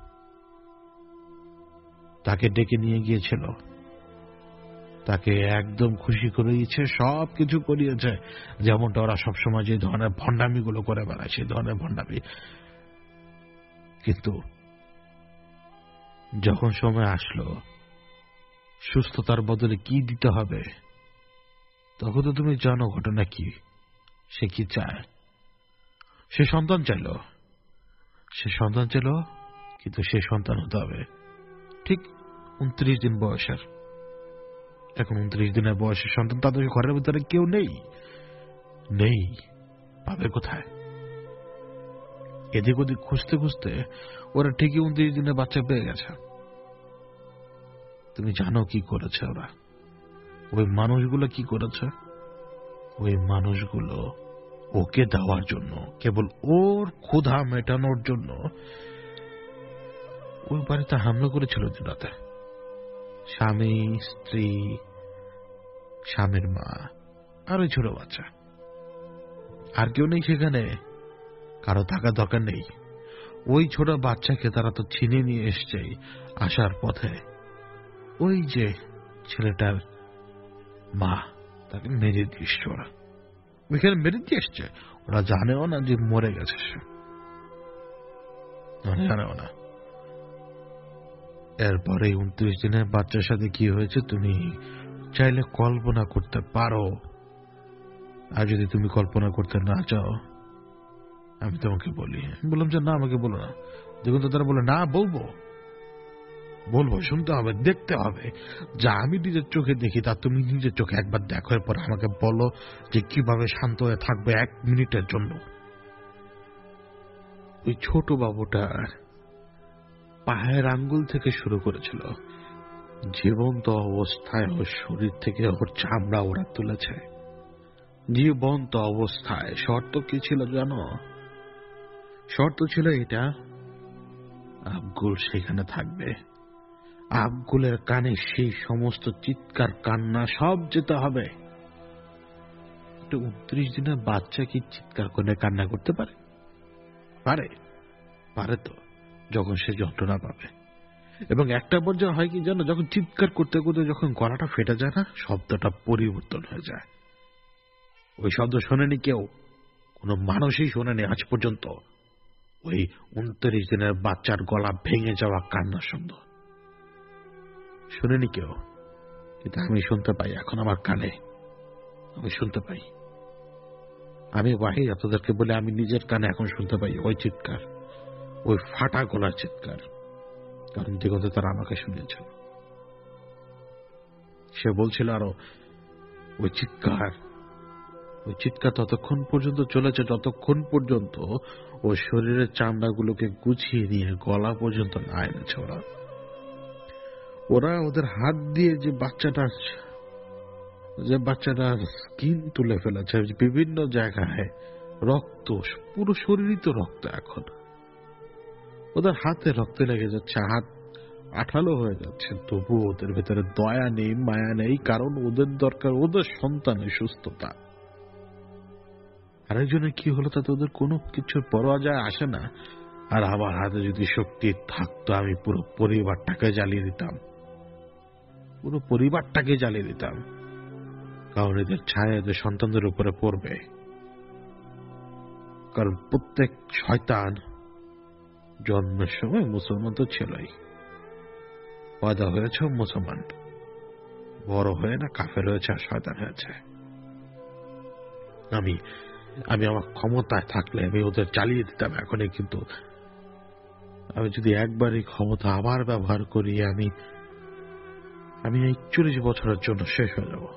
তাকে ডেকে নিয়ে গিয়েছিল, তাকে একদম খুশি করে দিয়েছে, সবকিছু করিয়েছে, যেমনটা ওরা সবসময় যে ধরনের ভণ্ডামি গুলো করে বেড়ায়, সেই ধরনের ভণ্ডামি। কিন্তু যখন সময় আসলো সুস্থতার বদলে কি দিতে হবে, তখন তো তুমি জানো ঘটনা কি। সে কি চায়? সে সন্তান চাইল, কিন্তু সে সন্তান হতে হবে ঠিক 29 দিন বয়সের। এখন 29 দিনের বয়সের সন্তান, তাদের ঘরের ভিতরে কেউ নেই। নেই, পাবে কোথায়? এদিক ওদিক খুঁজতে খুঁজতে ওরা ঠিকই 29 দিনের বাচ্চা পেয়ে গেছে। তুমি জানো কি করেছে ওরা? ওই মানুষগুলো কি করেছে? ওই মানুষগুলো ওকে দেওয়ার জন্য, কেবল ওর ক্ষুধা মেটানোর জন্য ওই বাড়িতে হামলা করেছিল দিন রাতে। স্বামী, স্ত্রী, স্বামীর মা আর ওই ছোট বাচ্চা। আর কেউ নেই সেখানে, কারো থাকার দরকার নেই। ওই ছোট বাচ্চাকে তারা তো ছিনিয়ে নিয়ে এসছে আসার পথে। ওই যে ছেলেটার মা, তাকে মেরে দিয়েছে ওরা, ওইখানে মেরে দিয়ে এসছে। ওরা জানেও না যে মরে গেছে সে, জানেও না। এরপরে 29 দিনের বাচ্চার সাথে কি হয়েছে তুমি চাইলে কল্পনা করতে পারো। আর যদি তুমি কল্পনা করতে না চাও, আমি তোমাকে বলি। আমি বললাম যে না, আমাকে বলো না। দেখুন তো, তারা বলে না, বলবো, শুনতে হবে, দেখতে হবে। যা আমি নিজের চোখে দেখি তা তুমি নিজের চোখে একবার দেখো, এরপর আমাকে বলো যে কিভাবে শান্ত হয়ে থাকবে 1 মিনিটের জন্য। ওই ছোট বাবুটার পায়ের আঙ্গুল থেকে শুরু করেছিল, জীবন্ত অবস্থায় ওর শরীর থেকে ওর চামড়া ওরা তুলেছে, জীবন্ত অবস্থায়। শর্ত কি ছিল জানো? শর্ত ছিল এটা, আবগুল সেখানে থাকবে। আবগুলের কানে সেই সমস্ত চিৎকার, কান্না সব যেতে হবে। 29 দিনের বাচ্চা কি চিৎকার করে কান্না করতে পারে? পারে, পারে তো, যখন সে যন্ত্রণা পাবে। এবং একটা পর্যায়ে হয় কি জানো, যখন চিৎকার করতে করতে যখন গলাটা ফেটে যায় না, শব্দটা পরিবর্তন হয়ে যায়। ওই শব্দ শোনেনি কেউ, কোনো মানুষই শোনেনি আজ পর্যন্ত। ওই 29 দিনের বাচ্চার গলা ভেঙে যাওয়া কান্নার শব্দ শুনেনি কেউ, কিন্তু আমি শুনতে পাই এখন আমার কানে। আমি শুনতে পাই, আমি বাহির আপনাদেরকে বলে আমি নিজের কানে এখন শুনতে পাই ওই চিৎকার, ওই ফাটা গলার চিৎকার। কারণ দিগন্ত তারা আমাকে শুনিয়েছিল। সে বলছিল আরো, ওই চিৎকার ততক্ষণ পর্যন্ত চলেছে যতক্ষণ পর্যন্ত ও শরীরের চামড়াগুলোকে গুছিয়ে নিয়ে গলা পর্যন্ত না এনেছে। ওরা ওদের হাত দিয়ে যে বাচ্চাটার স্কিন তুলে ফেলেছে, বিভিন্ন জায়গায় রক্ত, পুরো শরীরই তো রক্ত। এখন ওদের হাতে রক্ত লেগে যাচ্ছে, হাত আঠালো হয়ে যাচ্ছে, তবু ওদের ভেতরে দয়া নেই, মায়া নেই। কারণ ওদের দরকার ওদের সন্তানের সুস্থতা। আরেকজনের কি হলো তাতে ওদের কোনো কিছুর পরোয়া যায় আসে না। আর আমার হাতে যদি শক্তি থাকতো, আমি পুরো পরিবারটাকে জ্বালিয়ে দিতাম, পুরো পরিবারটাকে জ্বালিয়ে দিতাম। কারণ এদের ছায়া এদের সন্তানদের উপরে পড়বে। কারণ প্রত্যেক শয়তান জন্মের সময় মুসলমান তো ছিলই, পয়দা হয়েছে মুসলমান, বড় হয়ে না কাফের হয়েছে আর শয়তান হয়েছে। আমি আমার ক্ষমতায় থাকলে আমি ওদের চালিয়ে দিতাম এখনই। কিন্তু আমি যদি একবার এই ক্ষমতা আবার ব্যবহার করি, আমি 41 বছরের জন্য শেষ হয়ে যাব।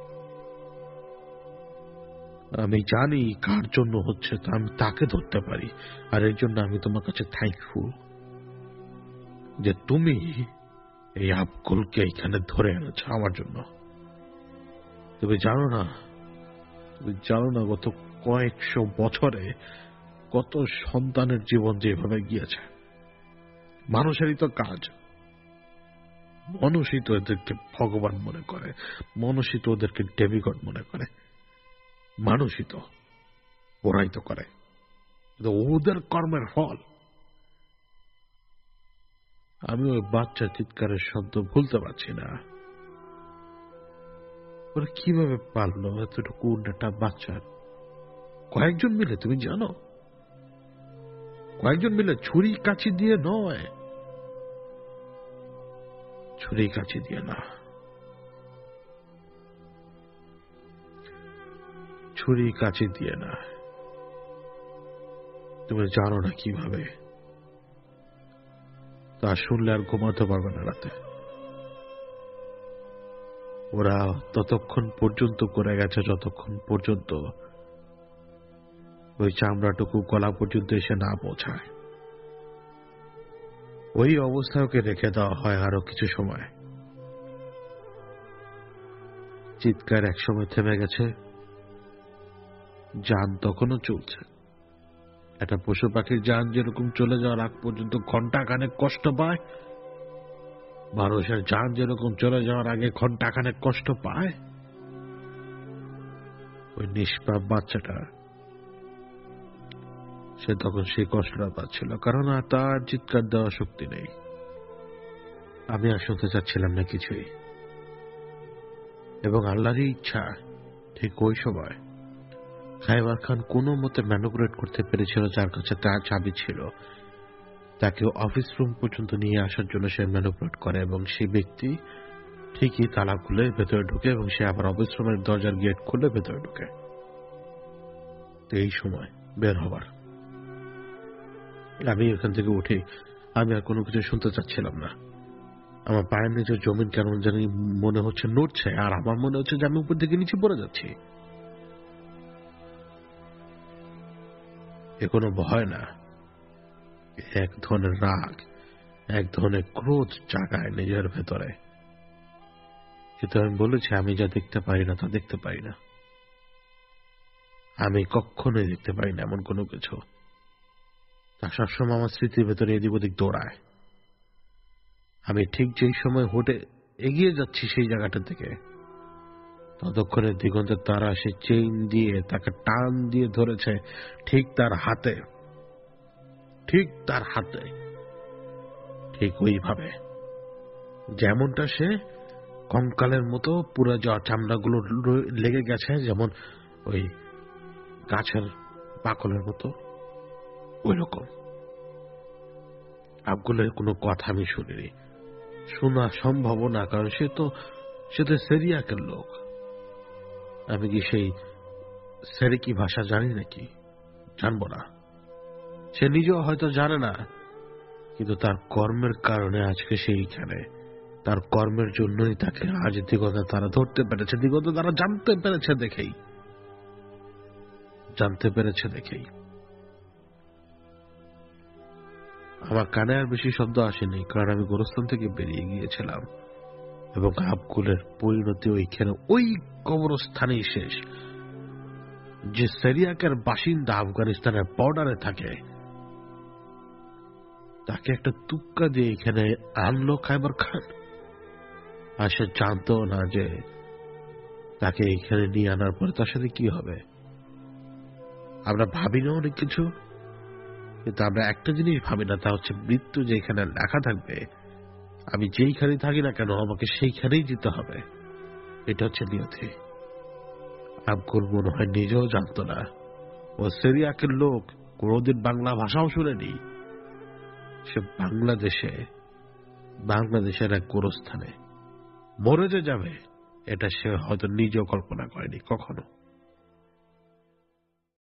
আমি জানি কার জন্য হচ্ছে, তা আমি তাকে ধরতে পারি। আর এর জন্য আমি তোমার কাছে থ্যাঙ্কফুল যে তুমি এই আবগুলকে এখানে ধরে এনেছ আমার জন্য। তুমি জানো না গত কয়েকশো বছরে কত সন্তানের জীবন যেভাবে গিয়েছে। মানুষেরই তো কাজ, মানুষই তো এদেরকে ভগবান মনে করে, মানুষই তো ওদেরকে ডেমিগড মনে করে, মানুষই তো, ওরাই তো করে, ওদের কর্মের ফল। আমি ওই বাচ্চার চিৎকারের শব্দ ভুলতে পারছি না। ওরা কিভাবে পারলো এতটুকু একটা বাচ্চার? কয়েকজন মিলে, তুমি জানো, কয়েকজন মিলে, ছুরি কাঁচি দিয়ে নয়, ছুরি কাঁচি দিয়ে না, ছুরি কাঁচি দিয়ে না। তুমি জানো না কিভাবে, তা শুনলে আর ঘুমাতে পারবে না রাতে। ওরা ততক্ষণ পর্যন্ত করে গেছে যতক্ষণ পর্যন্ত ওই চামড়াটুকু গলা পর্যন্ত এসে না পৌঁছায়। ওই অবস্থায় ওকে রেখে দেওয়া হয় আরো কিছু সময়। চিৎকার একসময় থেমে গেছে, যান তখনও চলছে। একটা পশু পাখির যান যেরকম চলে যাওয়ার আগ পর্যন্ত ঘন্টা খানেক কষ্ট পায়, মানুষের যান যেরকম চলে যাওয়ার আগে ঘন্টা খানেক কষ্ট পায়, ওই নিষ্পাপ বাচ্চাটা সে তখন সেই কষ্টটা পাচ্ছিল, কারণ আর তার চিৎকার দেওয়ার শক্তি নেই। আমি আর শুনতে চাচ্ছিলাম না কিছুই। এবং আল্লাহরই ইচ্ছা, ঠিক ওই সময় খায়বার খান কোনো মতে ম্যানুপুলেট করতে পেরেছিল যার কাছে তার চাবি ছিল, তাকে অফিস রুম পর্যন্ত নিয়ে আসার জন্য সে ম্যানুপুলেট করে এবং সেই ব্যক্তি ঠিকই তালা খুলে ভেতরে ঢুকে এবং সে আবার অফিস রুমের দরজার গেট খুলে ভেতরে ঢুকে। তো এই সময় বের হবার আমি এখান থেকে উঠে আমি আর কোনো কিছু শুনতে চাচ্ছিলাম না। আমার পায়ের নিচে জমিন কেমন জানি মনে হচ্ছে নড়ছে, আর আমার মনে হচ্ছে যে আমি উপর দিকে নিচে পড়ে যাচ্ছি। এ কোনো ভয় না, এক ধরনের রাগ, এক ধরনের ক্রোধ জাগায় নিজের ভেতরে। কিন্তু আমি বলেছি আমি যা দেখতে পারি না তা দেখতে পারি না। আমি কখনোই দেখতে পারি না এমন কোনো কিছু। তা সবসময় আমার স্মৃতির ভেতরে এদিক ওদিক দৌড়ায়। আমি ঠিক যেই সময় হোটে এগিয়ে যাচ্ছি সেই জায়গাটা থেকে, ততক্ষণে দিগন্তের তারা সে চেইন দিয়ে তাকে টান দিয়ে ধরেছে ঠিক তার হাতে, ঠিক তার হাতে, ঠিক ওইভাবে যেমনটা সে কঙ্কালের মতো পুরো যাওয়া চামড়াগুলো লেগে গেছে, যেমন ওই গাছের বাকলের মতো, ওই রকম। আবগুলের কোনো কথা আমি শুনিনি, শোনা সম্ভব না, কারণ সে তো সেরিয়াকের লোক। আমি কি সেই সেরিকি ভাষা জানি নাকি? জানবো না। সে নিজেও হয়তো জানে না, কিন্তু তার কর্মের কারণে আজকে সেইখানে, তার কর্মের জন্যই তাকে আজ দিগন্ত তারা ধরতে পেরেছে, দিগন্ত তারা জানতে পেরেছে দেখেই। আমার কানে আর বেশি শব্দ আসেনি, কারণ আমি গোরস্থান থেকে বেরিয়ে গিয়েছিলাম এবং আবগুলের পরিণতি ওইখানে ওই কবরস্থানেই শেষ। যে সেরিয়াকের বাসিন্দা আফগানিস্তানের বর্ডারে থাকে, তাকে একটা তুক্কা দিয়ে এখানে আনলো খায়বার খান, আর সে জানতো না যে তাকে এখানে নিয়ে আনার পরে তার সাথে কি হবে। আমরা ভাবি না অনেক কিছু, কিন্তু আমরা একটা জিনিস ভাবি না, তা হচ্ছে মৃত্যু যেখানে লেখা থাকবে, আমি যেইখানে থাকি না কেন আমাকে সেইখানেই যেতে হবে। এটা হচ্ছে নিয়তি। আবগুল মনে হয় নিজেও জানতো না, ও সিরিয়াকের লোক, কোনোদিন বাংলা ভাষাও শুনেনি। সে বাংলাদেশের এক গোরস্থানে মরে যে যাবে, এটা সে হয়তো নিজেও কল্পনা করেনি কখনো।